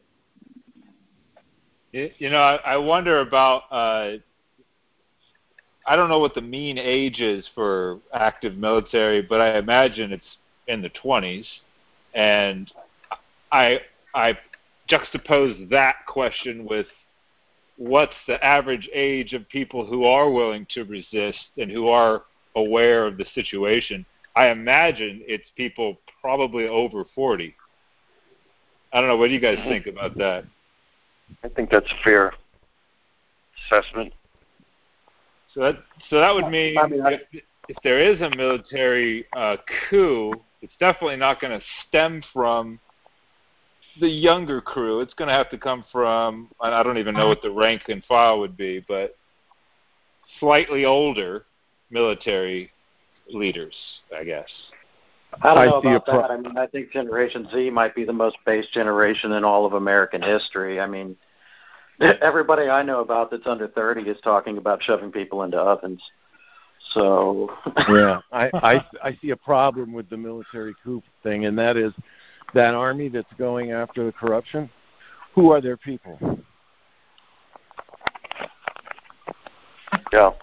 You know, I wonder about, I don't know what the mean age is for active military, but I imagine it's in the 20s. And I juxtapose that question with what's the average age of people who are willing to resist and who are aware of the situation. I imagine it's people probably over 40. I don't know. What do you guys think about that? I think that's a fair assessment. So that would mean if there is a military coup, it's definitely not going to stem from the younger crew. It's going to have to come from, I don't even know what the rank and file would be, but slightly older military leaders, I guess. I don't know about that. I mean, I think Generation Z might be the most base generation in all of American history. I mean, everybody I know about that's under 30 is talking about shoving people into ovens. So yeah, I see a problem with the military coup thing, and that is that army that's going after the corruption. Who are their people? Yeah.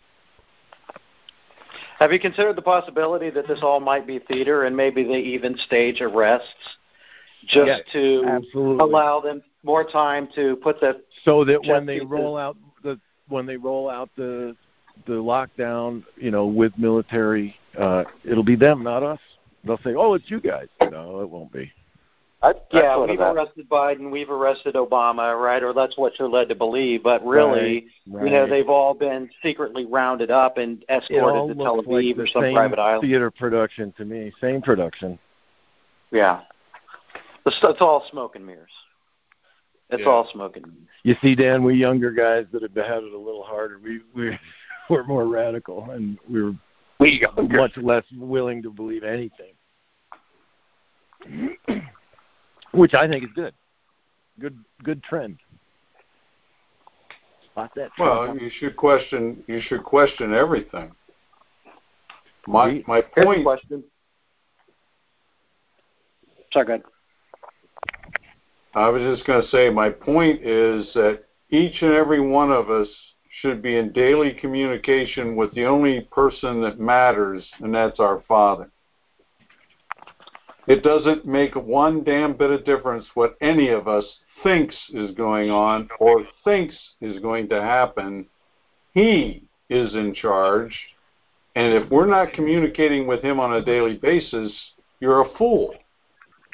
Have you considered the possibility that this all might be theater, and maybe they even stage arrests just to allow them more time to put the so that when they roll out the lockdown, you know, with military, it'll be them, not us. They'll say, "Oh, it's you guys." No, it won't be. We've arrested Biden, we've arrested Obama, right? Or that's what you're led to believe. But really, right. You know, they've all been secretly rounded up and escorted to Tel Aviv or some private island. Theater production to me, same production. Yeah, it's all smoke and mirrors. It's all smoke and mirrors. You see, Dan, we younger guys that have had it a little harder. We're more radical, and we're much less willing to believe anything. Which I think is good. Good trend. Spot that trend. Well, you should question everything. My point. Question. Sorry, go ahead. I was just going to say, my point is that each and every one of us should be in daily communication with the only person that matters, and that's our Father. It doesn't make one damn bit of difference what any of us thinks is going on or thinks is going to happen. He is in charge, and if we're not communicating with him on a daily basis, you're a fool.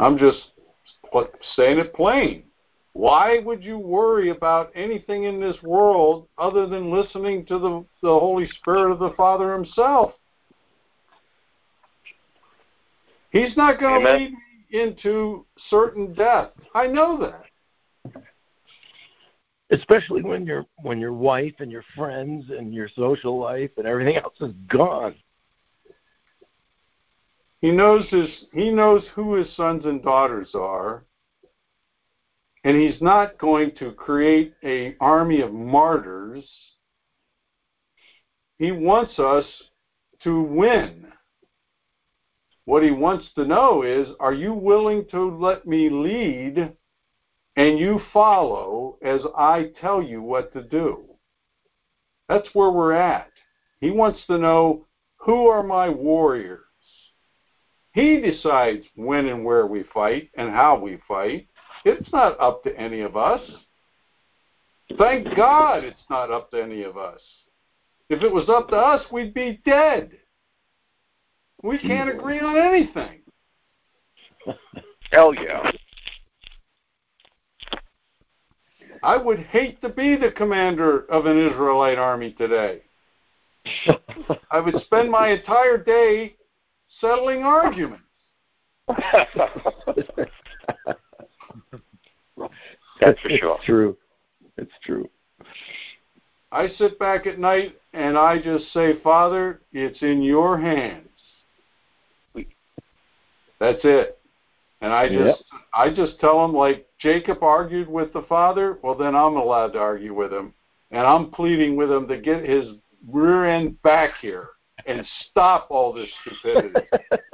I'm just saying it plain. Why would you worry about anything in this world other than listening to the Holy Spirit of the Father himself? He's not going to lead me into certain death. I know that. Especially when your wife and your friends and your social life and everything else is gone. He knows who his sons and daughters are, and he's not going to create an army of martyrs. He wants us to win. What he wants to know is, are you willing to let me lead and you follow as I tell you what to do? That's where we're at. He wants to know, who are my warriors? He decides when and where we fight and how we fight. It's not up to any of us. Thank God it's not up to any of us. If it was up to us, we'd be dead. We can't agree on anything. Hell yeah. I would hate to be the commander of an Israelite army today. I would spend my entire day settling arguments. That's for sure. It's true. It's true. I sit back at night and I just say, Father, it's in your hands. That's it. And I just tell him, like Jacob argued with the Father, well, then I'm allowed to argue with him. And I'm pleading with him to get his rear end back here and stop all this stupidity.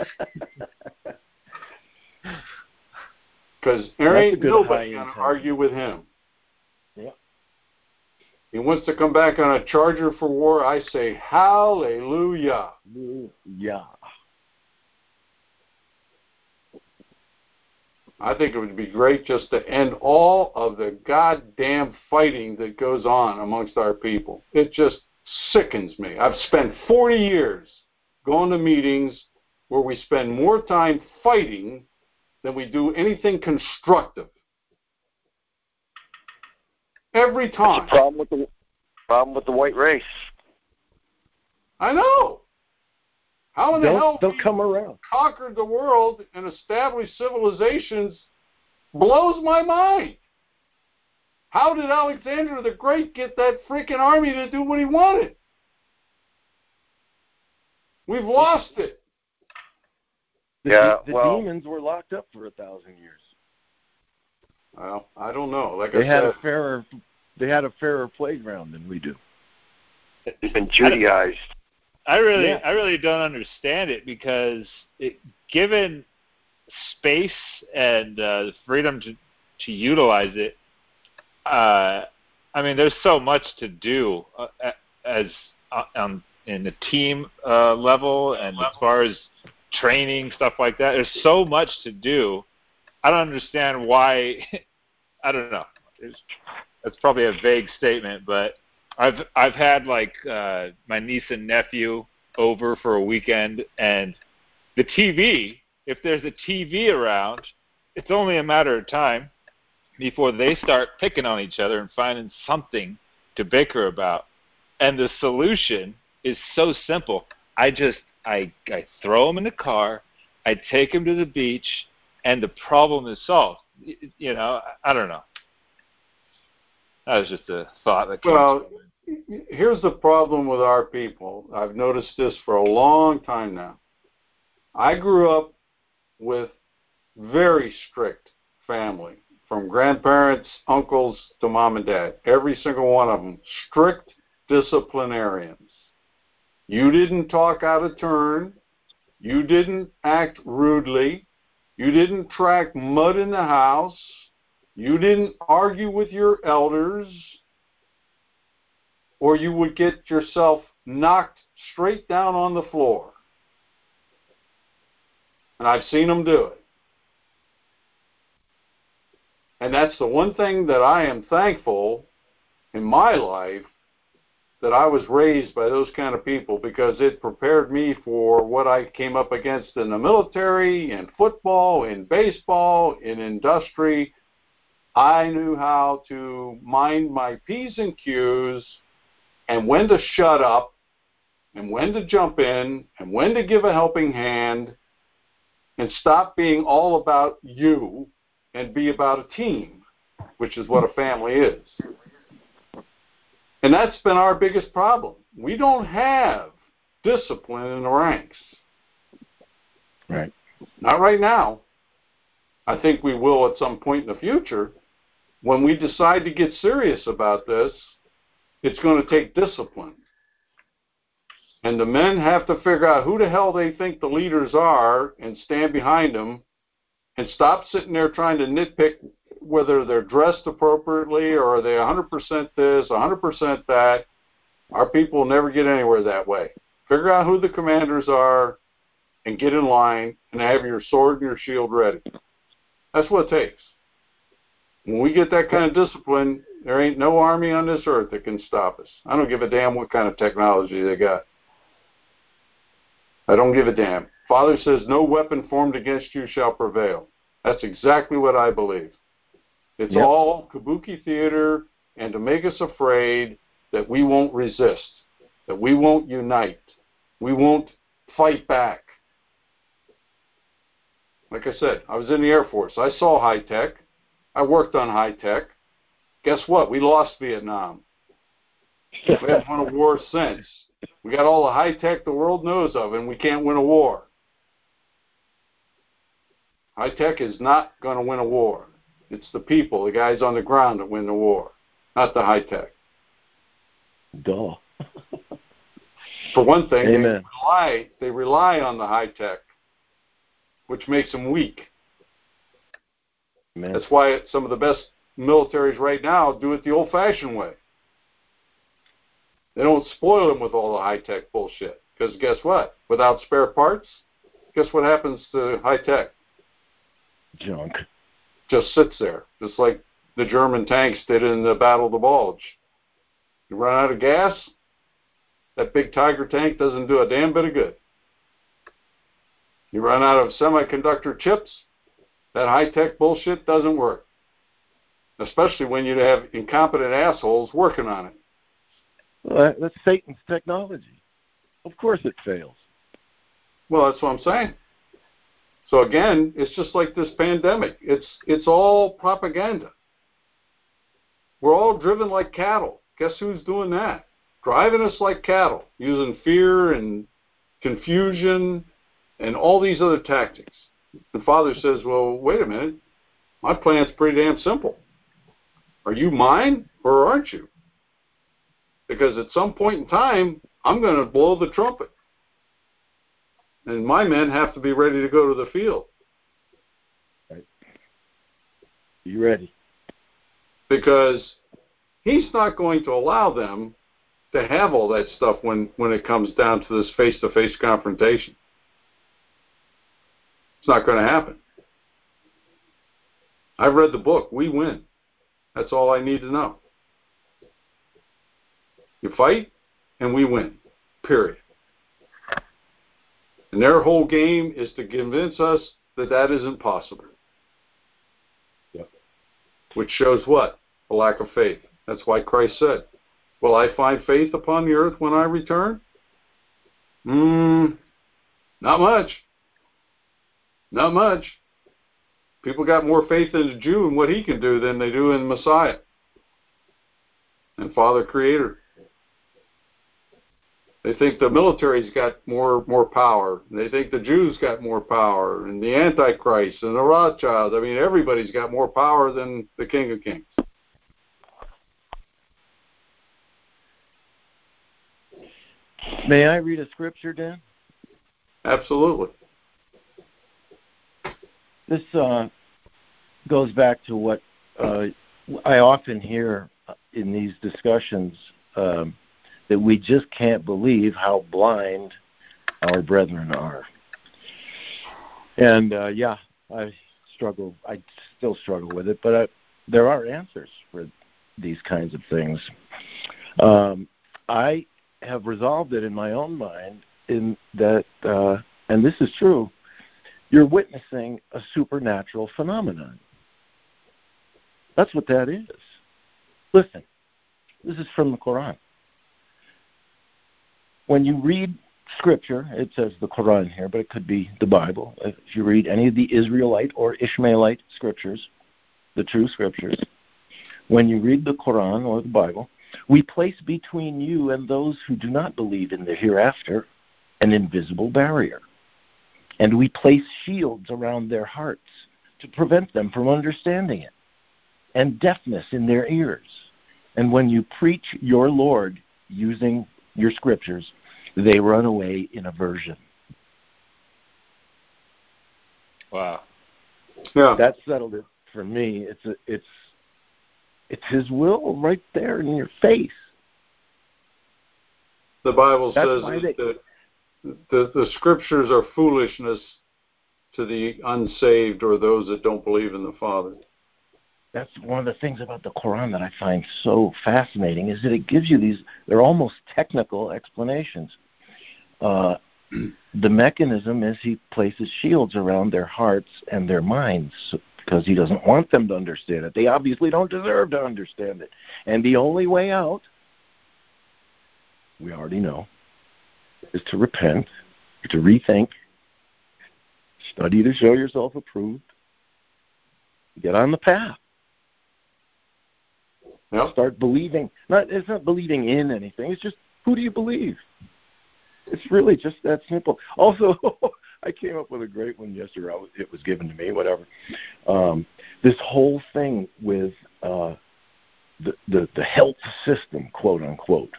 Because there ain't nobody going to argue with him. Yeah. He wants to come back on a charger for war. I say, hallelujah. Yeah. I think it would be great just to end all of the goddamn fighting that goes on amongst our people. It just sickens me. I've spent 40 years going to meetings where we spend more time fighting than we do anything constructive. Every time. That's the problem with the white race. I know. How in the hell they'll come around. Conquered the world and established civilizations blows my mind. How did Alexander the Great get that freaking army to do what he wanted? We've lost it. The demons were locked up for 1,000 years. Well, I don't know. They had a fairer playground than we do. It's been Judaized. I really don't understand it, because given space and the freedom to utilize it, I mean, there's so much to do in the team level, and as far as training, stuff like that. There's so much to do. I don't understand why. I don't know. That's probably a vague statement, but I've had like my niece and nephew over for a weekend, and the TV, if there's a TV around, it's only a matter of time before they start picking on each other and finding something to bicker about. And the solution is so simple. I throw them in the car, I take them to the beach, and the problem is solved. You know, I don't know. That was just a thought that came to mind. Here's the problem with our people. I've noticed this for a long time now. I grew up with very strict family, from grandparents, uncles to mom and dad. Every single one of them, strict disciplinarians. You didn't talk out of turn. You didn't act rudely. You didn't track mud in the house. You didn't argue with your elders, or you would get yourself knocked straight down on the floor. And I've seen them do it. And that's the one thing that I am thankful in my life that I was raised by those kind of people because it prepared me for what I came up against in the military, in football, in baseball, in industry. I knew how to mind my P's and Q's and when to shut up and when to jump in and when to give a helping hand and stop being all about you and be about a team, which is what a family is. And that's been our biggest problem. We don't have discipline in the ranks. Right. Not right now. I think we will at some point in the future. When we decide to get serious about this, it's going to take discipline. And the men have to figure out who the hell they think the leaders are and stand behind them and stop sitting there trying to nitpick whether they're dressed appropriately or are they 100% this, 100% that. Our people will never get anywhere that way. Figure out who the commanders are and get in line and have your sword and your shield ready. That's what it takes. When we get that kind of discipline, there ain't no army on this earth that can stop us. I don't give a damn what kind of technology they got. I don't give a damn. Father says, no weapon formed against you shall prevail. That's exactly what I believe. It's all kabuki theater and to make us afraid that we won't resist, that we won't unite, we won't fight back. Like I said, I was in the Air Force. I saw high tech. I worked on high tech. Guess what? We lost Vietnam. We haven't won a war since. We got all the high tech the world knows of, and we can't win a war. High tech is not going to win a war. It's the people, the guys on the ground that win the war, not the high tech. Duh. For one thing, Amen. they rely on the high tech, which makes them weak. Amen. That's why some of the best militaries right now do it the old-fashioned way. They don't spoil them with all the high-tech bullshit. Because guess what? Without spare parts, guess what happens to high-tech? Junk. Just sits there, just like the German tanks did in the Battle of the Bulge. You run out of gas, that big Tiger tank doesn't do a damn bit of good. You run out of semiconductor chips, that high-tech bullshit doesn't work. Especially when you have incompetent assholes working on it. Well, that's Satan's technology. Of course it fails. Well, that's what I'm saying. So again, it's just like this pandemic. It's all propaganda. We're all driven like cattle. Guess who's doing that? Driving us like cattle, using fear and confusion and all these other tactics. The Father says, well, wait a minute. My plan's pretty damn simple. Are you mine or aren't you? Because at some point in time, I'm going to blow the trumpet. And my men have to be ready to go to the field. Right. You ready? Because he's not going to allow them to have all that stuff when it comes down to this face-to-face confrontation. It's not going to happen. I've read the book. We win. That's all I need to know. You fight, and we win. Period. And their whole game is to convince us that that isn't possible. Yep. Which shows what? A lack of faith. That's why Christ said, will I find faith upon the earth when I return? Not much. Not much. People got more faith in the Jew and what he can do than they do in Messiah and Father Creator. They think the military's got more power. They think the Jews got more power, and the Antichrist and the Rothschilds. I mean, everybody's got more power than the King of Kings. May I read a scripture, Dan? Absolutely. This goes back to what I often hear in these discussions, that we just can't believe how blind our brethren are. And, I still struggle with it, but there are answers for these kinds of things. I have resolved it in my own mind in that, and this is true, you're witnessing a supernatural phenomenon. That's what that is. Listen, this is from the Quran. When you read Scripture, it says the Quran here, but it could be the Bible. If you read any of the Israelite or Ishmaelite scriptures, the true scriptures, when you read the Quran or the Bible, we place between you and those who do not believe in the hereafter an invisible barrier. And we place shields around their hearts to prevent them from understanding it, and deafness in their ears. And when you preach your Lord using your scriptures, they run away in aversion. Wow. Yeah. That settled it for me. It's His will right there in your face. The Bible says that the scriptures are foolishness to the unsaved or those that don't believe in the Father. That's one of the things about the Quran that I find so fascinating, is that it gives you these, they're almost technical explanations. The mechanism is he places shields around their hearts and their minds because he doesn't want them to understand it. They obviously don't deserve to understand it. And the only way out, we already know, is to repent, to rethink, study to show yourself approved, get on the path. Yep. Start believing. It's not believing in anything. It's just, who do you believe? It's really just that simple. Also, I came up with a great one yesterday. It was given to me, whatever. This whole thing with the health system, quote unquote.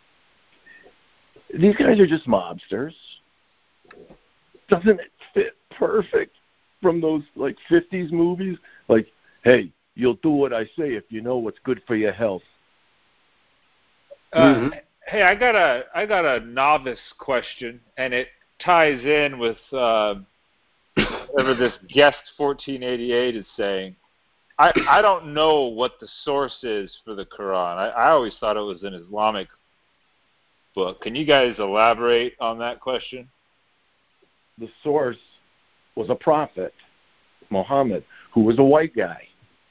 These guys are just mobsters. Doesn't it fit perfect from those like 50s movies? Like, hey, you'll do what I say if you know what's good for your health. Hey, I got a novice question, and it ties in with whatever this guest 1488 is saying. I don't know what the source is for the Quran. I always thought it was an Islamic book. Can you guys elaborate on that question? The source was a prophet, Muhammad, who was a white guy.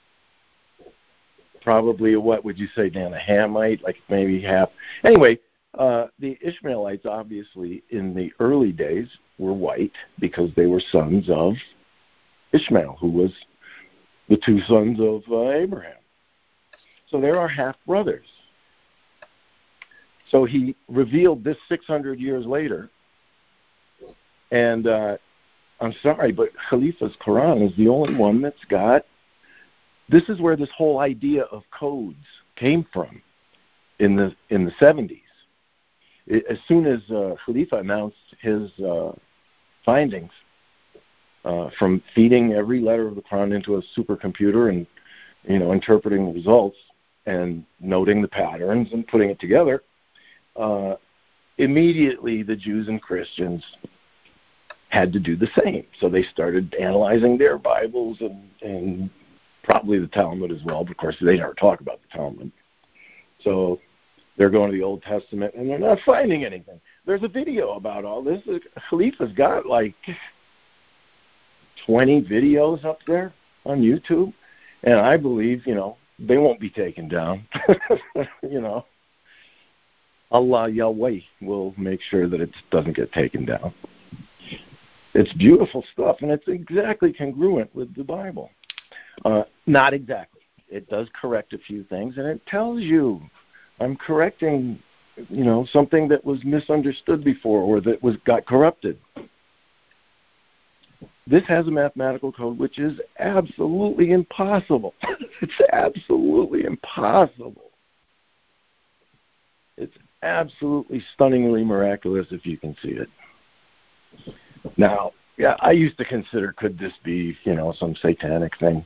Probably, what would you say, Dan, a Hamite, like maybe half. Anyway, the Ishmaelites, obviously, in the early days were white because they were sons of Ishmael, who was the two sons of Abraham. So there are half-brothers. So he revealed this 600 years later, and I'm sorry, but Khalifa's Quran is the only one that's got. This is where this whole idea of codes came from in the 70s. As soon as Khalifa announced his findings from feeding every letter of the Quran into a supercomputer and interpreting the results and noting the patterns and putting it together, immediately the Jews and Christians had to do the same. So they started analyzing their Bibles and probably the Talmud as well, but of course they never talk about the Talmud. So they're going to the Old Testament and they're not finding anything. There's a video about all this. Khalifa's got like 20 videos up there on YouTube, and I believe, they won't be taken down. Allah Yahweh will make sure that it doesn't get taken down. It's beautiful stuff, and it's exactly congruent with the Bible. Not exactly. It does correct a few things, and it tells you, I'm correcting, something that was misunderstood before or that got corrupted. This has a mathematical code which is absolutely impossible. It's absolutely impossible. It's absolutely stunningly miraculous if you can see it. Now, yeah, I used to consider, could this be, some satanic thing?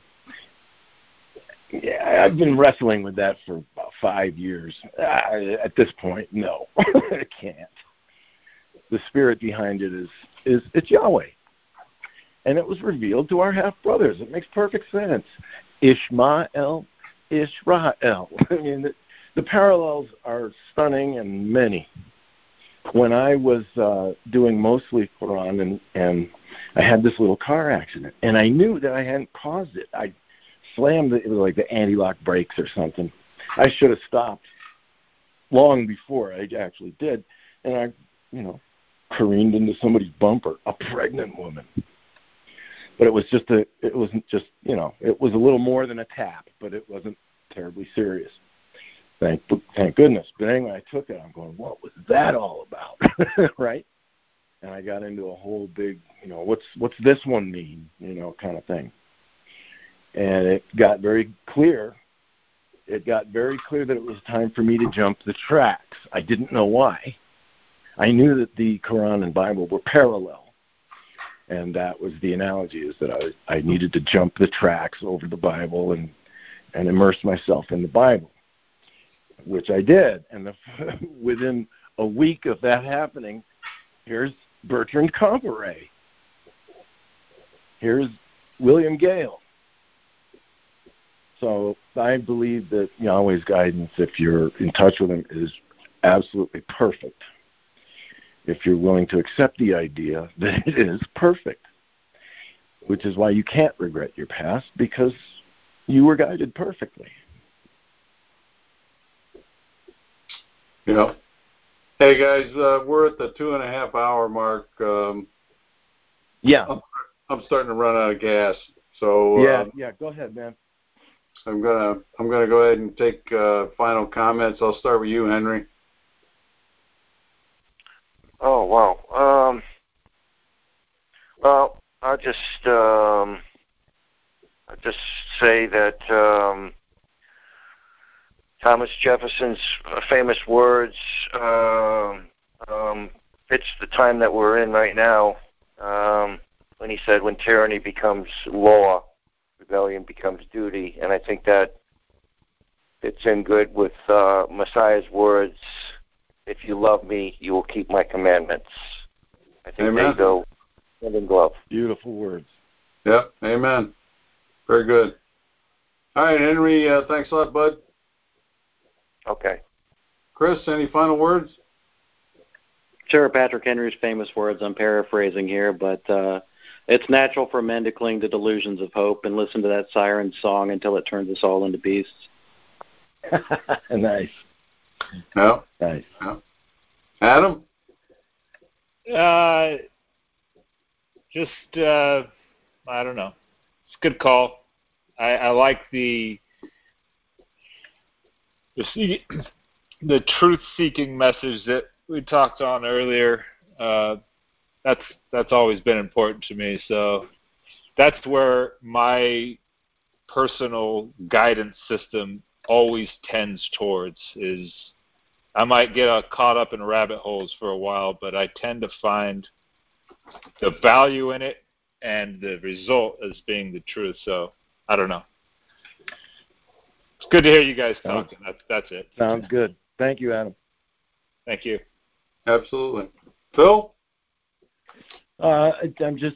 Yeah, I've been wrestling with that for about 5 years. At this point, no, I can't. The spirit behind it is it's Yahweh. And it was revealed to our half-brothers. It makes perfect sense. Ishmael, Israel. I mean, The parallels are stunning and many. When I was doing mostly Quran, and I had this little car accident, and I knew that I hadn't caused it. I slammed it was like the anti-lock brakes or something. I should have stopped long before I actually did, and I, careened into somebody's bumper, a pregnant woman. But it was it was a little more than a tap, but it wasn't terribly serious. Thank goodness. But anyway, I took it. I'm going, what was that all about? Right? And I got into a whole big, what's this one mean, kind of thing. And it got very clear. It got very clear that it was time for me to jump the tracks. I didn't know why. I knew that the Quran and Bible were parallel. And that was the analogy, is that I needed to jump the tracks over the Bible and immerse myself in the Bible, which I did. And within a week of that happening, here's Bertrand Comparet. Here's William Gale. So I believe that Yahweh's guidance, if you're in touch with him, is absolutely perfect. If you're willing to accept the idea that it is perfect, which is why you can't regret your past, because you were guided perfectly. Yeah. Hey guys, we're at the 2.5 hour mark. Yeah. I'm starting to run out of gas. So yeah. Go ahead, man. I'm gonna go ahead and take final comments. I'll start with you, Henry. Oh wow. Well, I'll just say that Thomas Jefferson's famous words fits the time that we're in right now, when he said, "When tyranny becomes law, rebellion becomes duty," and I think that fits in good with Messiah's words. If you love me, you will keep my commandments. I think Amen. They go hand in glove. Beautiful words. Yep. Amen. Very good. All right, Henry. Thanks a lot, bud. Okay. Chris, any final words? Sure, Patrick Henry's famous words. I'm paraphrasing here, but it's natural for men to cling to delusions of hope and listen to that siren song until it turns us all into beasts. Nice. No. Nice. No. Adam? I don't know. It's a good call. I like the truth-seeking message that we talked on earlier. That's always been important to me. So that's where my personal guidance system always tends towards. Is I might get caught up in rabbit holes for a while, but I tend to find the value in it and the result as being the truth. So I don't know. It's good to hear you guys talking. That's it. Sounds good. Thank you, Adam. Thank you. Absolutely. Phil? I'm just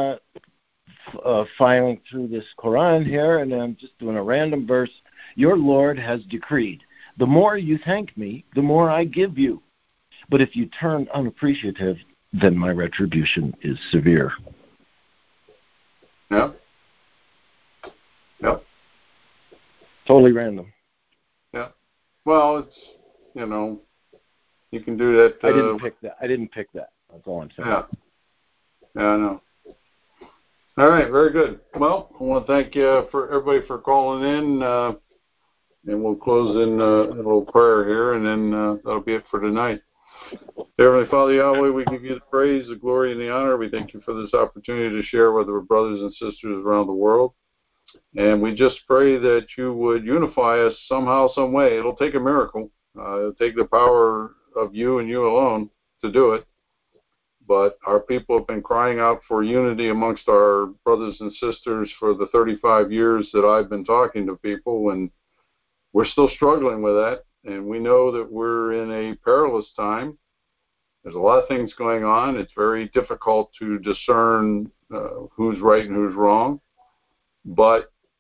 filing through this Quran here, and I'm just doing a random verse. Your Lord has decreed, the more you thank me, the more I give you. But if you turn unappreciative, then my retribution is severe. Yeah. Yep. Totally random. Yeah. Well, it's, you can do that. I didn't pick that. That's all I'm saying. Yeah. Yeah, I know. All right, very good. Well, I want to thank for everybody for calling in, and we'll close in a little prayer here, and then that'll be it for tonight. Heavenly Father Yahweh, we give you the praise, the glory, and the honor. We thank you for this opportunity to share with our brothers and sisters around the world. And we just pray that you would unify us somehow, some way. It'll take a miracle. It'll take the power of you and you alone to do it. But our people have been crying out for unity amongst our brothers and sisters for the 35 years that I've been talking to people, and we're still struggling with that. And we know that we're in a perilous time. There's a lot of things going on. It's very difficult to discern who's right and who's wrong. But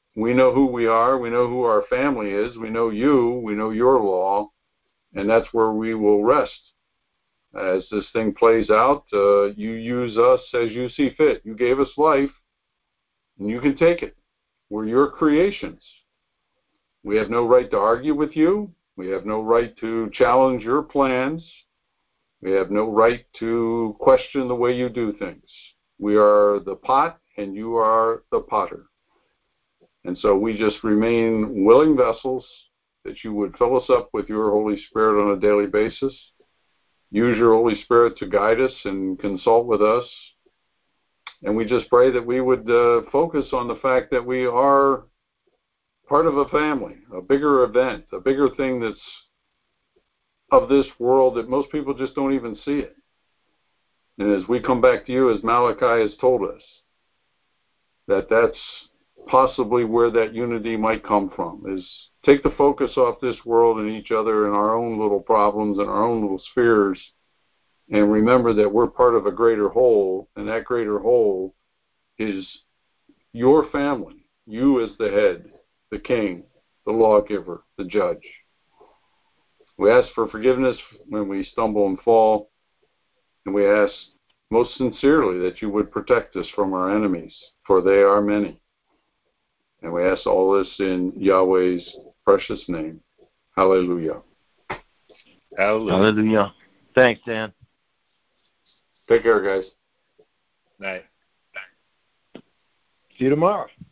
We know who we are. We know who our family is. We know you. We know your law. And that's where we will rest. As this thing plays out, you use us as you see fit. You gave us life, and you can take it. We're your creations. We have no right to argue with you. We have no right to challenge your plans. We have no right to question the way you do things. We are the pot, and you are the potter. And so we just remain willing vessels that you would fill us up with your Holy Spirit on a daily basis. Use your Holy Spirit to guide us and consult with us. And we just pray that we would focus on the fact that we are part of a family, a bigger event, a bigger thing that's of this world that most people just don't even see it. And as we come back to you, as Malachi has told us, that's possibly where that unity might come from, is take the focus off this world and each other and our own little problems and our own little spheres, and remember that we're part of a greater whole, and that greater whole is your family. You as the head, the king, the lawgiver, the judge. We ask for forgiveness when we stumble and fall, and we ask most sincerely that you would protect us from our enemies, for they are many. And we ask all this in Yahweh's precious name. Hallelujah. Hallelujah. Hallelujah. Thanks, Dan. Take care, guys. Night. See you tomorrow.